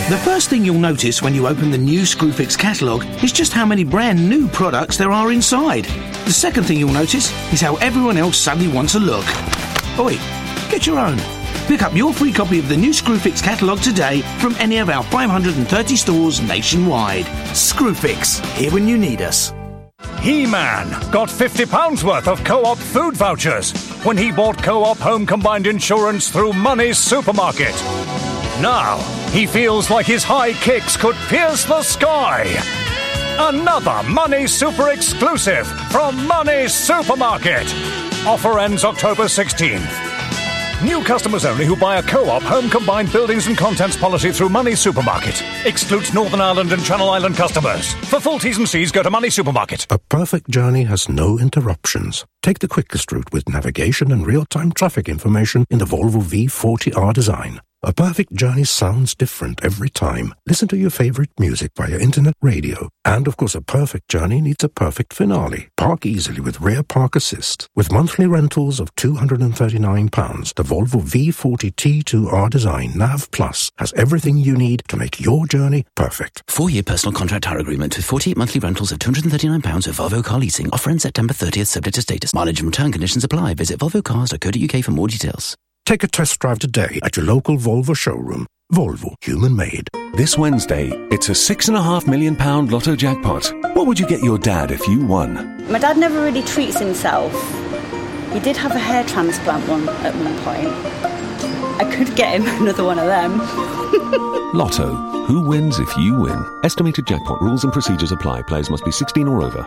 The first thing you'll notice when you open the new Screwfix catalogue is just how many brand new products there are inside. The second thing you'll notice is how everyone else suddenly wants a look. Oi, get your own. Pick up your free copy of the new Screwfix catalogue today from any of our 530 stores nationwide. Screwfix, here when you need us. He-Man got £50 worth of Co-op food vouchers when he bought Co-op Home Combined Insurance through Money's Supermarket. Now, he feels like his high kicks could pierce the sky. Another Money Super exclusive from Money's Supermarket. Offer ends October 16th. New customers only who buy a Co-op Home Combined Buildings and Contents policy through Money Supermarket. Excludes Northern Ireland and Channel Island customers. For full T's and C's, go to Money Supermarket. A perfect journey has no interruptions. Take the quickest route with navigation and real-time traffic information in the Volvo V40R design. A perfect journey sounds different every time. Listen to your favorite music via internet radio. And, of course, a perfect journey needs a perfect finale. Park easily with Rear Park Assist. With monthly rentals of £239, the Volvo V40 T2R design NAV Plus has everything you need to make your journey perfect. 4-year personal contract hire agreement with 48 monthly rentals of £239 with Volvo Car Leasing. Offer ends September 30th, subject to status. Mileage and return conditions apply. Visit volvocars.co.uk for more details. Take a test drive today at your local Volvo showroom. Volvo, human-made. This Wednesday, it's a £6.5 million Lotto jackpot. What would you get your dad if you won? My dad never really treats himself. He did have a hair transplant at one point. I could get him another one of them. Lotto. Who wins if you win? Estimated jackpot rules and procedures apply. Players must be 16 or over.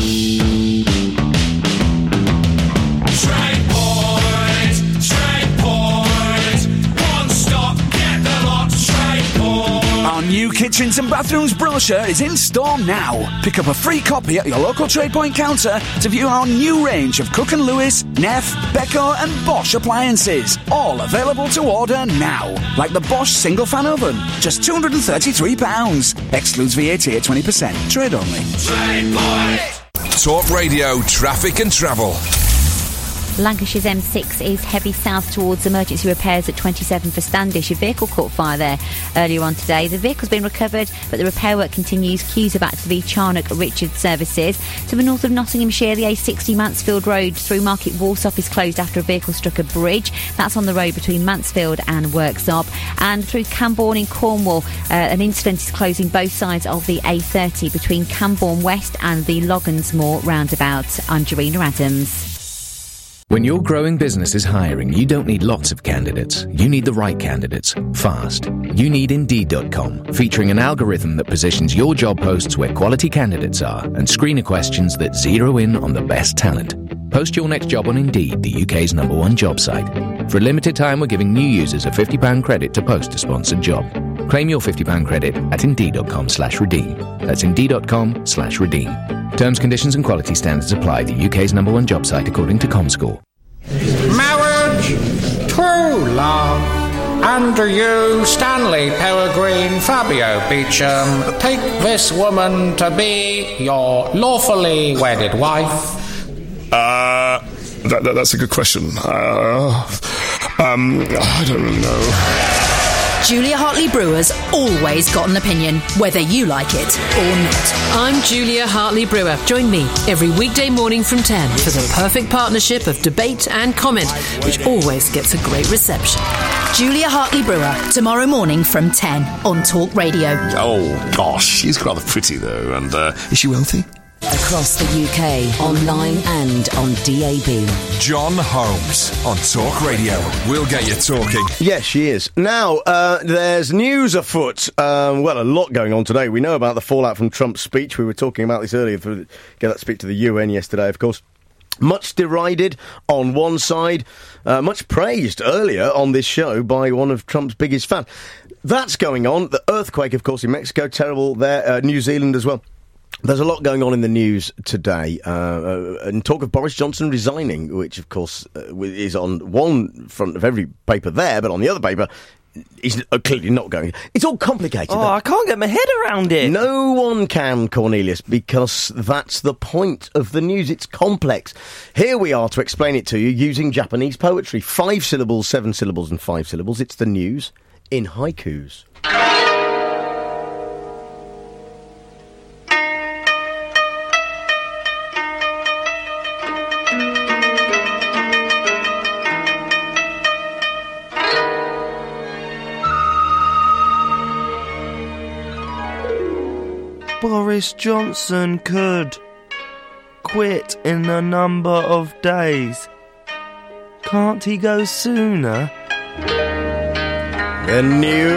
Our new Kitchens and Bathrooms brochure is in store now. Pick up a free copy at your local TradePoint counter to view our new range of Cook & Lewis, Neff, Beko and Bosch appliances. All available to order now. Like the Bosch single fan oven, just £233. Excludes VAT at 20%. Trade only. TradePoint. Talk Radio, traffic and travel. Lancashire's M6 is heavy south towards emergency repairs at 27 for Standish. A vehicle caught fire there earlier on today. The vehicle's been recovered, but the repair work continues. Queues are back to the Charnock Richards services. To the north of Nottinghamshire, the A60 Mansfield Road through Market Walsop is closed after a vehicle struck a bridge. That's on the road between Mansfield and Worksop. And through Cambourne in Cornwall, an incident is closing both sides of the A30 between Cambourne West and the Loggins roundabout. I'm Jarena Adams. When your growing business is hiring, you don't need lots of candidates. You need the right candidates, fast. You need Indeed.com, featuring an algorithm that positions your job posts where quality candidates are and screener questions that zero in on the best talent. Post your next job on Indeed, the UK's #1 job site. For a limited time, we're giving new users a £50 credit to post a sponsored job. Claim your £50 credit at Indeed.com/redeem. That's Indeed.com/redeem. Terms, conditions and quality standards apply. The UK's #1 job site according to ComScore. Marriage, true love, and do you, Stanley Peregrine Fabio Beecham, take this woman to be your lawfully wedded wife? That's a good question. I don't really know. Julia Hartley-Brewer's always got an opinion, whether you like it or not. I'm Julia Hartley-Brewer. Join me every weekday morning from 10 for the perfect partnership of debate and comment, which always gets a great reception. Julia Hartley-Brewer, tomorrow morning from 10 on Talk Radio. Oh, gosh, she's rather pretty, though. And is she wealthy? Across the UK, online and on DAB. John Holmes on Talk Radio. We'll get you talking. Yes, she is. Now, there's news afoot. A lot going on today. We know about the fallout from Trump's speech. We were talking about this earlier. Get that speech to the UN yesterday, of course. Much derided on one side, much praised earlier on this show by one of Trump's biggest fans. That's going on. The earthquake, of course, in Mexico, terrible there. New Zealand as well. There's a lot going on in the news today, and talk of Boris Johnson resigning, which, of course, is on one front of every paper there, but on the other paper, he's clearly not going. It's all complicated. Oh, I can't get my head around it. No one can, Cornelius, because that's the point of the news. It's complex. Here we are to explain it to you using Japanese poetry. 5 syllables, 7 syllables, and 5 syllables. It's the news in haikus. Boris Johnson could quit in a number of days. Can't he go sooner? The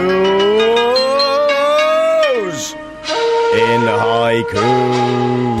news in haiku.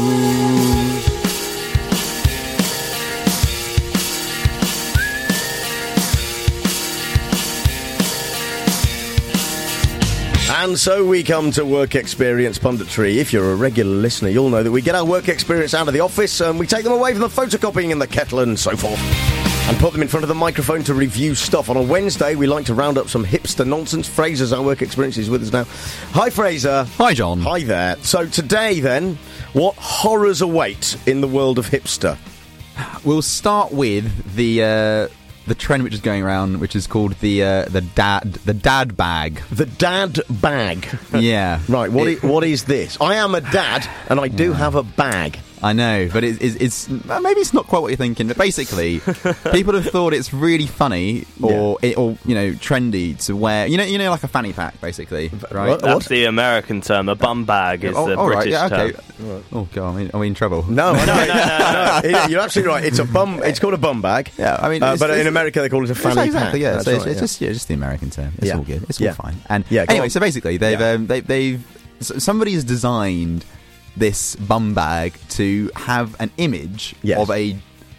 And so we come to work experience punditry. If you're a regular listener, you'll know that we get our work experience out of the office and we take them away from the photocopying and the kettle and so forth, and put them in front of the microphone to review stuff. On a Wednesday, we like to round up some hipster nonsense. Fraser's our work experience is with us now. Hi, Fraser. Hi, John. Hi there. So today, then, what horrors await in the world of hipster? We'll start with the trend which is going around, which is called the dad bag. The dad bag. Yeah. Right. What is this? I am a dad, and I do have a bag. I know, but it's maybe it's not quite what you're thinking. But basically, people have thought it's really funny or trendy to wear. You know, like a fanny pack, basically. Right? That's the American term. A bum bag is the British term. Right. Oh god, are we in trouble? No. You're absolutely right. It's a bum. It's called a bum bag. Yeah, I mean, but in America they call it a fanny pack. Yeah, so right, it's just the American term. It's all good. It's all fine. And yeah, anyway, so basically somebody has designed this bum bag to have an image of a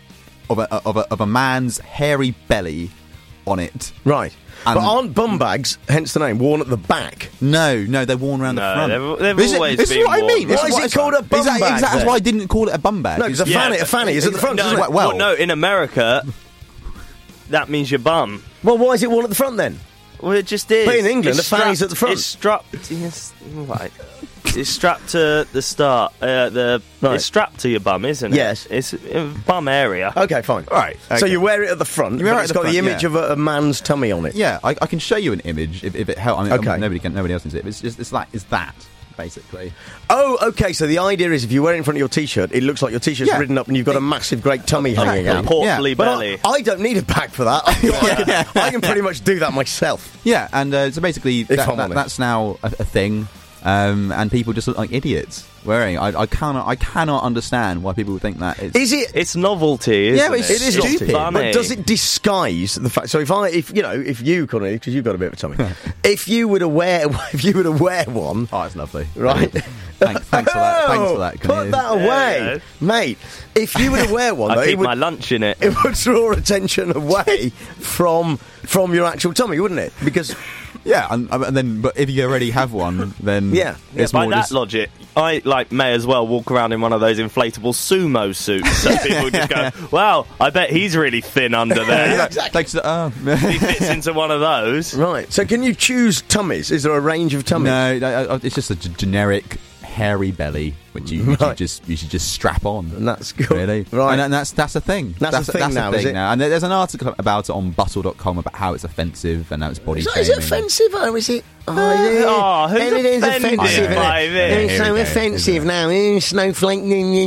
man's hairy belly on it. Right. But aren't bum bags, hence the name, worn at the back? No, they're worn around the front. They've always this been is what worn. I mean. Why is it called a bum bag? That's why I didn't call it a bum bag. No, because a fanny is at the front, isn't it? No, in America, that means your bum. Well, why is it worn at the front then? Well, it just is. But in England, the fanny's at the front. It's strapped. Yes, right. It's strapped to the start. It's strapped to your bum, isn't it? Yes. It's bum area. Okay, fine. All right. Okay. So you wear it at the front. It's got the image of a man's tummy on it. Yeah, I can show you an image if it helps. I mean, nobody else can see it. It's that basically. Oh, okay. So the idea is, if you wear it in front of your t-shirt, it looks like your t-shirt's ridden up and you've got a massive, great tummy hanging out. Portly belly. But I don't need a bag for that. I can pretty much do that myself. Yeah, and so basically that's now a thing. And people just look like idiots wearing it. I cannot understand why people would think that. It's novelty, isn't it? It is stupid. Funny. But does it disguise the fact? So if you, Connie, because you've got a bit of a tummy, if you were to wear one, oh, it's lovely, right? Thanks for that. Put that away, mate. If you were to wear one, I keep my lunch in it. It would draw attention away from your actual tummy, wouldn't it? Because yeah, and then but if you already have one, then it's by more that logic, I may as well walk around in one of those inflatable sumo suits. So people just go, "Wow, I bet he's really thin under there." Yeah, exactly. He fits into one of those, right? So can you choose tummies? Is there a range of tummies? No, it's just a generic hairy belly, which you should just strap on. And that's good, really, right? And that's a thing. That's a thing now, is it? And there's an article about it on Bustle.com about how it's offensive and how it's body shaming. Is it offensive or is it? who's Everything's offended by this? It's so offensive now. Snowflake.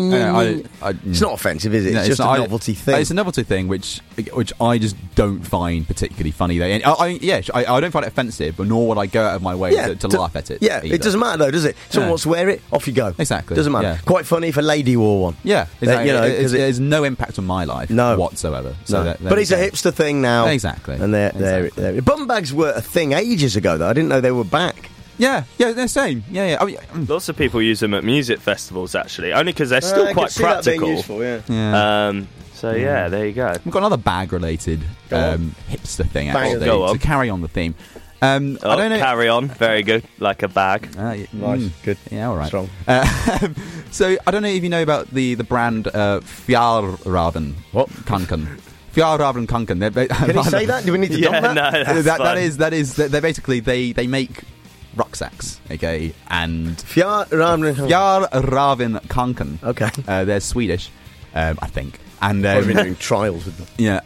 It's not offensive, is it? No, it's just a novelty thing. It's a novelty thing, which I just don't find particularly funny. I don't find it offensive, but nor would I go out of my way to laugh at it. Yeah, either. It doesn't matter though, does it? Someone wants to wear it, off you go. Exactly. Doesn't matter. Yeah. Quite funny if a lady wore one. Yeah, exactly. There's no impact on my life whatsoever. So but it's a hipster thing now. Exactly. And they're bum bags were a thing ages ago, though. I didn't know they were back. Yeah, they're same. Yeah. Lots of people use them at music festivals, actually, only because they're still quite practical. Useful, yeah. So there you go. We've got another bag-related hipster thing actually to carry on the theme. I don't know. Carry on. Very good. Like a bag. Nice. Good. Yeah, all right. Strong. So I don't know if you know about the brand Fjällräven. What? Kanken. Fjällräven Kanken. Can you say that? Do we need to dump that? No, that is. They're basically they make rucksacks. Okay, and Fjällräven Kanken. Okay. They're Swedish, I think. And I've been doing trials with them. Yeah,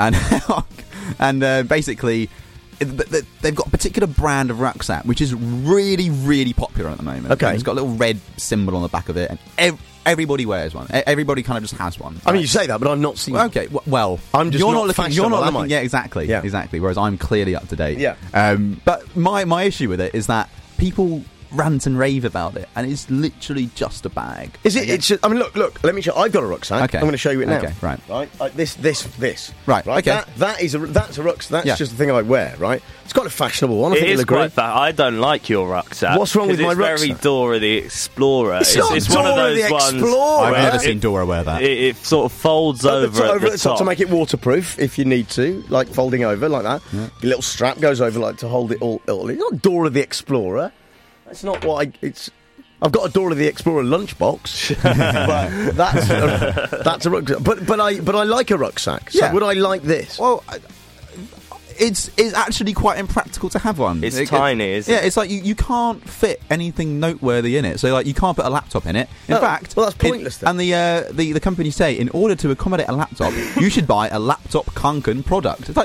and basically. They've got a particular brand of rucksack which is really, really popular at the moment. Okay. It's got a little red symbol on the back of it, and everybody wears one. Everybody kind of just has one. I mean, you say that, but I'm not seeing. Okay, well, I'm just you're not looking. You're not looking. Yeah, exactly. Whereas I'm clearly up to date. Yeah. But my issue with it is that people rant and rave about it, and it's literally just a bag. Is it? It's just, I mean, look. Let me show. I've got a rucksack. Okay. I'm going to show you it now. Okay, right. This. Right. Okay. That's a rucksack. That's just the thing I wear. Right. It's quite a fashionable one. I think It is it'll agree. quite fat. I don't like your rucksack. What's wrong with my It's very rucksack? Dora the Explorer. It's not one of Dora those the ones. Explorer. I've where never seen Dora wear that. It sort of folds over at the top to make it waterproof if you need to, like folding over like that. Yeah. Your little strap goes over like to hold it all. It's not Dora the Explorer. That's not what it's. I've got a Dora the Explorer lunchbox, but that's a rucksack. But I like a rucksack. So Yeah. would I like this? Well, it's actually quite impractical to have one. It's tiny, isn't it? Yeah, it's like you can't fit anything noteworthy in it. So like you can't put a laptop in it. In fact, well, that's pointless then. And the company say in order to accommodate a laptop, you should buy a laptop Kanken product. It's like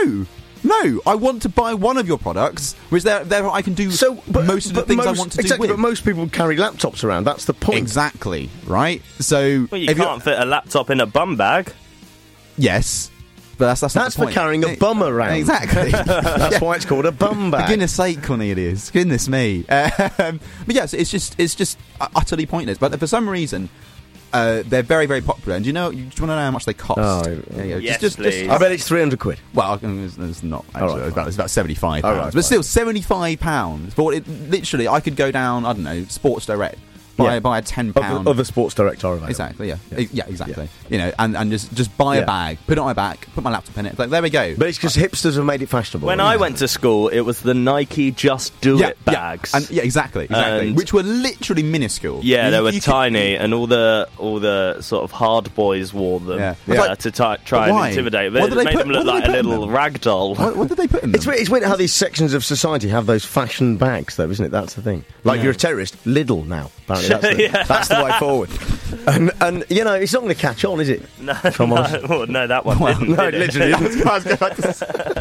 no, I want to buy one of your products, which there I can do most of the things I want to do with. But most people carry laptops around. That's the point. Exactly, right? So Well, you can't fit a laptop in a bum bag. Yes. But that's not the for point. carrying a bum around. Exactly. That's why it's called a bum bag. For goodness sake, Cornelius. Goodness me. But yes, it's just utterly pointless. But for some reason, they're very, very popular. And do you want to know how much they cost? Yes, please. I bet it's £300. Well, it's not actually. Right, it's about £75. Right, but still, £75 for it. Literally, I could go down. I don't know, Sports Direct. Buy a £10 of the Sports Direct are available. Exactly, yeah, exactly. You know, and just buy a bag, put it on my back, put my laptop in it. Like, there we go. But it's because hipsters have made it fashionable. When I went to school, it was the Nike Just Do It bags. Exactly. And which were literally minuscule. Yeah, they were tiny, and all the sort of hard boys wore them to try and intimidate. They made them look like a little rag doll. What did they put in them? It's weird how these sections of society have those fashion bags, though, isn't it? That's the thing. Like, if you're a terrorist, Lidl now. Apparently, that's the way forward. And you know, it's not going to catch on, is it? No, that one didn't. No, it did literally didn't.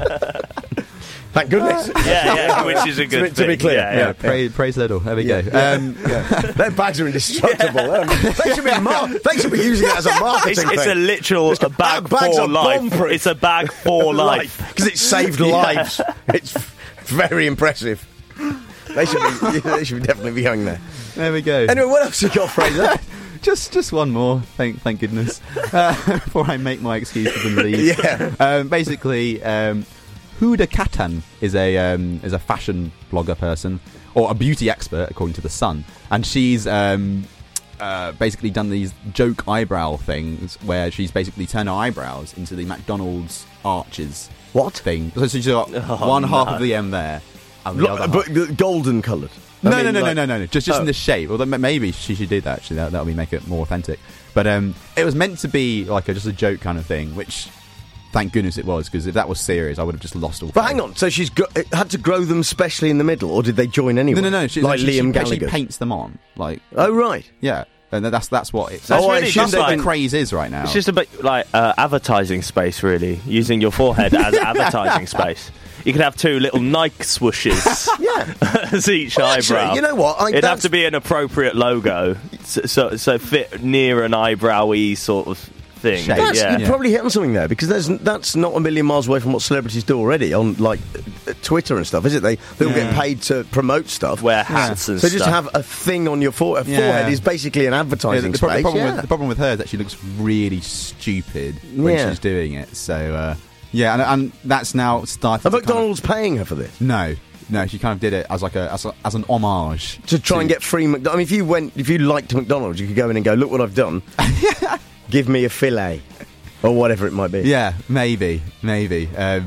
Thank goodness. Yeah, which is a good to be thing. clear. Yeah. Praise Lidl. There we go. Their bags are indestructible. They should be using it as a marketing thing. It's a literal bag for life. It's a bag for life because it saved lives. It's very impressive. They should definitely be hung there. There we go. Anyway, what else you got, Fraser? Just one more. Thank goodness. Before I make my excuses and leave. Yeah. Basically, Huda Kattan is a fashion blogger person or a beauty expert, according to The Sun, and she's basically done these joke eyebrow things where she's basically turned her eyebrows into the McDonald's arches. What thing? So she's got one half of the M there. And the other but golden coloured. No. Just in the shape. Well, maybe she should do that. Actually, that'll make it more authentic. But it was meant to be like just a joke kind of thing, which thank goodness it was, because if that was serious, I would have just lost all. But hang on, so she's had to grow them specially in the middle, or did they join anyway? No. Liam Gallagher. She paints them on, like. Oh right. Yeah. And that's what it's. That's really just what the craze is right now. It's just a bit like advertising space, really, using your forehead as advertising space. You could have two little Nike swooshes as each eyebrow. Actually, you know what? It'd have to be an appropriate logo, so fit near an eyebrowy sort of thing. You probably hit on something there, because that's not a million miles away from what celebrities do already on like Twitter and stuff, is it? They'll get paid to promote stuff, wear hats and so stuff. just have a thing on your forehead is basically an advertising space. The problem with her is that she looks really stupid when she's doing it. So. And that's now started. Are McDonald's paying her for this? No, she kind of did it as like as an homage to try and get free. I mean, if you liked McDonald's, you could go in and go, "Look what I've done. Give me a fillet." Or whatever it might be. Yeah, maybe. Tell me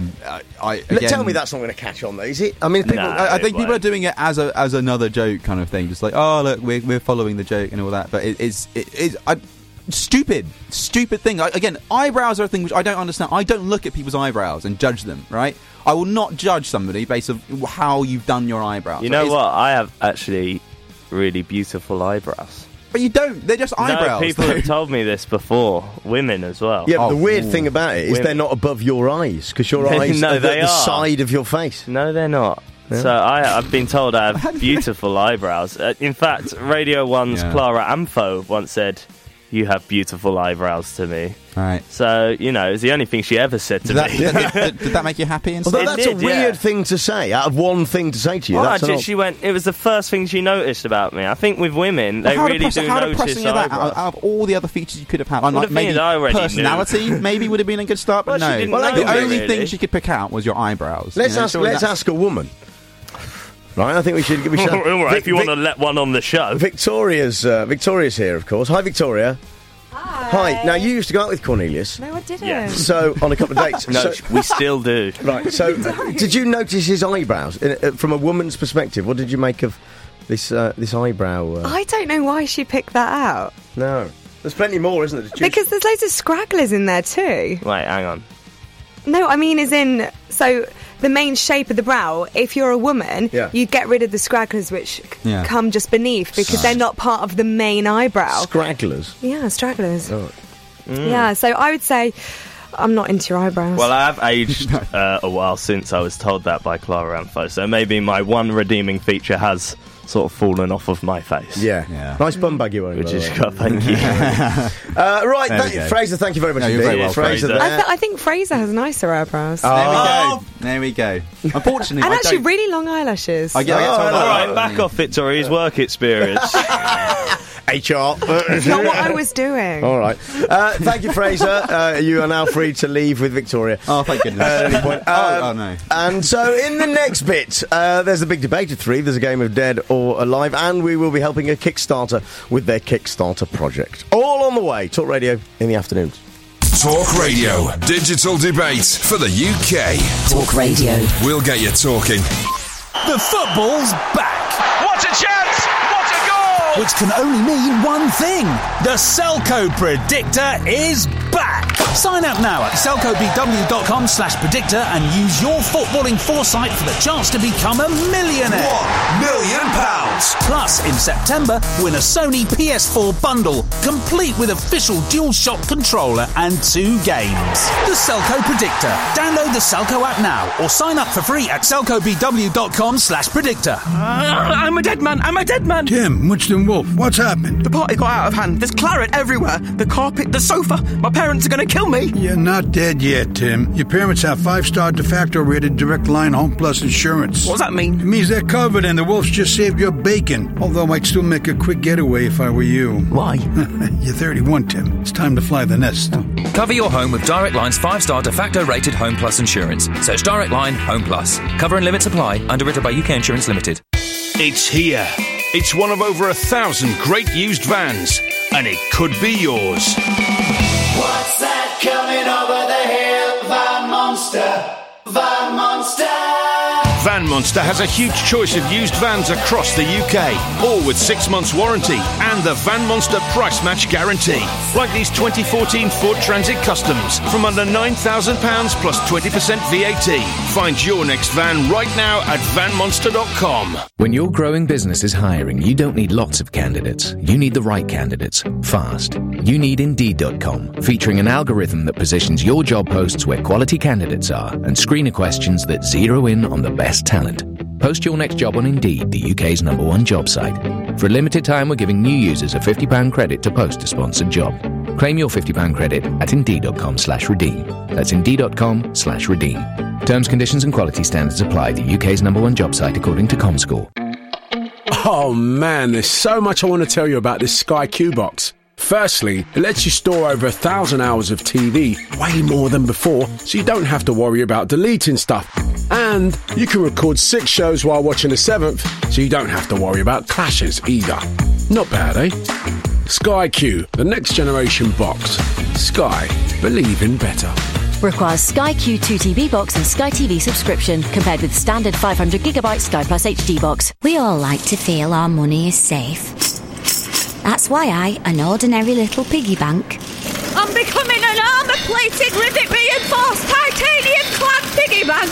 that's not going to catch on, though, is it? I mean, I think people are doing it as another joke kind of thing, just like, oh look, we're following the joke and all that. But it's stupid thing. Again, eyebrows are a thing which I don't understand. I don't look at people's eyebrows and judge them, right? I will not judge somebody based on how you've done your eyebrows. You know what? I have actually really beautiful eyebrows. But you don't. They're just eyebrows. No, people have told me this before. Women as well. Yeah, but the weird thing about it is they're not above your eyes, because your eyes are the side of your face. No, they're not. Yeah. So I've been told I have beautiful eyebrows. In fact, Radio 1's Clara Amfo once said, you have beautiful eyebrows to me. Right. So, it's the only thing she ever said to me. Did that make you happy? Although that's a weird thing to say, out of one thing to say to you. Well, That's actually, she went, it was the first thing she noticed about me. I think with women, they really do how notice depressing is that? eyebrows. Out of all the other features you could have had, Well, like the thing maybe is, I already personality maybe would have been a good start, but Well, she no. didn't The know only really. thing she could pick out was your eyebrows. Let's ask a woman. Right, I think we should. All right, if you want to let one on the show. Victoria's here, of course. Hi, Victoria. Hi. Now, you used to go out with Cornelius. No, I didn't. Yeah. So, on a couple of dates. No, we still do. Right, so, did you notice his eyebrows? From a woman's perspective, what did you make of this eyebrow? I don't know why she picked that out. No. There's plenty more, isn't there? Because there's loads of scragglers in there too. Wait, hang on. No, I mean, so the main shape of the brow, if you're a woman, you'd get rid of the scragglers which come just beneath because they're not part of the main eyebrow. Scragglers? Yeah, stragglers. Oh. Yeah, so I would say I'm not into your eyebrows. Well, I have aged a while since I was told that by Clara Amfo, so maybe my one redeeming feature has sort of fallen off of my face. Yeah. Nice bum bag you're wearing. Which is good, thank you. Right, Fraser, thank you very much. No, you're very well, Fraser. I think Fraser has nicer eyebrows. There we go. Unfortunately, and actually really long eyelashes. All right, back off Victoria's work experience. HR. It's not what I was doing. All right. Thank you, Fraser. You are now free to leave with Victoria. Oh, thank goodness. At any point. No. And so, in the next bit, there's a big debate at 3. There's a game of Dead or Alive, and we will be helping a Kickstarter with their Kickstarter project. All on the way. Talk Radio in the afternoons. Talk Radio. Digital debate for the UK. Talk Radio. We'll get you talking. The football's back. What a chance! What a goal! Which can only mean one thing. The Selco Predictor is back. Sign up now at selcobw.com/predictor and use your footballing foresight for the chance to become a millionaire. £1 million. Plus, in September, win a Sony PS4 bundle, complete with official DualShock controller and 2 games. The Selco Predictor. Download the Selco app now or sign up for free at selcobw.com/predictor. I'm a dead man. Tim, Winston Wolf, what's happened? The party got out of hand. There's claret everywhere. The carpet, the sofa. My parents are going to kill me. You're not dead yet, Tim. Your parents have 5-star de facto rated Direct Line Home Plus insurance. What does that mean? It means they're covered and the Wolves just saved your bacon. Although I'd still make a quick getaway if I were you. Why? You're 31, Tim. It's time to fly the nest. Cover your home with Direct Line's 5-star de facto rated Home Plus insurance. Search Direct Line Home Plus. Cover and limit supply. Underwritten by UK Insurance Limited. It's here. It's one of over 1,000 great used vans, and it could be yours. What's that coming over the hill? Van Monster. Van Monster. Van Monster has a huge choice of used vans across the UK, all with 6 months warranty and the Van Monster price match guarantee. Like these 2014 Ford Transit Customs from under £9,000 plus 20% VAT. Find your next van right now at vanmonster.com. When your growing business is hiring, you don't need lots of candidates. You need the right candidates, fast. You need Indeed.com, featuring an algorithm that positions your job posts where quality candidates are and screener questions that zero in on the best talent. Post your next job on Indeed, the UK's #1 job site. For a limited time, we're giving new users a £50 credit to post a sponsored job. Claim your £50 credit at Indeed.com/redeem. That's Indeed.com/redeem. Terms, conditions and quality standards apply. The UK's #1 job site according to Comscore. Oh man, there's so much I want to tell you about this Sky Q box. Firstly, it lets you store over 1,000 hours of TV, way more than before, so you don't have to worry about deleting stuff. And you can record 6 shows while watching the 7th, so you don't have to worry about clashes either. Not bad, eh? Sky Q, the next generation box. Sky, believe in better. Requires Sky Q 2TB box and Sky TV subscription, compared with standard 500GB Sky Plus HD box. We all like to feel our money is safe. That's why an ordinary little piggy bank. I'm becoming an armour-plated, rivet-reinforced, titanium-clad piggy bank.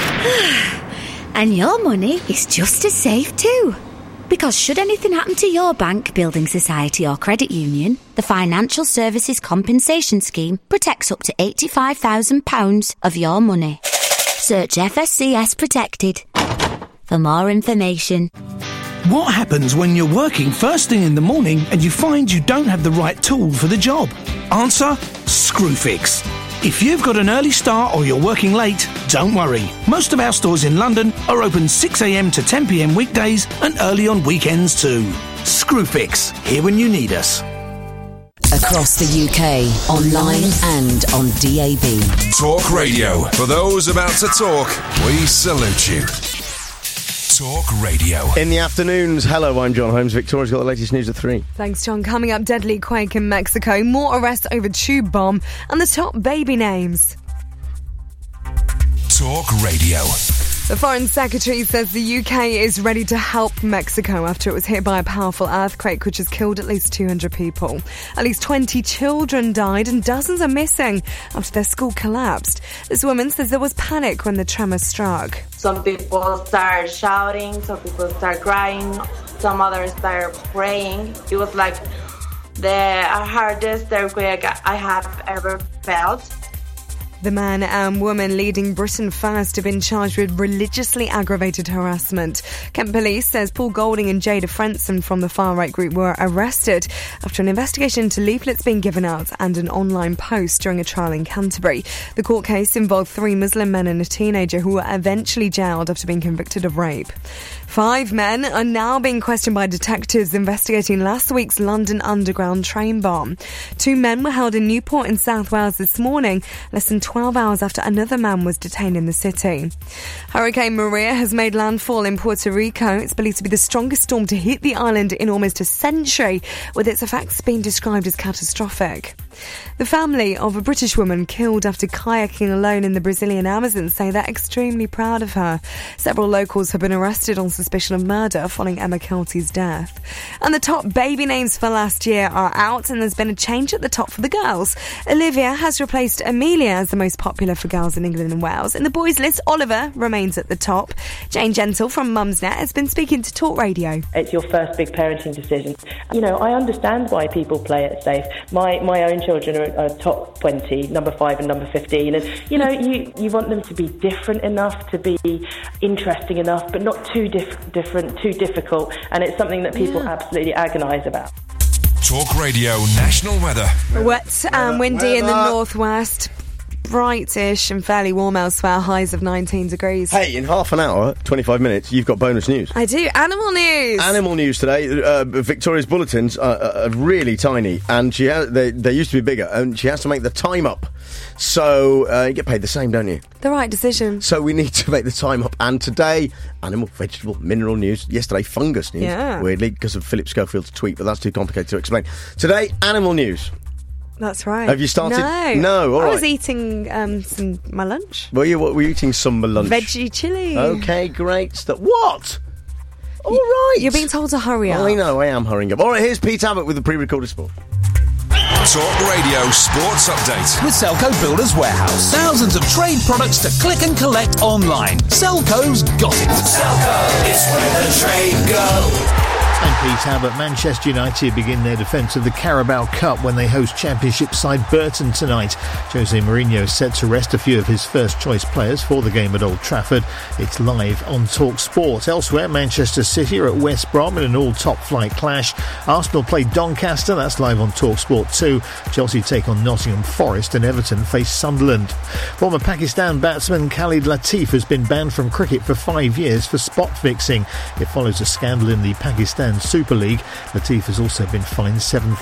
And your money is just as safe too. Because should anything happen to your bank, building society or credit union, the Financial Services Compensation Scheme protects up to £85,000 of your money. Search FSCS Protected for more information. What happens when you're working first thing in the morning and you find you don't have the right tool for the job? Answer: Screwfix. If you've got an early start or you're working late, don't worry. Most of our stores in London are open 6 a.m. to 10 p.m. weekdays and early on weekends too. Screwfix, here when you need us. Across the UK, online and on DAB. Talk Radio. For those about to talk, we salute you. Talk Radio. In the afternoons, hello, I'm John Holmes. Victoria's got the latest news at 3. Thanks, John. Coming up, deadly quake in Mexico, more arrests over tube bomb, and the top baby names. Talk Radio. The Foreign Secretary says the UK is ready to help Mexico after it was hit by a powerful earthquake which has killed at least 200 people. At least 20 children died and dozens are missing after their school collapsed. This woman says there was panic when the tremor struck. Some people start shouting, some people start crying, some others start praying. It was like the hardest earthquake I have ever felt. The man and woman leading Britain First have been charged with religiously aggravated harassment. Kent Police says Paul Golding and Jada Frenson from the far-right group were arrested after an investigation into leaflets being given out and an online post during a trial in Canterbury. The court case involved 3 Muslim men and a teenager who were eventually jailed after being convicted of rape. 5 men are now being questioned by detectives investigating last week's London Underground train bomb. 2 men were held in Newport in South Wales this morning, less than 12 hours after another man was detained in the city. Hurricane Maria has made landfall in Puerto Rico. It's believed to be the strongest storm to hit the island in almost a century, with its effects being described as catastrophic. The family of a British woman killed after kayaking alone in the Brazilian Amazon say they're extremely proud of her. Several locals have been arrested on suspicion of murder following Emma Kelty's death. And the top baby names for last year are out, and there's been a change at the top for the girls. Olivia has replaced Amelia as the most popular for girls in England and Wales. In the boys' list, Oliver remains at the top. Jane Gentle from Mumsnet has been speaking to Talk Radio. It's your first big parenting decision. You know, I understand why people play it safe. My own children are top 20, number 5 and number 15, and you know, you want them to be different enough, to be interesting enough, but not too different, too difficult, and it's something that people absolutely agonise about. Talk Radio National Weather. Wet and windy in the northwest. Brightish and fairly warm elsewhere, highs of 19 degrees. Hey, in half an hour, 25 minutes, you've got bonus news. I do. Animal news. Animal news today. Victoria's bulletins are really tiny, and they used to be bigger, and she has to make the time up. So you get paid the same, don't you? The right decision. So we need to make the time up. And today, animal, vegetable, mineral news. Yesterday, fungus news. Yeah. Weirdly, because of Philip Schofield's tweet, but that's too complicated to explain. Today, animal news. That's right. Have you started? No, all right. I was eating my lunch. Were you? What were you eating? Some lunch. Veggie chili. Okay, great stuff. What? All right. You're being told to hurry up. I know, I am hurrying up. All right, here's Pete Abbott with the pre-recorded sport. Talk Radio Sports Update. With Selco Builders Warehouse. Thousands of trade products to click and collect online. Selco's got it. Selco is where the trade goes. And Pete Abbott, Manchester United begin their defence of the Carabao Cup when they host Championship side Burton tonight. Jose Mourinho is set to rest a few of his first-choice players for the game at Old Trafford. It's live on Talk Sport. Elsewhere, Manchester City are at West Brom in an all-top-flight clash. Arsenal play Doncaster, that's live on Talk Sport too. Chelsea take on Nottingham Forest and Everton face Sunderland. Former Pakistan batsman Khalid Latif has been banned from cricket for 5 years for spot fixing. It follows a scandal in the Pakistan Super League. Latif has also been fined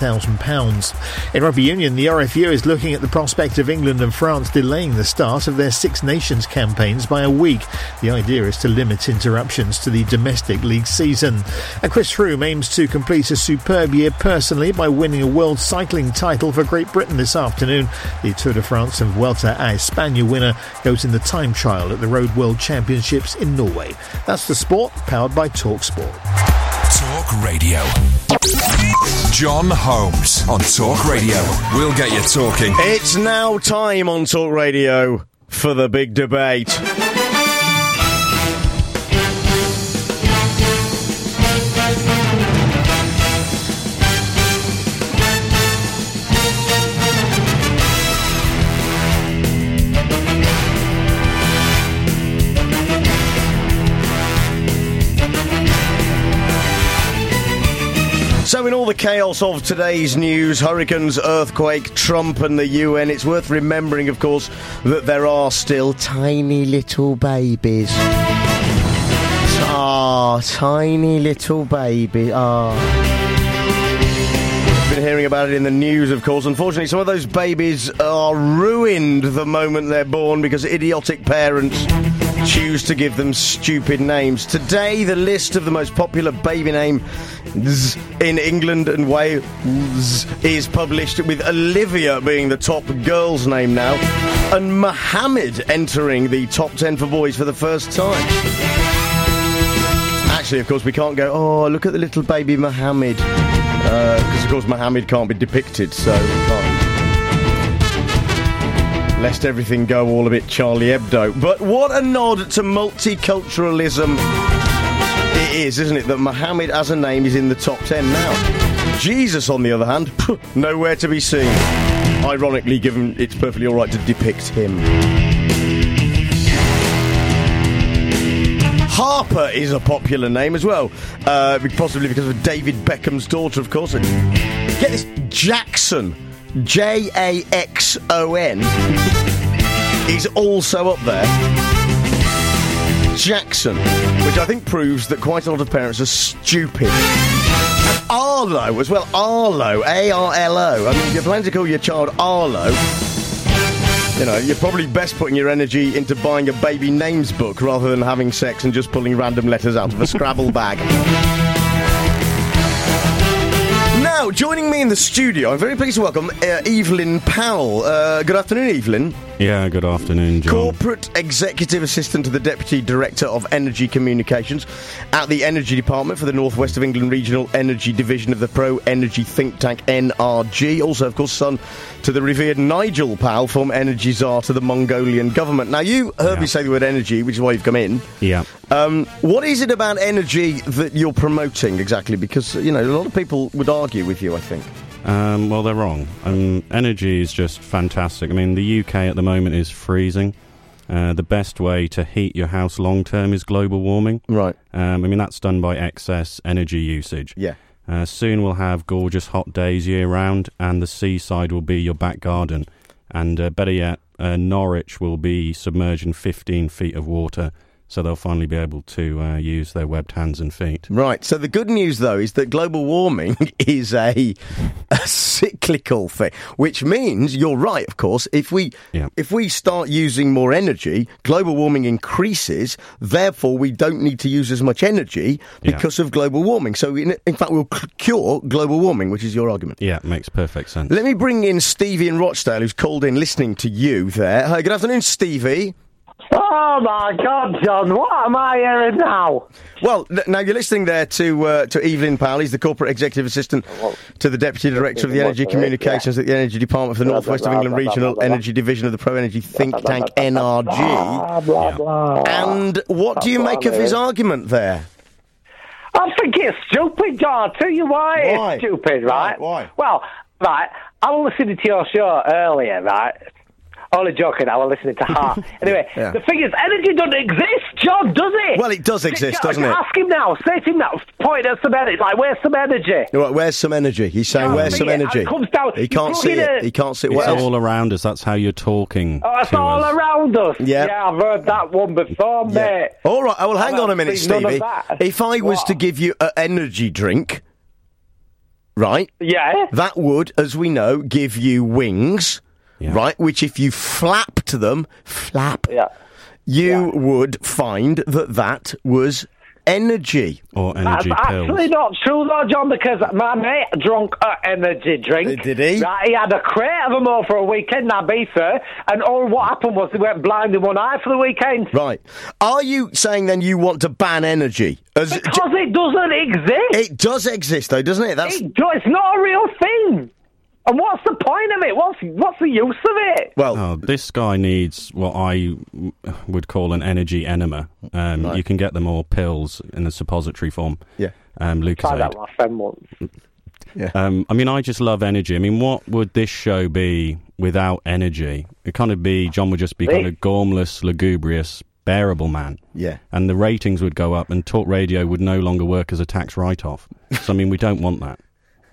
£7,000. In rugby union, the RFU is looking at the prospect of England and France delaying the start of their Six Nations campaigns by a week. The idea is to limit interruptions to the domestic league season. And Chris Froome aims to complete a superb year personally by winning a world cycling title for Great Britain this afternoon. The Tour de France and Vuelta a España winner goes in the time trial at the Road World Championships in Norway. That's the sport, powered by Talk Sport. Talk Radio. John Holmes on Talk Radio. We'll get you talking. It's now time on Talk Radio for the big debate. the chaos of today's news, hurricanes, earthquake, Trump and the UN, it's worth remembering, of course, that there are still tiny little babies. Tiny little babies. Been hearing about it in the news, of course. Unfortunately, some of those babies are ruined the moment they're born because idiotic parents choose to give them stupid names. Today, the list of the most popular baby names in England and Wales is published, with Olivia being the top girl's name now, and Mohammed entering the top 10 for boys for the first time. Actually, of course, we can't go, oh, look at the little baby Mohammed, because, of course, Mohammed can't be depicted, so we can't. Lest everything go all a bit Charlie Hebdo. But what a nod to multiculturalism it is, isn't it, that Mohammed as a name is in the top 10 now. Jesus, on the other hand, nowhere to be seen. Ironically, given it's perfectly all right to depict him. Harper is a popular name as well, possibly because of David Beckham's daughter, of course. And get this, Jackson, Jackson, is also up there. Jackson, which I think proves that quite a lot of parents are stupid. And Arlo as well, Arlo, A-R-L-O. I mean, if you're planning to call your child Arlo, you know, you're probably best putting your energy into buying a baby names book rather than having sex and just pulling random letters out of a Scrabble bag. Now, joining me in the studio, I'm very pleased to welcome Evelyn Powell. Good afternoon, Evelyn. Yeah, good afternoon, John. Corporate Executive Assistant to the Deputy Director of Energy Communications at the Energy Department for the North West of England Regional Energy Division of the pro-energy think tank NRG. Also, of course, son to the revered Nigel Powell, former energy czar to the Mongolian government. Now, you heard me say the word energy, which is why you've come in. Yeah. What is it about energy that you're promoting exactly? Because, you know, a lot of people would argue with you, I think. Well, they're wrong. Energy is just fantastic. I mean, the UK at the moment is freezing. The best way to heat your house long term is global warming. Right. I mean, that's done by excess energy usage. Yeah. Soon we'll have gorgeous hot days year round, and the seaside will be your back garden. And better yet, Norwich will be submerged in 15 feet of water. So they'll finally be able to use their webbed hands and feet. Right. So the good news, though, is that global warming is a cyclical thing, which means, you're right, of course, if we start using more energy, global warming increases, therefore we don't need to use as much energy because of global warming. So, in fact, we'll cure global warming, which is your argument. Yeah, makes perfect sense. Let me bring in Stevie in Rochdale, who's called in listening to you there. Hi, good afternoon, Stevie. Oh, my God, John, what am I hearing now? Well, now you're listening there to Evelyn Powell. He's the Corporate Executive Assistant to the Deputy Director of the Energy Communications at the Energy Department for the North West of England Regional Energy Division of the Pro-Energy think tank NRG. And what do you make of his argument there? I think it's stupid, John. I'll tell you why it's stupid, right? Why? Well, right, I was listening to your show earlier, right? Only joking, I was listening to Hart. Anyway, The thing is, energy doesn't exist, John, does it? Well, it does exist, doesn't it? Ask him now, say to him now, point at some energy, like, where's some energy? Right, where's some energy? He's saying, where's some energy? It comes down, he can't see it. He can't see it. It's all around us, that's how you're talking. Oh, it's all around us? Yeah. Yeah, I've heard that one before, mate. All right, well, hang on a minute, Stevie. If I was to give you an energy drink, right? Yeah. That would, as we know, give you wings. Yeah. Right, which if you flapped them, you would find that was energy. Or energy That's pills. actually not true, though, John, because my mate drunk an energy drink. Did he? Right, he had a crate of them all for a weekend in Ibiza, and all what happened was he went blind in one eye for the weekend. Right. Are you saying then you want to ban energy? Because it doesn't exist. It does exist, though, doesn't it? It's not a real thing. And what's the point of it? What's the use of it? Well, this guy needs what I would call an energy enema. You can get them all pills in a suppository form. Yeah. Tried that my friend once. Yeah. I mean, I just love energy. I mean, what would this show be without energy? It kind of be, John would just be kind of gormless, lugubrious, bearable man. Yeah. And the ratings would go up and talk radio would no longer work as a tax write-off. So, I mean, we don't want that.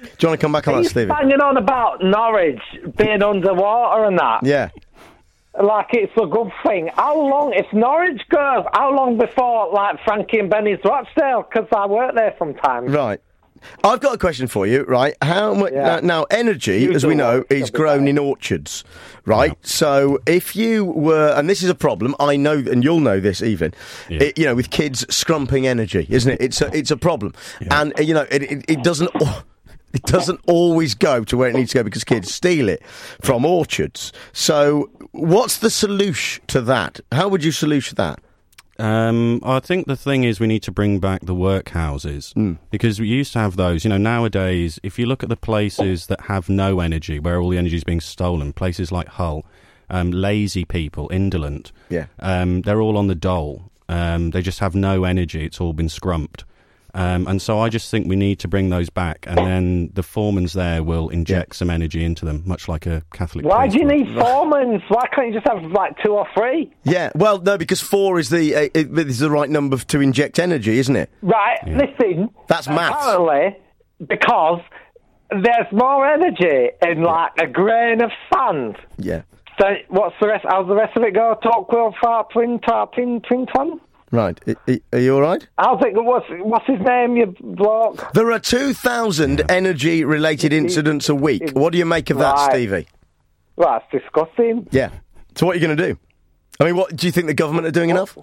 Do you want to come back on that, Stevie? He's banging on about Norwich being underwater and that. Yeah. Like it's a good thing. How long, if Norwich goes, how long before, like, Frankie and Benny's Rochdale? Because I work there sometimes. Right. I've got a question for you, right? How much now? Energy, as we know, is grown in orchards, right? Yeah. So if you were, and this is a problem, I know, and you'll know this, even, with kids scrumping energy, isn't it? It's a problem, and it doesn't. It doesn't always go to where it needs to go because kids steal it from orchards. So, what's the solution to that? How would you solution that? I think the thing is we need to bring back the workhouses because we used to have those. Nowadays, if you look at the places that have no energy, where all the energy is being stolen, places like Hull, lazy people, indolent, they're all on the dole. They just have no energy. It's all been scrumped. And so I just think we need to bring those back, and then the foremans there will inject some energy into them, much like a Catholic Why priest do you need foremans? Why can't you just have, like, 2 or 3? Yeah, well, no, because 4 is the right number to inject energy, isn't it? Right, listen. That's maths. Apparently, because there's more energy in, like, a grain of sand. Yeah. So, what's the rest? How's the rest of it go? Talk, will, fart, twin, twin. Right. Are you all right? I'll think, what's his name, you bloke? There are 2,000 energy-related incidents a week. What do you make of that, Stevie? Well, that's disgusting. Yeah. So what are you going to do? I mean, what do you think the government are doing enough?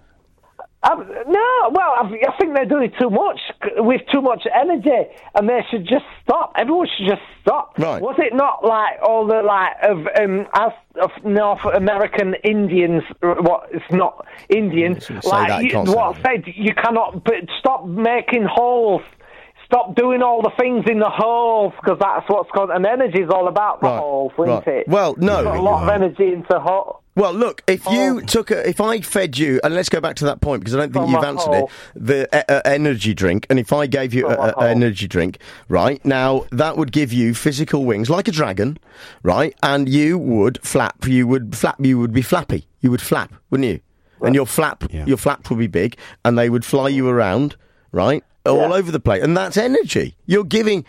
I think they're doing too much with too much energy, and they should just stop. Everyone should just stop. Right. Was it not like all the of North American Indians? What? It's not Indians. You cannot. But stop making holes. Stop doing all the things in the holes, because that's what's called. And energy is all about the holes, isn't it? Well, no. Put a lot of energy into holes. Well, look, if I fed you, and let's go back to that point because I don't think you've answered it, the energy drink, and if I gave you an energy drink, right, now that would give you physical wings like a dragon, right, and you would flap, you would be flappy, you would flap, wouldn't you? Right. And your flaps would be big, and they would fly you around, right, all over the place, and that's energy. You're giving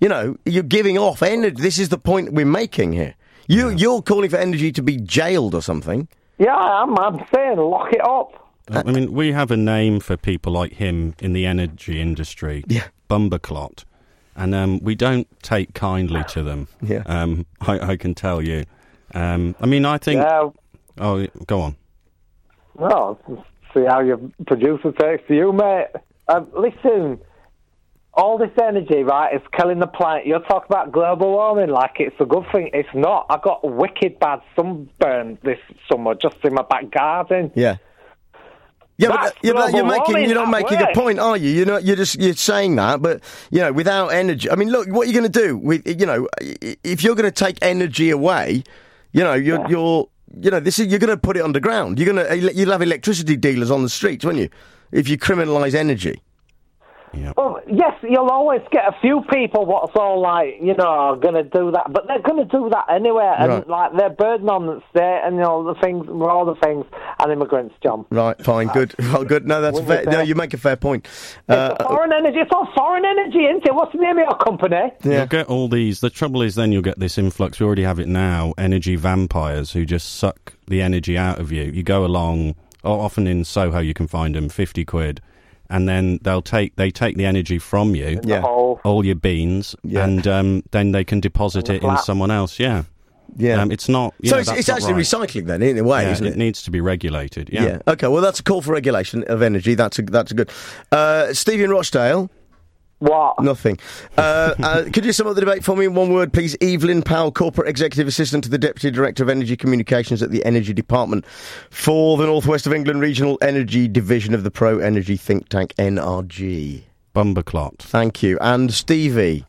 off energy. This is the point we're making here. You're calling for energy to be jailed or something. Yeah, I'm saying lock it up. I mean, we have a name for people like him in the energy industry. Yeah. Bumberclot. And we don't take kindly to them. Yeah. I can tell you. I mean, I think... Yeah. Oh, go on. Well, see how your producer takes to you, mate. Listen... All this energy, right, is killing the planet. You're talking about global warming like it's a good thing. It's not. I got wicked bad sunburn this summer just in my back garden. Yeah. Yeah, you're not making a point, are you? You're saying that, but without energy. I mean, look, what are you going to do with if you're going to take energy away? You're going to put it underground. You'll have electricity dealers on the streets, won't you? If you criminalise energy. Yeah. Well, yes, you'll always get a few people what's all like, going to do that, but they're going to do that anyway, and they're burden on the state and all the things, and immigrants, John. Right, fine, good. Well, good. No, that's fair. No, you make a fair point. It's foreign energy. It's all foreign energy, isn't it? What's the name of your company? Yeah. You'll get all these. The trouble is, then you'll get this influx. We already have it now. Energy vampires who just suck the energy out of you. You go along. Often in Soho, you can find them 50 quid. And then they take the energy from you, all your beans, and then they can deposit it in someone else. Yeah. It's not. It's actually recycling then, in a way, isn't it? It needs to be regulated. Yeah. Okay. Well, that's a call for regulation of energy. That's a good. Stevie in Rochdale. What? Nothing. Could you sum up the debate for me in one word, please? Evelyn Powell, Corporate Executive Assistant to the Deputy Director of Energy Communications at the Energy Department for the North West of England Regional Energy Division of the pro-energy think tank NRG. Bumberclot. Thank you. And Stevie?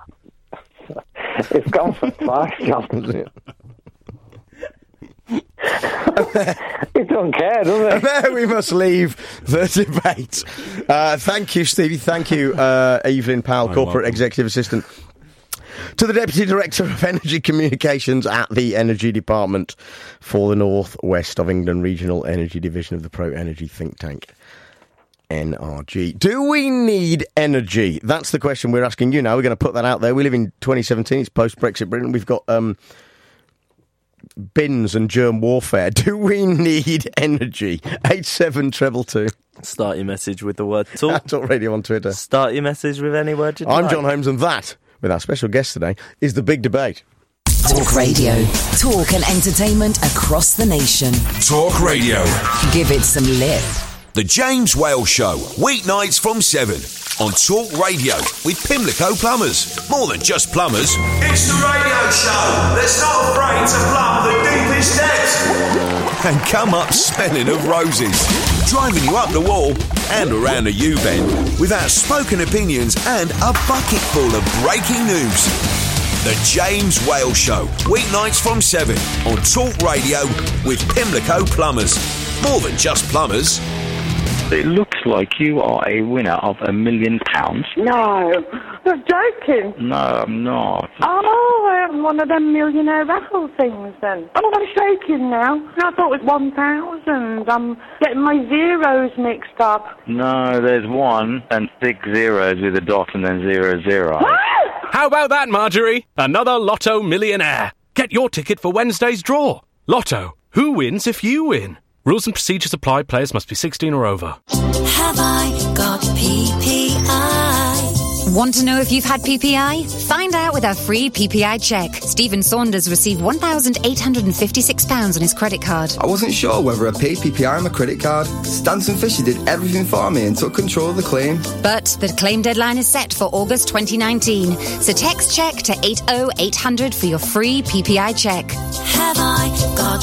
It's gone for twice, John. He don't care, does he? There we must leave the debate. Thank you, Stevie. Thank you, Evelyn Powell, Corporate Executive Assistant to the Deputy Director of Energy Communications at the Energy Department for the North West of England Regional Energy Division of the Pro Energy think tank NRG. Do we need energy? That's the question we're asking you now. We're going to put that out there. We live in 2017. It's post-Brexit Britain. We've got bins and germ warfare. Do we need energy? 87222. Start your message with the word talk. Talk Radio on Twitter. Start your message with any word you like. I'm John Holmes, and that, with our special guest today, is The Big Debate. Talk Radio. Talk and entertainment across the nation. Talk Radio. Give it some lip. The James Wales Show, weeknights from 7 on Talk Radio with Pimlico Plumbers. More than just plumbers. It's the radio show that's not afraid to plumb the deepest depths. And come up smelling of roses, driving you up the wall and around the U-bend with outspoken opinions and a bucket full of breaking news. The James Wales Show, weeknights from 7 on Talk Radio with Pimlico Plumbers. More than just plumbers. It looks like you are a winner of £1 million. No, you're joking. No, I'm not. Oh, I have one of them millionaire raffle things then. Oh, I'm shaking now. I thought it was 1,000. I'm getting my zeros mixed up. No, there's 1 and 6 zeros with a dot and then 00. How about that, Marjorie? Another Lotto millionaire. Get your ticket for Wednesday's draw. Lotto. Who wins if you win? Rules and procedures apply. Players must be 16 or over. Have I got PPI? Want to know if you've had PPI? Find out with our free PPI check. Stephen Saunders received £1,856 on his credit card. I wasn't sure whether I paid PPI on my credit card. Stanton Fisher did everything for me and took control of the claim. But the claim deadline is set for August 2019. So text check to 80800 for your free PPI check. Have I got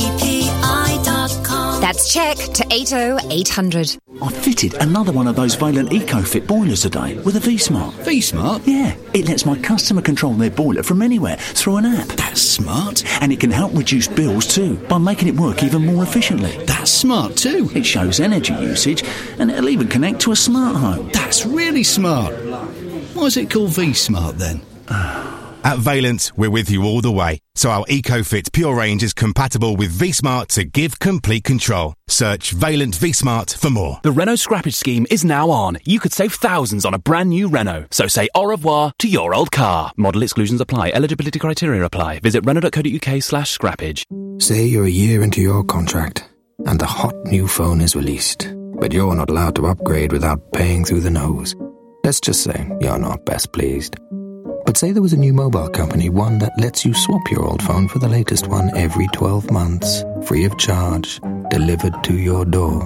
PPI.com? That's check to 80800. I fitted another one of those Valent EcoFit boilers today with a V-Smart. V-Smart? Yeah, it lets my customer control their boiler from anywhere through an app. That's smart. And it can help reduce bills too by making it work even more efficiently. That's smart too. It shows energy usage and it'll even connect to a smart home. That's really smart. Why is it called V-Smart then? At Valent, we're with you all the way. So our EcoFit Pure range is compatible with V-Smart to give complete control. Search Valent V-Smart for more. The Renault scrappage scheme is now on. You could save thousands on a brand new Renault. So say au revoir to your old car. Model exclusions apply. Eligibility criteria apply. Visit Renault.co.uk/scrappage. Say you're a year into your contract and a hot new phone is released, but you're not allowed to upgrade without paying through the nose. Let's just say you're not best pleased. But say there was a new mobile company, one that lets you swap your old phone for the latest one every 12 months, free of charge, delivered to your door.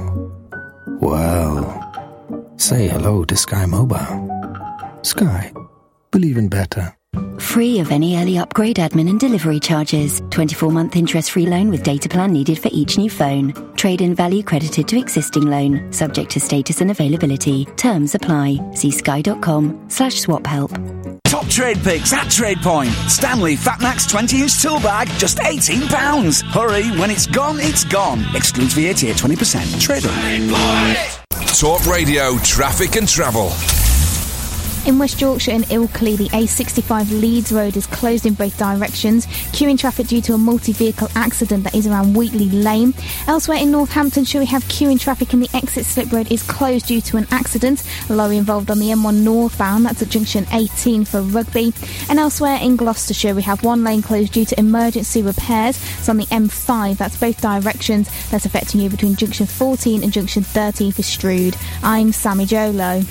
Well, say hello to Sky Mobile. Sky. Believe in better. Free of any early upgrade, admin and delivery charges. 24-month interest-free loan with data plan needed for each new phone. Trade-in value credited to existing loan. Subject to status and availability. Terms apply. See sky.com/swap help. Top trade picks at TradePoint. Stanley Fatmax 20-inch tool bag, just £18. Hurry, when it's gone, it's gone. Excludes VAT at 20%. Trade on. Talk Radio, traffic and travel. In West Yorkshire and Ilkley, the A65 Leeds Road is closed in both directions. Queuing traffic due to a multi-vehicle accident that is around Wheatley Lane. Elsewhere in Northamptonshire, we have queuing traffic and the exit slip road is closed due to an accident. A lorry involved on the M1 northbound, that's at junction 18 for Rugby. And elsewhere in Gloucestershire, we have one lane closed due to emergency repairs. It's on the M5, that's both directions. That's affecting you between junction 14 and junction 13 for Strood. I'm Sammy Jolo.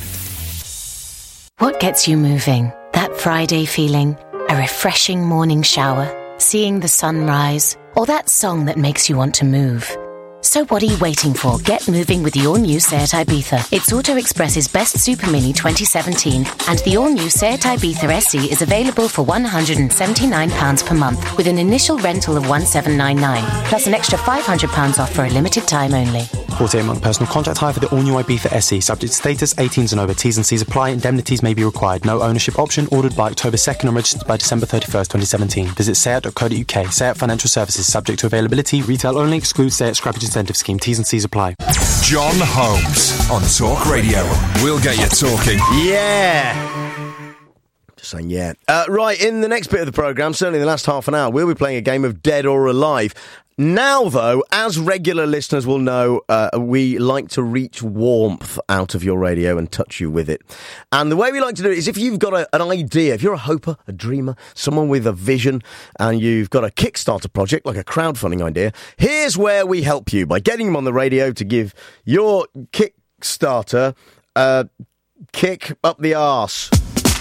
What gets you moving? That Friday feeling, a refreshing morning shower, seeing the sunrise, or that song that makes you want to move. So what are you waiting for? Get moving with the all-new Seat Ibiza. It's Auto Express's best Super Mini 2017, and the all-new Seat Ibiza SE is available for £179 per month, with an initial rental of £1,799, plus an extra £500 off for a limited time only. 48-month personal contract hire for the all-new Ibiza SE. Subject to status, 18s and over. T's and C's apply. Indemnities may be required. No ownership option. Ordered by October 2nd and registered by December 31st, 2017. Visit seat.co.uk. Seat Financial Services. Subject to availability. Retail only. Excludes Seat Scrappage Incentive Scheme. T's and C's apply. John Holmes on Talk Radio. We'll get you talking. Yeah. Just saying, yeah. Right, in the next bit of the programme, certainly the last half an hour, we'll be playing a game of Dead or Alive. Now, though, as regular listeners will know, we like to reach warmth out of your radio and touch you with it. And the way we like to do it is if you've got an idea, if you're a hoper, a dreamer, someone with a vision, and you've got a Kickstarter project, like a crowdfunding idea, here's where we help you by getting them on the radio to give your Kickstarter a kick up the arse.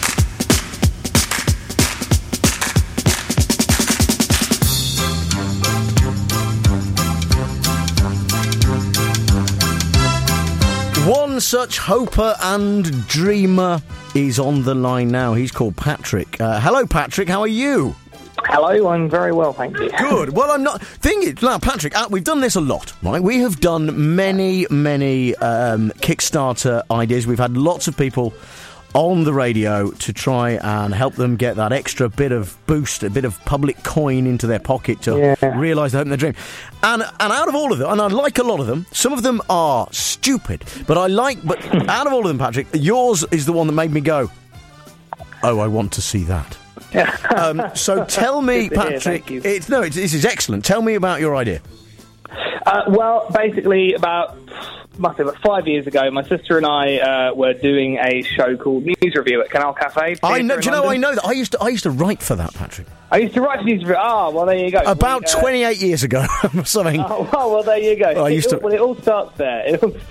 One such hoper and dreamer is on the line now. He's called Patrick. Hello, Patrick. How are you? Hello, I'm very well, thank you. Good. Well, I'm not... Thing is, now, Patrick, we've done this a lot, right? We have done many Kickstarter ideas. We've had lots of people on the radio to try and help them get that extra bit of boost, a bit of public coin into their pocket to realise their dream. And out of all of them, and I like a lot of them, some of them are stupid, but out of all of them, Patrick, yours is the one that made me go, oh, I want to see that. So tell me, Patrick, this is excellent. Tell me about your idea. Well, basically, must have been 5 years ago, my sister and I were doing a show called News Review at Canal Cafe. I know. Do you know? I know that. I used to write for that, Patrick. I used to write for News Review. Well, there you go. About 28 years ago, something. Oh, well, there you go. It all starts there.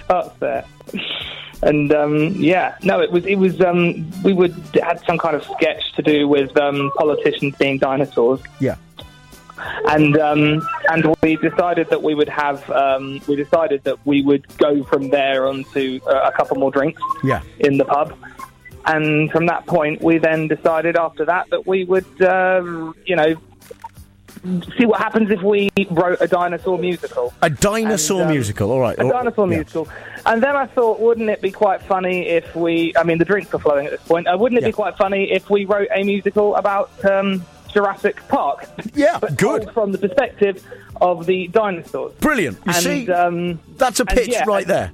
And it was. We had some kind of sketch to do with politicians being dinosaurs. Yeah. And we decided that we would go from there on to a couple more drinks in the pub. And from that point, we then decided after that we would, see what happens if we wrote a dinosaur musical. A dinosaur musical, all right. A dinosaur musical. And then I thought, wouldn't it be quite funny if the drinks are flowing at this point, wouldn't it be quite funny if we wrote a musical about... Jurassic Park. Yeah, good. From the perspective of the dinosaurs. Brilliant. You see, that's a pitch right there.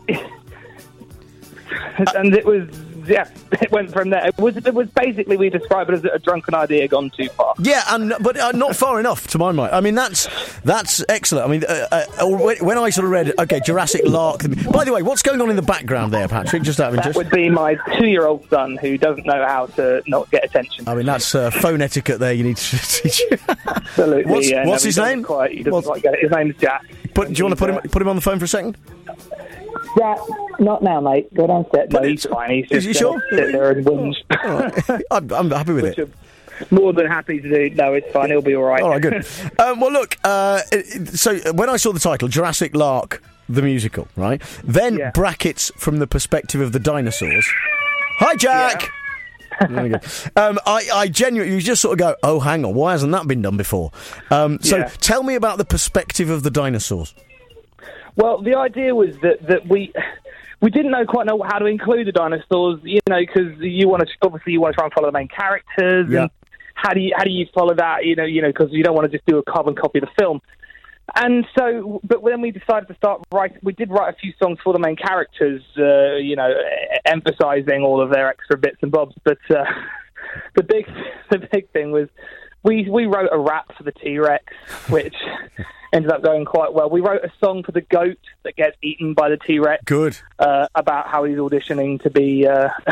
And it was, it went from there. It was basically, we describe it as a drunken idea gone too far. Yeah, but not far enough, to my mind. I mean, that's excellent. I mean, when I sort of read, Jurassic Lark. By the way, what's going on in the background there, Patrick? Just out of interest. That would be my 2-year-old son who doesn't know how to not get attention. I mean, that's phone etiquette there. You need to teach. Absolutely. What's his name? He doesn't quite get it. His name's Jack. Do you want to put him on the phone for a second? Yeah, not now, mate. Go downstairs. No, he's fine. He's just is he sure? Sit there and whinge. Right. I'm happy with it. More than happy to do. No, it's fine. He'll be all right. All right, good. Well, look. So when I saw the title, Jurassic Lark, the musical, right? Then brackets from the perspective of the dinosaurs. Hi, Jack. Yeah. There we go. I genuinely, you just sort of go, oh, hang on, why hasn't that been done before? So tell me about the perspective of the dinosaurs. Well, the idea was that we didn't quite know how to include the dinosaurs, because you want to try and follow the main characters, and how do you follow that, because you don't want to just do a carbon copy of the film. And so, but when we decided to start writing, we did write a few songs for the main characters, emphasising all of their extra bits and bobs. But the big thing was we wrote a rap for the T-Rex, which ended up going quite well. We wrote a song for the goat that gets eaten by the T-Rex. Good. About how he's auditioning to be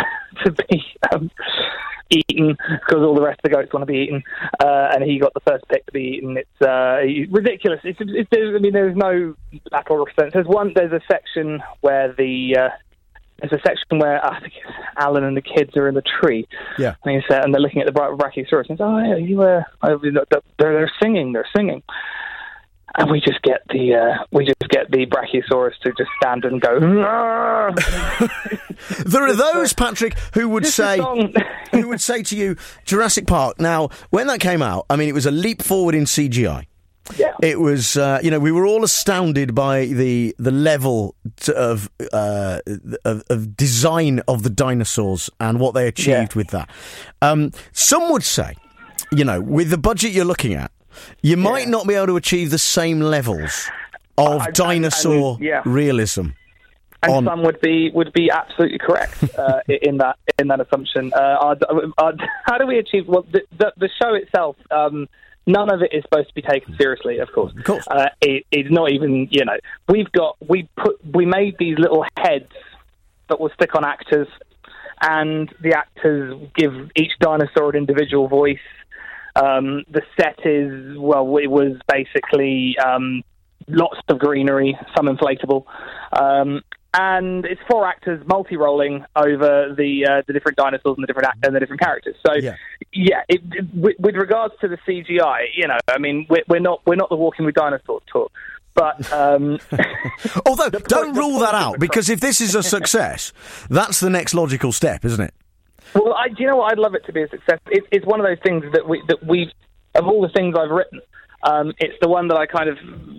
eaten because all the rest of the goats want to be eaten, and he got the first pick to be eaten. It's ridiculous. There's no lateral sense. There's a section where I think Alan and the kids are in the tree. Yeah, and they're looking at the Brachiosaurus and they're singing. And we just get the Brachiosaurus to just stand and go. There are those, Patrick, who would say to you, Jurassic Park. Now, when that came out, I mean, it was a leap forward in CGI. Yeah, it was. We were all astounded by the level of design of the dinosaurs and what they achieved with that. Some would say, with the budget you're looking at, you might not be able to achieve the same levels of dinosaur realism. And some would be absolutely correct in that assumption. How do we achieve? Well, the show itself. None of it is supposed to be taken seriously, of course. It's not even. We made these little heads that will stick on actors, and the actors give each dinosaur an individual voice. The set it was basically lots of greenery, some inflatable, and it's 4 actors multi-rolling over the different dinosaurs and the different characters. So, with regards to the CGI, I mean, we're not the Walking with Dinosaurs talk. But although don't rule that out, because if this is a success, that's the next logical step, isn't it? Well, do you know what? I'd love it to be a success. It's one of those things that we've of all the things I've written, it's the one that I kind of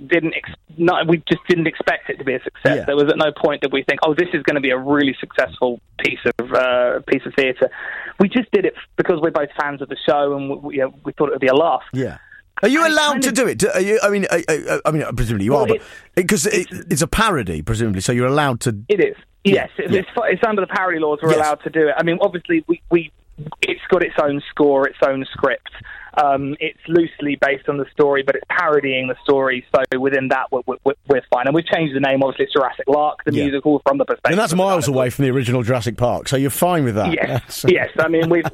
we just didn't expect it to be a success. Yeah. There was at no point did we think, this is going to be a really successful piece of theatre. We just did it because we're both fans of the show, and we thought it would be a laugh. Yeah. Are you allowed to do it? I mean, presumably you are, but because it's a parody, presumably, so you're allowed to. It is. Yes, it's under the parody laws. We're allowed to do it. I mean, obviously, it's got its own score, its own script. It's loosely based on the story, but it's parodying the story. So within that, we're fine. And we've changed the name. Obviously, it's Jurassic Lark, the musical, from the perspective. And that's miles away from the original Jurassic Park. So you're fine with that. Yes, yes. I mean, we're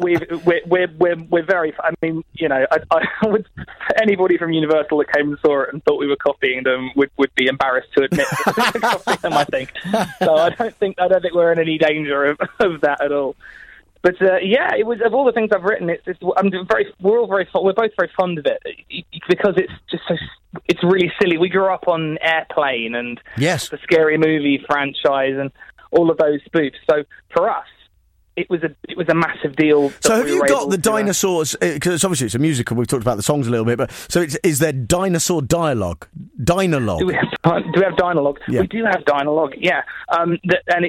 very. I mean, I would, anybody from Universal that came and saw it and thought we were copying them would be embarrassed to admit that we're copying them. I think. So I don't think we're in any danger of that at all. But it was, of all the things I've written, we're both very fond of it because it's just it's really silly. We grew up on Airplane and the Scary Movie franchise and all of those spoofs. So for us, it was a massive deal. So have you got the dinosaurs? Because obviously it's a musical. We've talked about the songs a little bit, but so is there dinosaur dialogue? Dinologue? Do we have dialogue? Yeah. We do have dialogue. Yeah, and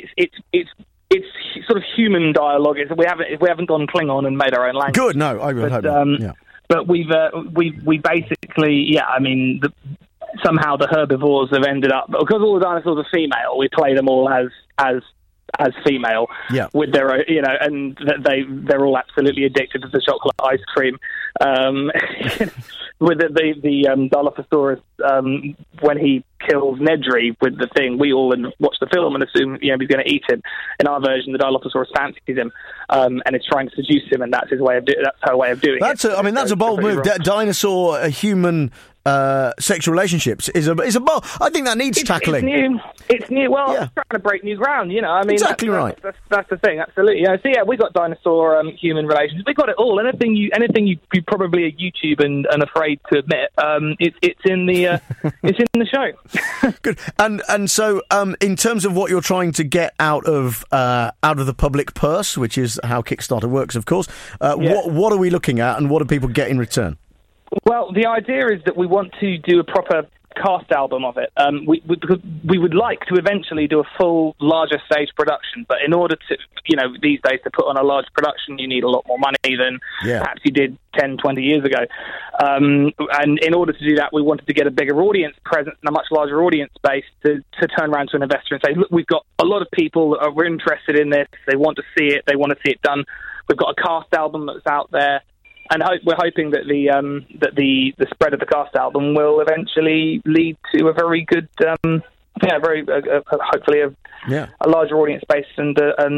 it's sort of human dialogue. We haven't gone Klingon and made our own language. Good, no, I would hope not. But we basically, I mean, somehow the herbivores have ended up, because all the dinosaurs are female. We play them all as female, with their and they're all absolutely addicted to the chocolate ice cream. With the Dilophosaurus, when he kills Nedry with the thing, we all watch the film and assume he's going to eat him. In our version, the Dilophosaurus fancies him and is trying to seduce him, and that's her way of doing it. That's a bold move. Dinosaur human sexual relationships is a bold. I think that needs tackling. It's new. Well, it's trying to break new ground. I mean, exactly right. That's the thing. Absolutely. So we got dinosaur human relations. We got it all. Anything you probably are YouTube and afraid to admit. It's in the it's in the show. Good. And so in terms of what you're trying to get out of the public purse, which is how Kickstarter works, of course. What are we looking at, and what do people get in return? Well, the idea is that we want to do a proper cast album of it. We would like to eventually do a full, larger stage production, but in order to, these days to put on a large production, you need a lot more money than perhaps you did 10, 20 years ago. And in order to do that, we wanted to get a bigger audience presence and a much larger audience base to turn around to an investor and say, look, we've got a lot of people that are interested in this. They want to see it. They want to see it done. We've got a cast album that's out there. And we're hoping that the spread of the cast album will eventually lead to a very good, hopefully a larger audience base and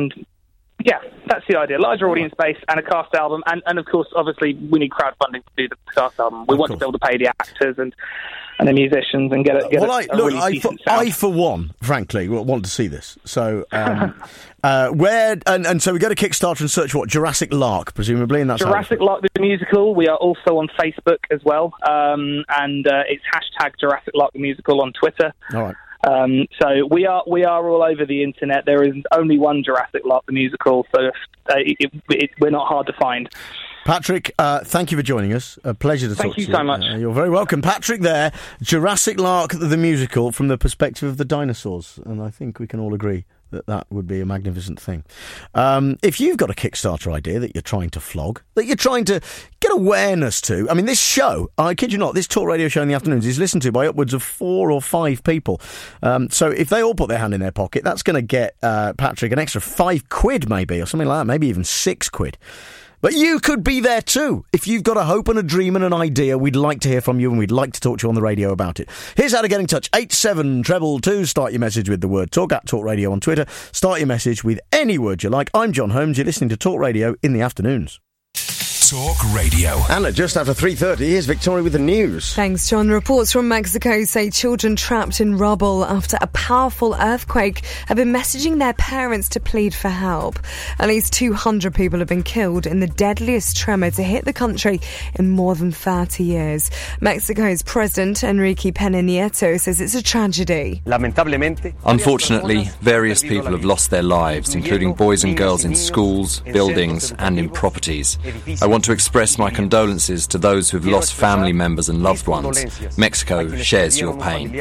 that's the idea. Larger audience base and a cast album, and of course, obviously, we need crowdfunding to do the cast album. We want to be able to pay the actors and the musicians and get a really decent sound. I for one, frankly, want to see this. So where and so we go to Kickstarter and search what Jurassic Lark, presumably, and that's Jurassic Lark the musical. We are also on Facebook as well, and it's # Jurassic Lark the musical on Twitter. All right. So we are all over the internet. There is only one Jurassic Lark the musical, so we're not hard to find. Patrick, thank you for joining us. A pleasure to talk to you. Thank you so much. You're very welcome. Patrick there, Jurassic Lark the musical from the perspective of the dinosaurs, and I think we can all agree that would be a magnificent thing. If you've got a Kickstarter idea that you're trying to flog, that you're trying to get awareness to, I mean, this show, I kid you not, this talk radio show in the afternoons is listened to by upwards of 4 or 5 people. So if they all put their hand in their pocket, that's going to get Patrick an extra £5 maybe, or something like that, maybe even £6. But you could be there too. If you've got a hope and a dream and an idea, we'd like to hear from you and we'd like to talk to you on the radio about it. Here's how to get in touch. 87222. Start your message with the word talk, at Talk Radio on Twitter. Start your message with any word you like. I'm John Holmes. You're listening to Talk Radio in the afternoons. Talk Radio. And just after 3:30, here's Victoria with the news. Thanks, John. Reports from Mexico say children trapped in rubble after a powerful earthquake have been messaging their parents to plead for help. At least 200 people have been killed in the deadliest tremor to hit the country in more than 30 years. Mexico's President Enrique Pena Nieto says it's a tragedy. Unfortunately, various people have lost their lives, including boys and girls in schools, buildings and in properties. I want to express my condolences to those who have lost family members and loved ones. Mexico shares your pain.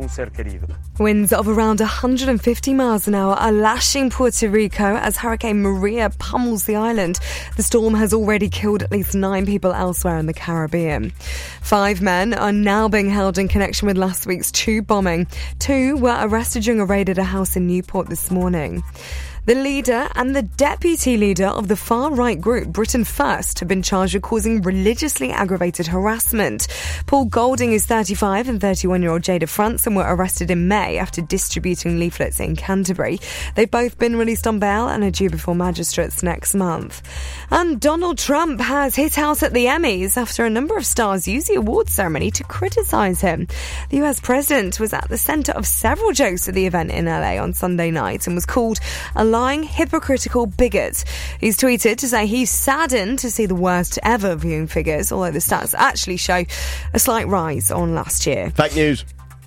Winds of around 150 miles an hour are lashing Puerto Rico as Hurricane Maria pummels the island. The storm has already killed at least 9 people elsewhere in the Caribbean. 5 men are now being held in connection with last week's tube bombing. 2 were arrested during a raid at a house in Newport this morning. The leader and the deputy leader of the far-right group Britain First have been charged with causing religiously aggravated harassment. Paul Golding is 35 and 31-year-old Jada Franson were arrested in May after distributing leaflets in Canterbury. They've both been released on bail and are due before magistrates next month. And Donald Trump has his house at the Emmys after a number of stars used the awards ceremony to criticise him. The US president was at the centre of several jokes at the event in LA on Sunday night and was called a lying, hypocritical bigot. He's tweeted to say he's saddened to see the worst ever viewing figures, although the stats actually show a slight rise on last year. Fake news.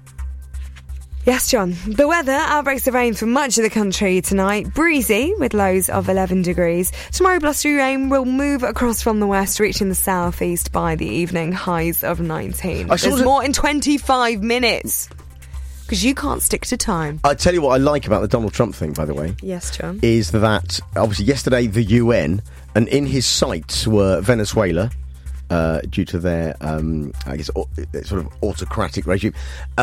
Yes, John. The weather, outbreaks of rain for much of the country tonight. Breezy, with lows of 11 degrees. Tomorrow, blustery rain will move across from the west, reaching the southeast by the evening. Highs of 19. There's more in 25 minutes. Because you can't stick to time. I tell you what I like about the Donald Trump thing, by the way. Yes, John. Is that, obviously, yesterday the UN, and in his sights were Venezuela, due to their, I guess, sort of autocratic regime,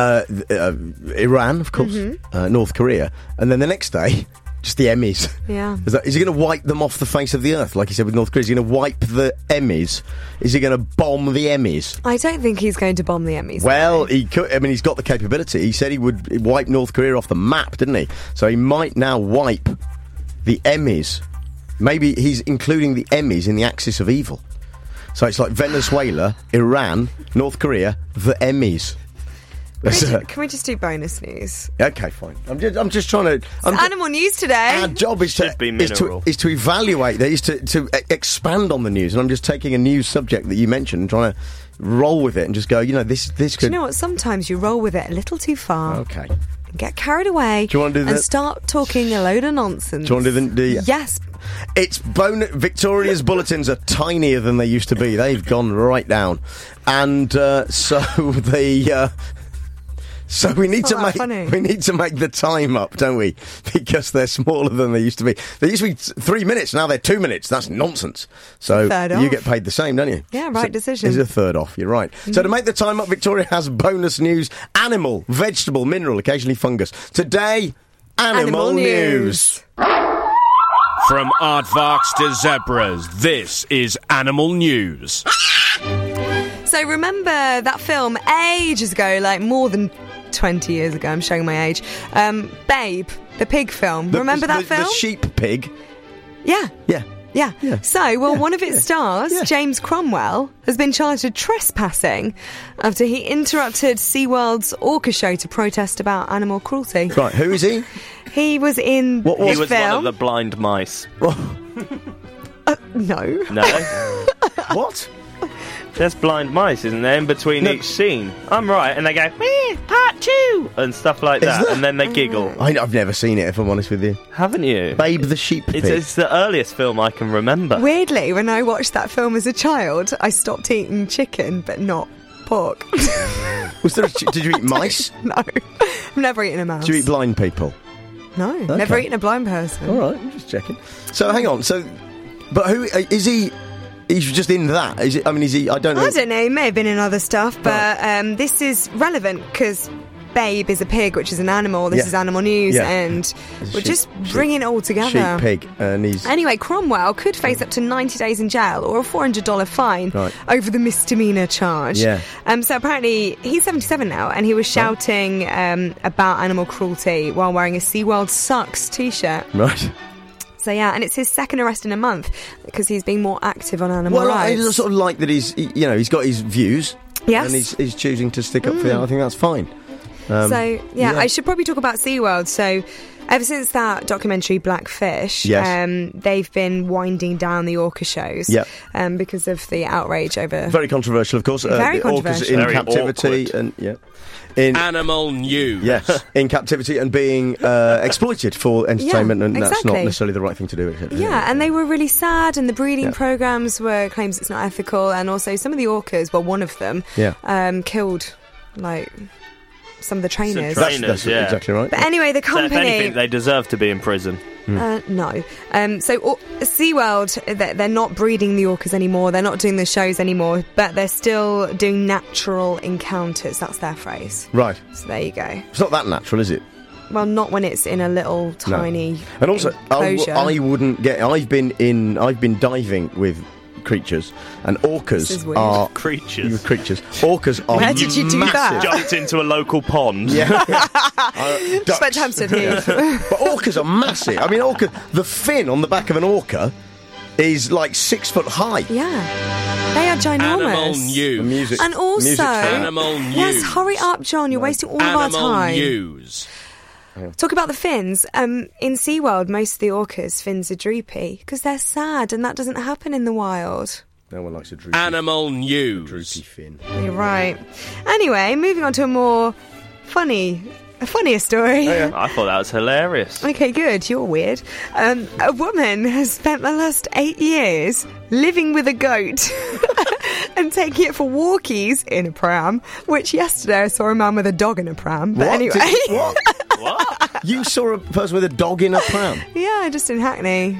Iran, of course, North Korea, and then the next day, just the Emmys. Yeah. Is he going to wipe them off the face of the earth, like he said with North Korea? Is he going to wipe the Emmys? Is he going to bomb the Emmys? I don't think he's going to bomb the Emmys. Well, he could. I mean, he's got the capability. He said he would wipe North Korea off the map, didn't he? So he might now wipe the Emmys. Maybe he's including the Emmys in the axis of evil. So it's like Venezuela, Iran, North Korea, the Emmys. Can we just do bonus news? Okay, fine. I'm just trying to... Animal news today. Our job is to evaluate, to expand on the news. And I'm just taking a news subject that you mentioned and trying to roll with it and just go, this could... Do you know what? Sometimes you roll with it a little too far. Okay. Get carried away. Do you want to do and start talking a load of nonsense. Do you want to do the... Yes. It's Victoria's bulletins are tinier than they used to be. They've gone right down. And So we need to make the time up, don't we? Because they're smaller than they used to be. They used to be 3 minutes. Now they're 2 minutes. That's nonsense. So you get paid the same, don't you? Yeah, right decision. It's a third off. You're right. Mm-hmm. So to make the time up, Victoria has bonus news: animal, vegetable, mineral, occasionally fungus. Today, animal news. From aardvarks to zebras, this is Animal News. So remember that film ages ago, like more than 20 years ago, I'm showing my age, Babe, the pig film. Remember that film? The sheep pig? Yeah. Yeah. So, one of its stars, James Cromwell, has been charged with trespassing after he interrupted SeaWorld's orca show to protest about animal cruelty. Right, who is he? He was in the film. He was one of the blind mice. No. No? What? There's blind mice, isn't there, in between each scene? I'm right, and they go, part 2, and stuff like that, and then they giggle. I've never seen it, if I'm honest with you. Haven't you? Babe the sheep pig. It's the earliest film I can remember. Weirdly, when I watched that film as a child, I stopped eating chicken, but not pork. Did you eat mice? No. I've never eaten a mouse. Did you eat blind people? No, Okay. never eaten a blind person. All right, I'm just checking. So hang on. So, but who is he? He's just in that. Is it? I mean, is he? I don't know. I don't know. He may have been in other stuff, but this is relevant because Babe is a pig, which is an animal. This is Animal News, and we're just bringing it all together. Sheep, pig, and he's... Anyway, Cromwell could face up to 90 days in jail or a $400 fine over the misdemeanor charge. Yeah. So apparently he's 77 now, and he was shouting about animal cruelty while wearing a SeaWorld Sucks t-shirt. Right. So yeah, and it's his second arrest in a month because he's being more active on animal rights. I sort of like that he's got his views. Yes. And he's choosing to stick up for that. I think that's fine. I should probably talk about SeaWorld. So ever since that documentary Blackfish, they've been winding down the orca shows because of the outrage over... Very controversial, of course. Very controversial. Orcas in captivity awkward. and in Animal News. Yes, in captivity and being exploited for entertainment, and that's not necessarily the right thing to do. And they were really sad, and the breeding programs were claims it's not ethical, and also some of the orcas, well, one of them, killed some of the trainers. That's exactly right. But anyway, the company... So if anything, they deserve to be in prison. No. So SeaWorld, they're not breeding the orcas anymore. They're not doing the shows anymore, but they're still doing natural encounters. That's their phrase. Right. So there you go. It's not that natural, is it? Well, not when it's in a little tiny And also, enclosure. I wouldn't get... I've been diving with creatures, and orcas are creatures. Orcas are Where did you do that? Jumped into a local pond. Just went to Hampstead Heath. But orcas are massive. I mean, the fin on the back of an orca is like 6 foot high. Yeah. They are ginormous. Animal News. Music. And also... Animal News. Yes, hurry up, John. You're wasting all of our time. Animal News. Talk about the fins. In SeaWorld, most of the orcas' fins are droopy because they're sad, and that doesn't happen in the wild. No one likes a droopy Animal News. Droopy fin. You're right. Anyway, moving on to a funnier story. Oh, yeah. I thought that was hilarious. Okay, good. You're weird. A woman has spent the last 8 years living with a goat and taking it for walkies in a pram, which yesterday I saw a man with a dog in a pram. But anyway. What? You saw a person with a dog in a pram? Yeah, just in Hackney.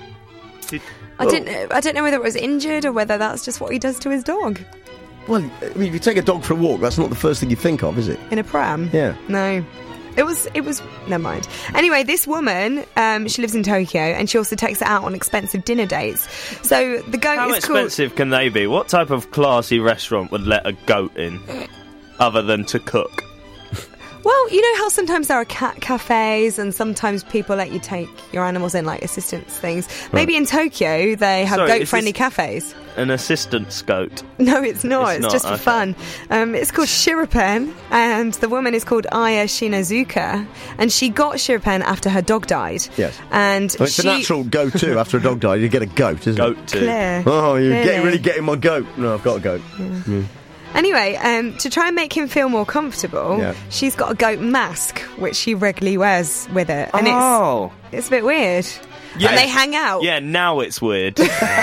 I don't know whether it was injured or whether that's just what he does to his dog. Well, I mean, if you take a dog for a walk, that's not the first thing you think of, is it? In a pram? Yeah. No. It was. Never mind. Anyway, this woman, she lives in Tokyo, and she also takes it out on expensive dinner dates. So the goat How is expensive can they be? What type of classy restaurant would let a goat in, other than to cook? Well, you know how sometimes there are cat cafes, and sometimes people let you take your animals in, like assistance things. Maybe in Tokyo they have goat-friendly cafes. An assistance goat? No, it's not. It's just for fun. It's called Shiripen, and the woman is called Aya Shinazuka, and she got Shiripen after her dog died. Yes. And it's a natural go-to after a dog died. You get a goat, isn't it? Goat-to. Clear. Oh, you're really getting my goat. No, I've got a goat. Yeah. Anyway, to try and make him feel more comfortable, she's got a goat mask, which she regularly wears with it. And it's a bit weird. Yeah. And they hang out. Yeah, now it's weird.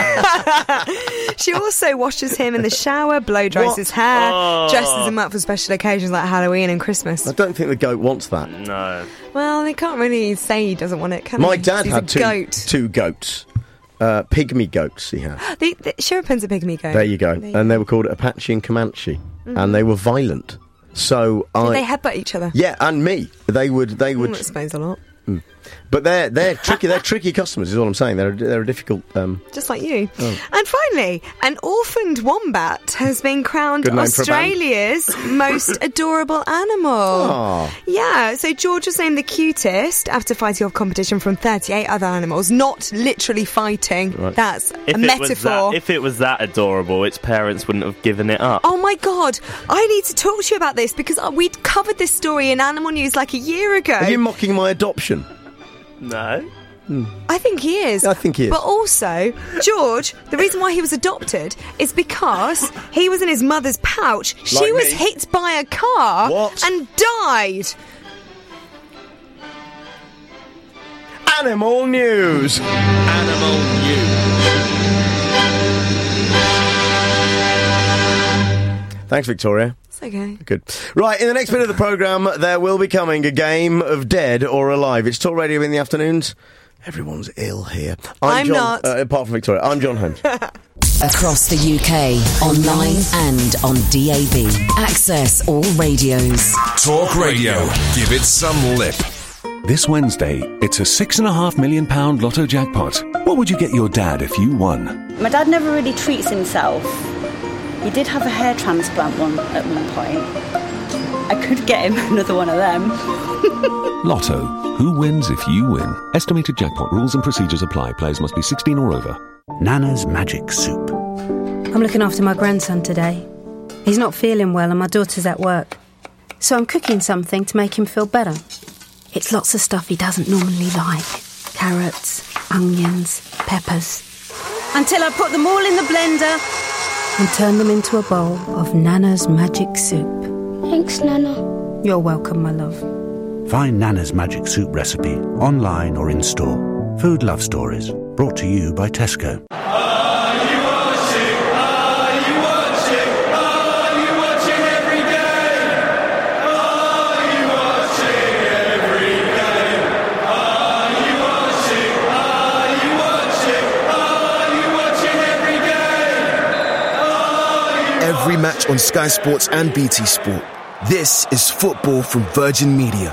She also washes him in the shower, blow dries his hair, dresses him up for special occasions like Halloween and Christmas. I don't think the goat wants that. No. Well, they can't really say he doesn't want it, can they? My dad had two goats. Pygmy goats he had. The Shiripen's a pygmy goat. There you go. And they were called Apache and Comanche. Mm-hmm. And they were violent. So did they headbutt each other? Yeah, and me. They would. That explains a lot. But they're tricky. They're tricky customers, is all I'm saying. They're a difficult. Just like you. Oh. And finally, an orphaned wombat has been crowned Australia's most adorable animal. Oh. Yeah. So George was named the cutest after fighting off competition from 38 other animals. Not literally fighting. Right. That's a metaphor. If it was that adorable, its parents wouldn't have given it up. Oh my God! I need to talk to you about this because we'd covered this story in Animal News like a year ago. Are you mocking my adoption? No. I think he is. I think he is. But also, George, the reason why he was adopted is because he was in his mother's pouch. She was hit by a car and died. Animal News. Animal News. Thanks, Victoria. It's okay. Good. Right, in the next bit of the programme, there will be coming a game of Dead or Alive. It's Talk Radio in the afternoons. Everyone's ill here. I'm John, not. Apart from Victoria. I'm John Holmes. Across the UK, online and on DAB. Access all radios. Talk Radio. Give it some lip. This Wednesday, it's a £6.5 million Lotto jackpot. What would you get your dad if you won? My dad never really treats himself. He did have a hair transplant at one point. I could get him another one of them. Lotto. Who wins if you win? Estimated jackpot rules and procedures apply. Players must be 16 or over. Nana's Magic Soup. I'm looking after my grandson today. He's not feeling well and my daughter's at work. So I'm cooking something to make him feel better. It's lots of stuff he doesn't normally like. Carrots, onions, peppers. Until I put them all in the blender and turn them into a bowl of Nana's Magic Soup. Thanks, Nana. You're welcome, my love. Find Nana's Magic Soup recipe online or in store. Food Love Stories. Brought to you by Tesco. Every match on Sky Sports and BT Sport. This is football from Virgin Media.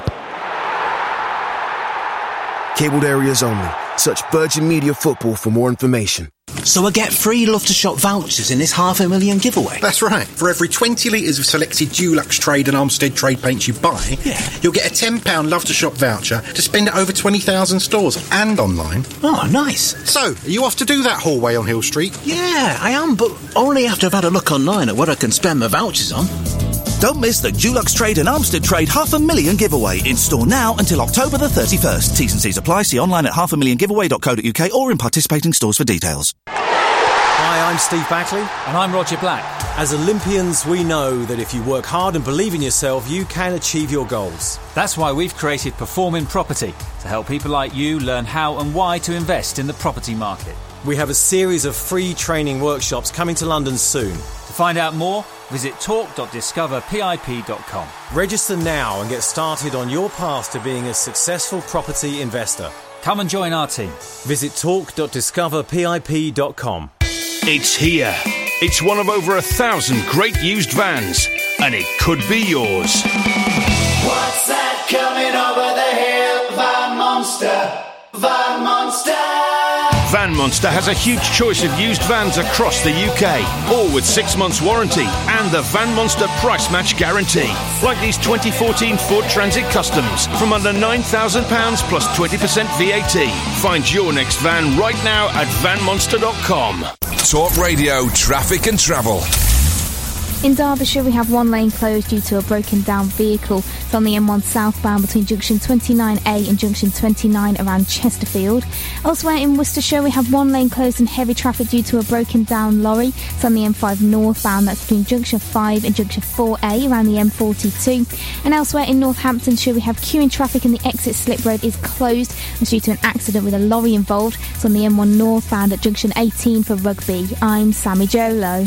Cabled areas only. Search Virgin Media Football for more information. So I get free Love to Shop vouchers in this $500,000 giveaway? That's right. For every 20 litres of selected Dulux Trade and Armstead Trade paints you buy, you'll get a £10 Love to Shop voucher to spend at over 20,000 stores and online. Oh, nice. So, are you off to do that hallway on Hill Street? Yeah, I am, but only after I've had a look online at what I can spend my vouchers on. Don't miss the Dulux Trade and Armstead Trade $500,000 giveaway. In store now until October the 31st. T's and C's apply. See online at $500,000giveaway.co.uk or in participating stores for details. Hi, I'm Steve Backley. And I'm Roger Black. As Olympians, we know that if you work hard and believe in yourself, you can achieve your goals. That's why we've created Perform in Property, to help people like you learn how and why to invest in the property market. We have a series of free training workshops coming to London soon. To find out more, visit talk.discoverpip.com. Register now and get started on your path to being a successful property investor. Come and join our team. Visit talk.discoverpip.com. It's here. It's one of over 1,000 great used vans, and it could be yours. What's that coming over the hill? Van Monster. Van Monster. Van Monster has a huge choice of used vans across the UK, all with 6 months warranty and the Van Monster price match guarantee. Like these 2014 Ford Transit Customs from under £9,000 plus 20% VAT. Find your next van right now at vanmonster.com. Talk Radio, traffic and travel. In Derbyshire, we have one lane closed due to a broken down vehicle. It's on the M1 southbound between junction 29A and junction 29 around Chesterfield. Elsewhere in Worcestershire, we have one lane closed in heavy traffic due to a broken down lorry. It's on the M5 northbound, that's between junction 5 and junction 4A around the M42. And elsewhere in Northamptonshire, we have queuing traffic and the exit slip road is closed. It's due to an accident with a lorry involved. It's on the M1 northbound at junction 18 for Rugby. I'm Sammy Jolo.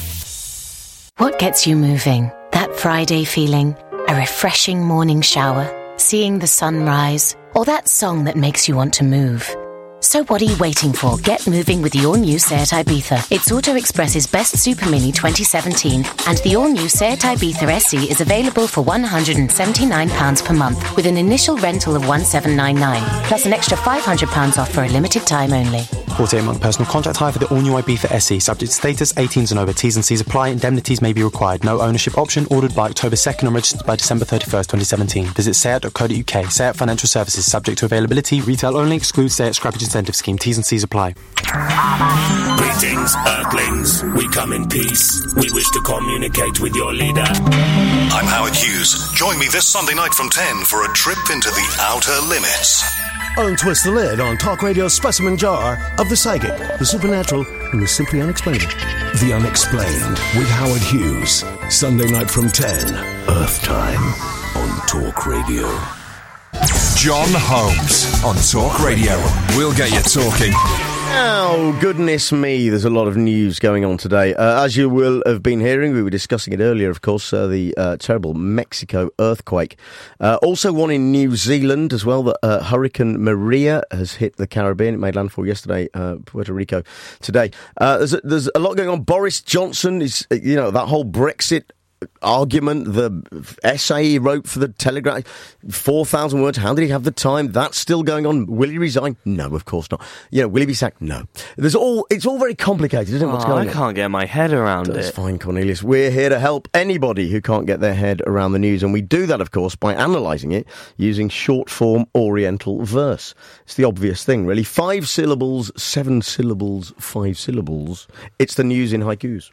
What gets you moving? That Friday feeling, a refreshing morning shower, seeing the sunrise, or that song that makes you want to move. So what are you waiting for? Get moving with the all-new Seat Ibiza. It's Auto Express's best Super Mini 2017, and the all-new Seat Ibiza SE is available for £179 per month with an initial rental of £1,799, plus an extra £500 off for a limited time only. 48-month personal contract hire for the all-new Ibiza SE. Subject to status, 18s and over. T's and C's apply. Indemnities may be required. No ownership option. Ordered by October 2nd and registered by December 31st, 2017. Visit seat.co.uk. Seat Financial Services. Subject to availability. Retail only. Excludes Seat Scrappage Incentive Scheme. T's and C's apply. Greetings, Earthlings. We come in peace. We wish to communicate with your leader. I'm Howard Hughes. Join me this Sunday night from 10 for a trip into the outer limits. Untwist the lid on Talk Radio's specimen jar of the psychic, the supernatural, and the simply unexplainable. The Unexplained with Howard Hughes. Sunday night from 10. Earth time on Talk Radio. John Holmes on Talk Radio. We'll get you talking. Oh, goodness me, there's a lot of news going on today. As you will have been hearing, we were discussing it earlier, of course, the terrible Mexico earthquake. Also one in New Zealand as well, that Hurricane Maria has hit the Caribbean. It made landfall yesterday, Puerto Rico today. There's a lot going on. Boris Johnson is, that whole Brexit argument, the essay he wrote for the Telegraph, 4,000 words. How did he have the time? That's still going on. Will he resign? No, of course not. Will he be sacked? No. It's all very complicated, isn't it? What's going on? I can't get my head around it. That's fine, Cornelius. We're here to help anybody who can't get their head around the news, and we do that, of course, by analysing it using short-form Oriental verse. It's the obvious thing, really. 5 syllables, 7 syllables, 5 syllables. It's the news in haikus.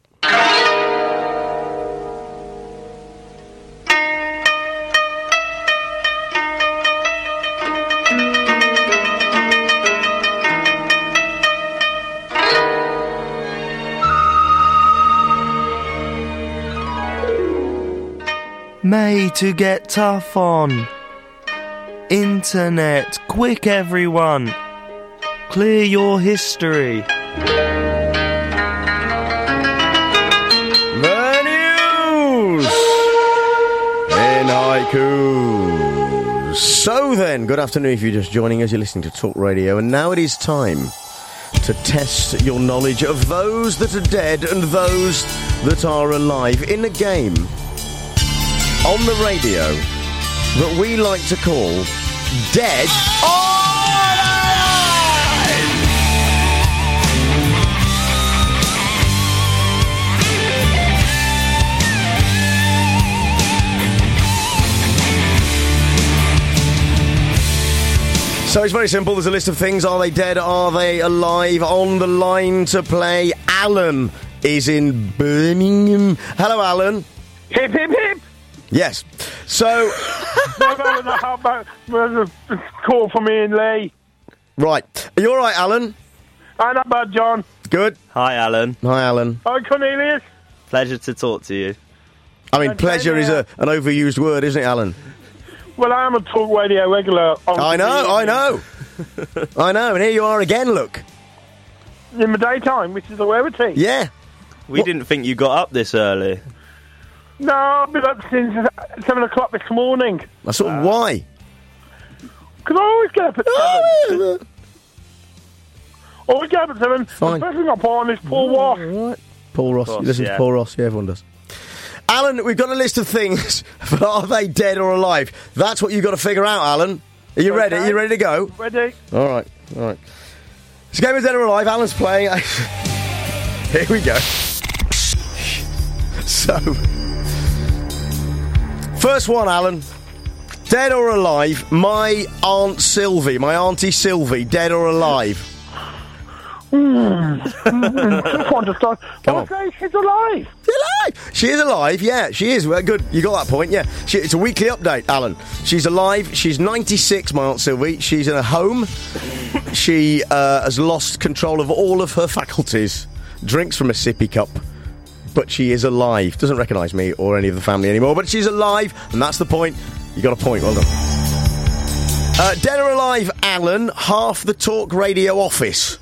Made to get tough on. Internet, quick everyone. Clear your history. The news in haiku. So then, good afternoon if you're just joining us. You're listening to Talk Radio, and now it is time to test your knowledge of those that are dead and those that are alive in a game on the radio that we like to call Dead or Alive! So it's very simple. There's a list of things. Are they dead? Are they alive? On the line to play, Alan is in Birmingham. Hello, Alan. Hip, hip, hip. Yes. So... How about a call from Ian Lee? Right. Are you all right, Alan? How about John? Good. Hi, Alan. Hi, Alan. Hi, Cornelius. Pleasure to talk to you. I mean, pleasure is an overused word, isn't it, Alan? Well, I am a Talk Radio regular. I know. I know, and here you are again, look. In the daytime, which is a rarity. Yeah. We didn't think you got up this early. No, I've been up since 7 o'clock this morning. That's why? Because I always get up at 7. Always get up at 7. Fine. The first thing I put on is Paul Ross. Right. Paul Ross. You listen to Paul Ross. Yeah, everyone does. Alan, we've got a list of things, but are they dead or alive? That's what you've got to figure out, Alan. Are you ready? Are you ready to go? Ready. All right. This game is dead or alive. Alan's playing. Here we go. So... First one, Alan. Dead or alive, my Auntie Sylvie, dead or alive? Just want to start. Come on. Okay, she's alive. She is alive, yeah, she is. Well, good, you got that point, yeah. It's a weekly update, Alan. She's alive, she's 96, my Aunt Sylvie. She's in a home. She has lost control of all of her faculties. Drinks from a sippy cup. But she is alive. Doesn't recognise me or any of the family anymore, but she's alive, and that's the point. You got a point, well done. Dead or alive, Alan, half the Talk Radio office.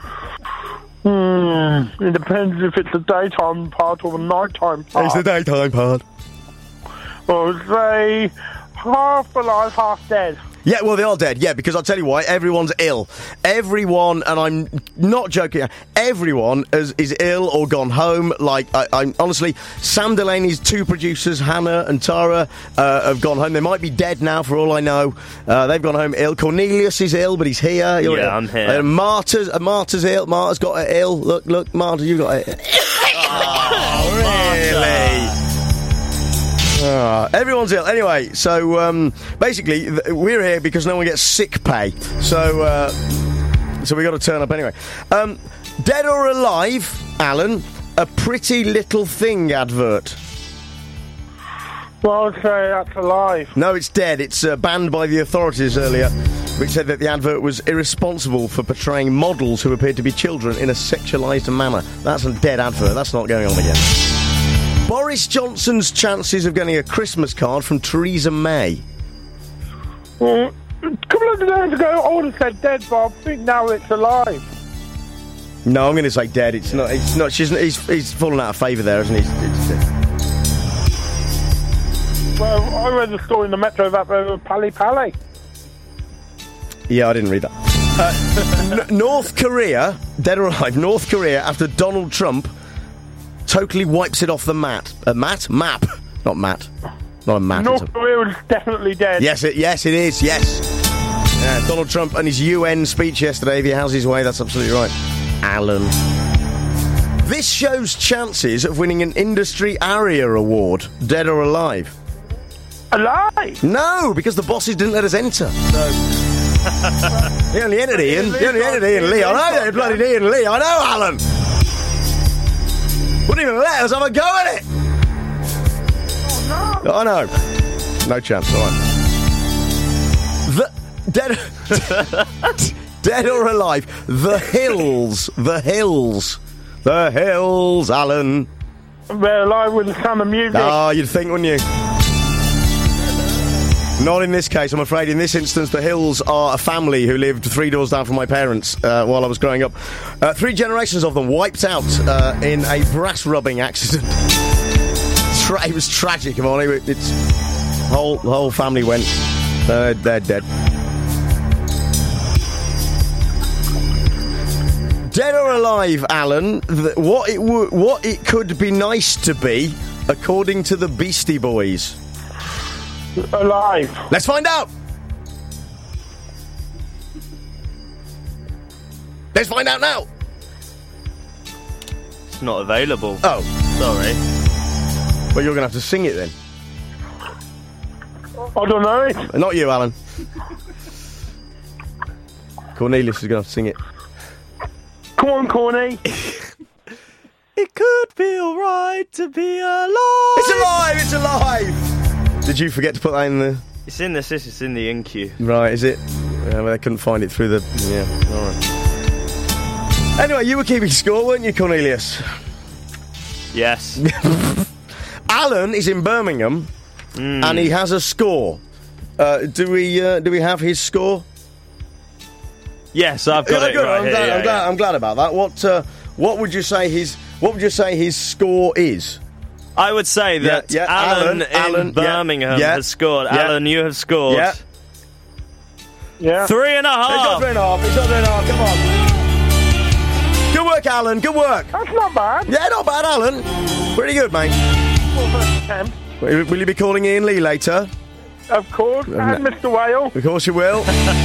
It depends if it's the daytime part or the nighttime part. It's the daytime part. Well, say half alive, half dead. Yeah, well, they are dead, yeah, because I'll tell you why, everyone's ill. Everyone, and I'm not joking, everyone is ill or gone home. Like, I'm honestly, Sam Delaney's 2 producers, Hannah and Tara, have gone home. They might be dead now, for all I know. They've gone home ill. Cornelius is ill, but he's here. I'm here. Marta's ill. Marta's got it ill. Look, Marta, you got it. Oh, really? Everyone's ill. Anyway, so basically, we're here because no one gets sick pay. So we got to turn up anyway. Dead or alive, Alan? A Pretty Little Thing advert. Well, I'd say that's alive. No, it's dead. It's banned by the authorities earlier, which said that the advert was irresponsible for portraying models who appeared to be children in a sexualised manner. That's a dead advert. That's not going on again. Boris Johnson's chances of getting a Christmas card from Theresa May. A couple of days ago, I would have said dead, but I think now it's alive. No, I'm going to say dead. It's not. He's fallen out of favour there, hasn't he? Well, I read the story in the Metro about Pally Pally. Yeah, I didn't read that. North Korea, dead or alive, North Korea, after Donald Trump totally wipes it off the map. Not Matt. Not a mat. North Korea is definitely dead. Yes, it is, yes. Yeah, Donald Trump and his UN speech yesterday, if he has his way, that's absolutely right. Alan. This show's chances of winning an Industry Aria Award, dead or alive. Alive? No, because the bosses didn't let us enter. So... He only entered Ian. Lee. I know they bloody Ian Lee. I know, Alan. Wouldn't even let us have a go at it. Oh, no. I know. No chance, all right. Dead or alive, The Hills, Alan. They're alive with the sound of music. Oh, you'd think, wouldn't you? Not in this case, I'm afraid. In this instance, the Hills are a family who lived 3 doors down from my parents while I was growing up. 3 generations of them wiped out in a brass rubbing accident. It was tragic, Imani. The whole family went. They're dead. Dead or alive, Alan? What it could be nice to be, according to the Beastie Boys. Alive. Let's find out. Let's find out now. It's not available. Oh, sorry. Well, you're going to have to sing it then. I don't know it. Not you, Alan. Cornelius is going to have to sing it. Come on, Corny. It could feel right to be alive. It's alive. Did you forget to put that in the... It's in the in queue. Right, is it? Yeah, well, I couldn't find it through the... Yeah, alright. Anyway, you were keeping score, weren't you, Cornelius? Yes. Alan is in Birmingham, and he has a score. Do we have his score? Yes, I've got it right here. I'm glad about that. What would you say his score is? I would say that Alan in Birmingham has scored. Yeah. Alan, you have scored. Yeah. 3.5. He's got 3.5. Come on. Good work, Alan. Good work. That's not bad. Yeah, not bad, Alan. Pretty good, mate. Will you be calling Ian Lee later? Of course. And Mr. Whale. Of course you will.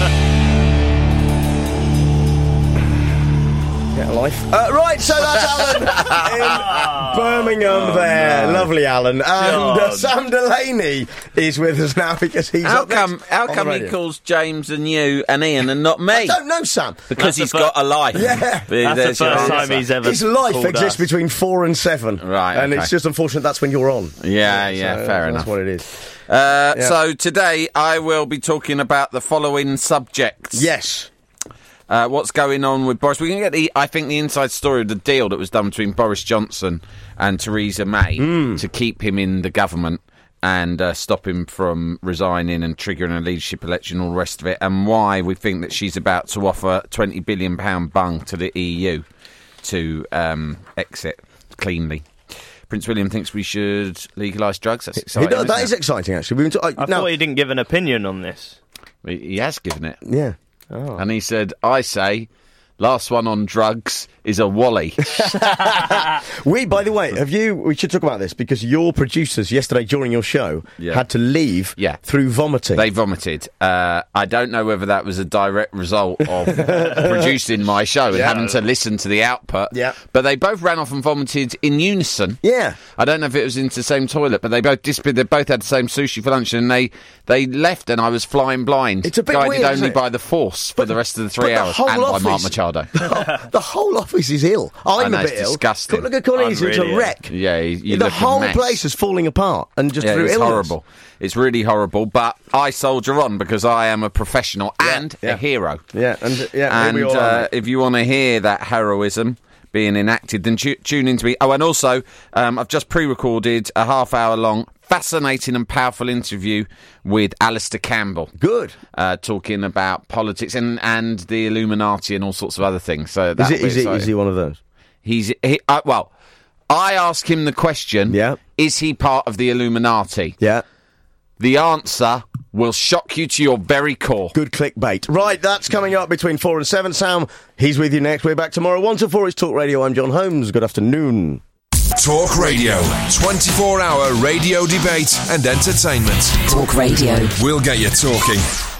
Get a life. Right, so that's Alan in Birmingham there. Lovely, Alan. And Sam Delaney is with us now because he's How come he calls James and you and Ian and not me? I don't know, Sam. Because he's got a life. Yeah. That's the first time he's ever His life exists between 4 and 7. Right, and it's just unfortunate that's when you're on. Yeah, fair enough. That's what it is. So today I will be talking about the following subjects. Yes. What's going on with Boris? We can get the inside story of the deal that was done between Boris Johnson and Theresa May to keep him in the government and stop him from resigning and triggering a leadership election, all the rest of it, and why we think that she's about to offer £20 billion bung to the EU to exit cleanly. Prince William thinks we should legalise drugs. That's exciting. That is exciting, actually. I thought he didn't give an opinion on this. He has given it. Yeah. Oh. And he said, I say, last one on drugs is a Wally. By the way, we should talk about this because your producers yesterday during your show had to leave through vomiting. They vomited. I don't know whether that was a direct result of producing my show and having to listen to the output. Yeah. But they both ran off and vomited in unison. Yeah. I don't know if it was into the same toilet, but they both had the same sushi for lunch and they left and I was flying blind. It's a bit guided weird, only isn't it? by the Force for the rest of the 3 hours and by Mark Machado. The whole office is ill. I'm a bit ill. Disgusting. Look at Cornelius, he's a wreck. Yeah, the whole place is falling apart and just through it's illness. Horrible. It's really horrible, but I soldier on because I am a professional and a hero. Yeah, and here we are, if you want to hear that heroism being enacted, then tune in to me. Oh, and also, I've just pre-recorded a half-hour-long fascinating and powerful interview with Alistair Campbell. Good. Talking about politics and the Illuminati and all sorts of other things. So Is he one of those? Well, I ask him the question, is he part of the Illuminati? Yeah. The answer will shock you to your very core. Good clickbait. Right, that's coming up between 4 and 7. Sam, he's with you next. We're back tomorrow 1 to 4. It's Talk Radio. I'm John Holmes. Good afternoon. Talk Radio. 24-hour radio debate and entertainment. Talk Radio. We'll get you talking.